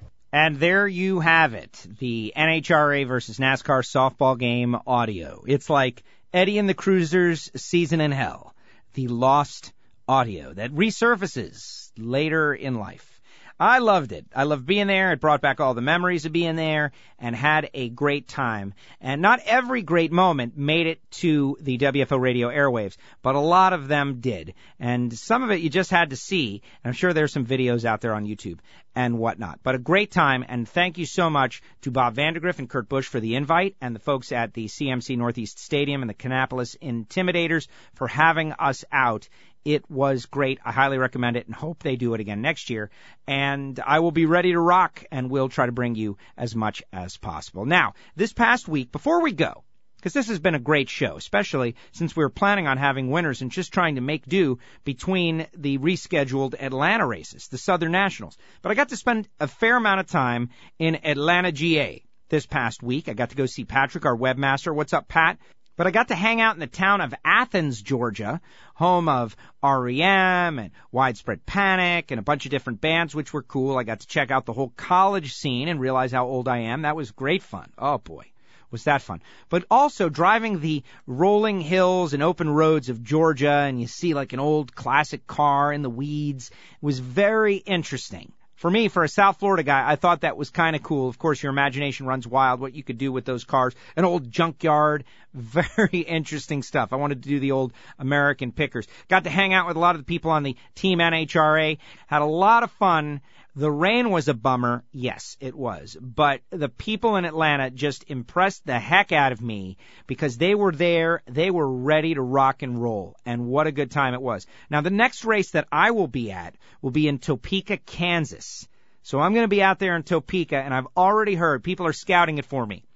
And there you have it, the N H R A versus NASCAR softball game audio. It's like Eddie and the Cruisers' Season in Hell, the lost audio that resurfaces later in life. I loved it. I loved being there. It brought back all the memories of being there and had a great time. And not every great moment made it to the W F O radio airwaves, but a lot of them did. And some of it you just had to see. I'm sure there's some videos out there on YouTube and whatnot. But a great time, and thank you so much to Bob Vandergrift and Kurt Busch for the invite, and the folks at the C M C Northeast Stadium and the Kannapolis Intimidators for having us out. It was great. I highly recommend it and hope they do it again next year. And I will be ready to rock, and we'll try to bring you as much as possible. Now, this past week, before we go, because this has been a great show, especially since we were planning on having winners and just trying to make do between the rescheduled Atlanta races, the Southern Nationals. But I got to spend a fair amount of time in Atlanta, G A this past week. I got to go see Patrick, our webmaster. What's up, Pat? But I got to hang out in the town of Athens, Georgia, home of R E M and Widespread Panic and a bunch of different bands, which were cool. I got to check out the whole college scene and realize how old I am. That was great fun. Oh, boy, was that fun. But also driving the rolling hills and open roads of Georgia, and you see like an old classic car in the weeds, was very interesting. For me, for a South Florida guy, I thought that was kind of cool. Of course, your imagination runs wild, what you could do with those cars. An old junkyard, very interesting stuff. I wanted to do the old American pickers. Got to hang out with a lot of the people on the Team N H R A. Had a lot of fun. The rain was a bummer. Yes, it was. But the people in Atlanta just impressed the heck out of me because they were there. They were ready to rock and roll. And what a good time it was. Now, the next race that I will be at will be in Topeka, Kansas. So I'm going to be out there in Topeka, and I've already heard people are scouting it for me.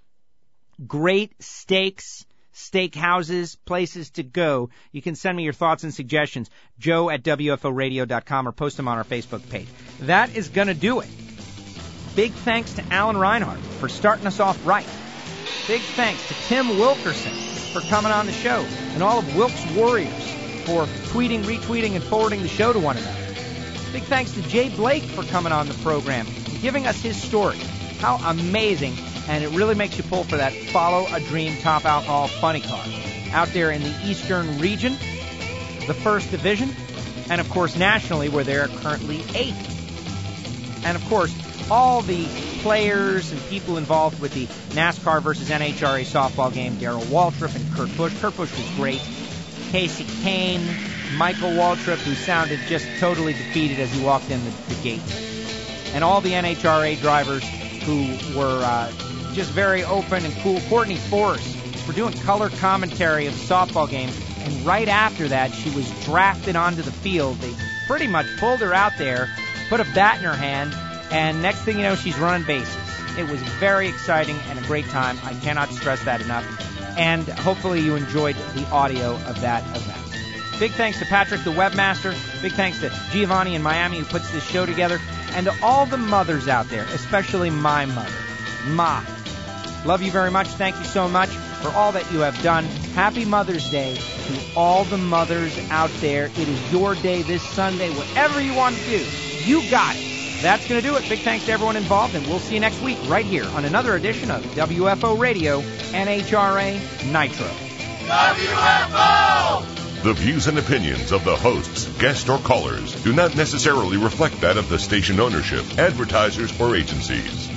Great steaks, steak houses, places to go. You can send me your thoughts and suggestions, joe at W F O radio dot com, or post them on our Facebook page. That is going to do it. Big thanks to Alan Reinhart for starting us off right. Big thanks to Tim Wilkerson for coming on the show, and all of Wilkes Warriors for tweeting, retweeting, and forwarding the show to one another. Big thanks to Jay Blake for coming on the program and giving us his story. How amazing. And it really makes you pull for that Follow a Dream Top Alcohol Funny Car. Out there in the Eastern region, the First Division, and of course nationally where they're currently eighth. And of course, all the players and people involved with the NASCAR versus N H R A softball game, Darrell Waltrip and Kurt Busch. Kurt Busch was great. Casey Kane, Michael Waltrip, who sounded just totally defeated as he walked in the, the gate. And all the N H R A drivers who were uh, just very open and cool. Courtney Force for doing color commentary of the softball game, and right after that, she was drafted onto the field. They pretty much pulled her out there, put a bat in her hand, and next thing you know, she's running bases. It was very exciting and a great time. I cannot stress that enough. And hopefully you enjoyed the audio of that event. Big thanks to Patrick, the webmaster. Big thanks to Giovanni in Miami, who puts this show together. And to all the mothers out there, especially my mother, Ma. Love you very much. Thank you so much for all that you have done. Happy Mother's Day to all the mothers out there. It is your day this Sunday. Whatever you want to do, you got it. That's going to do it. Big thanks to everyone involved, and we'll see you next week right here on another edition of W F O Radio N H R A Nitro. W F O! The views and opinions of the hosts, guests, or callers do not necessarily reflect that of the station ownership, advertisers, or agencies.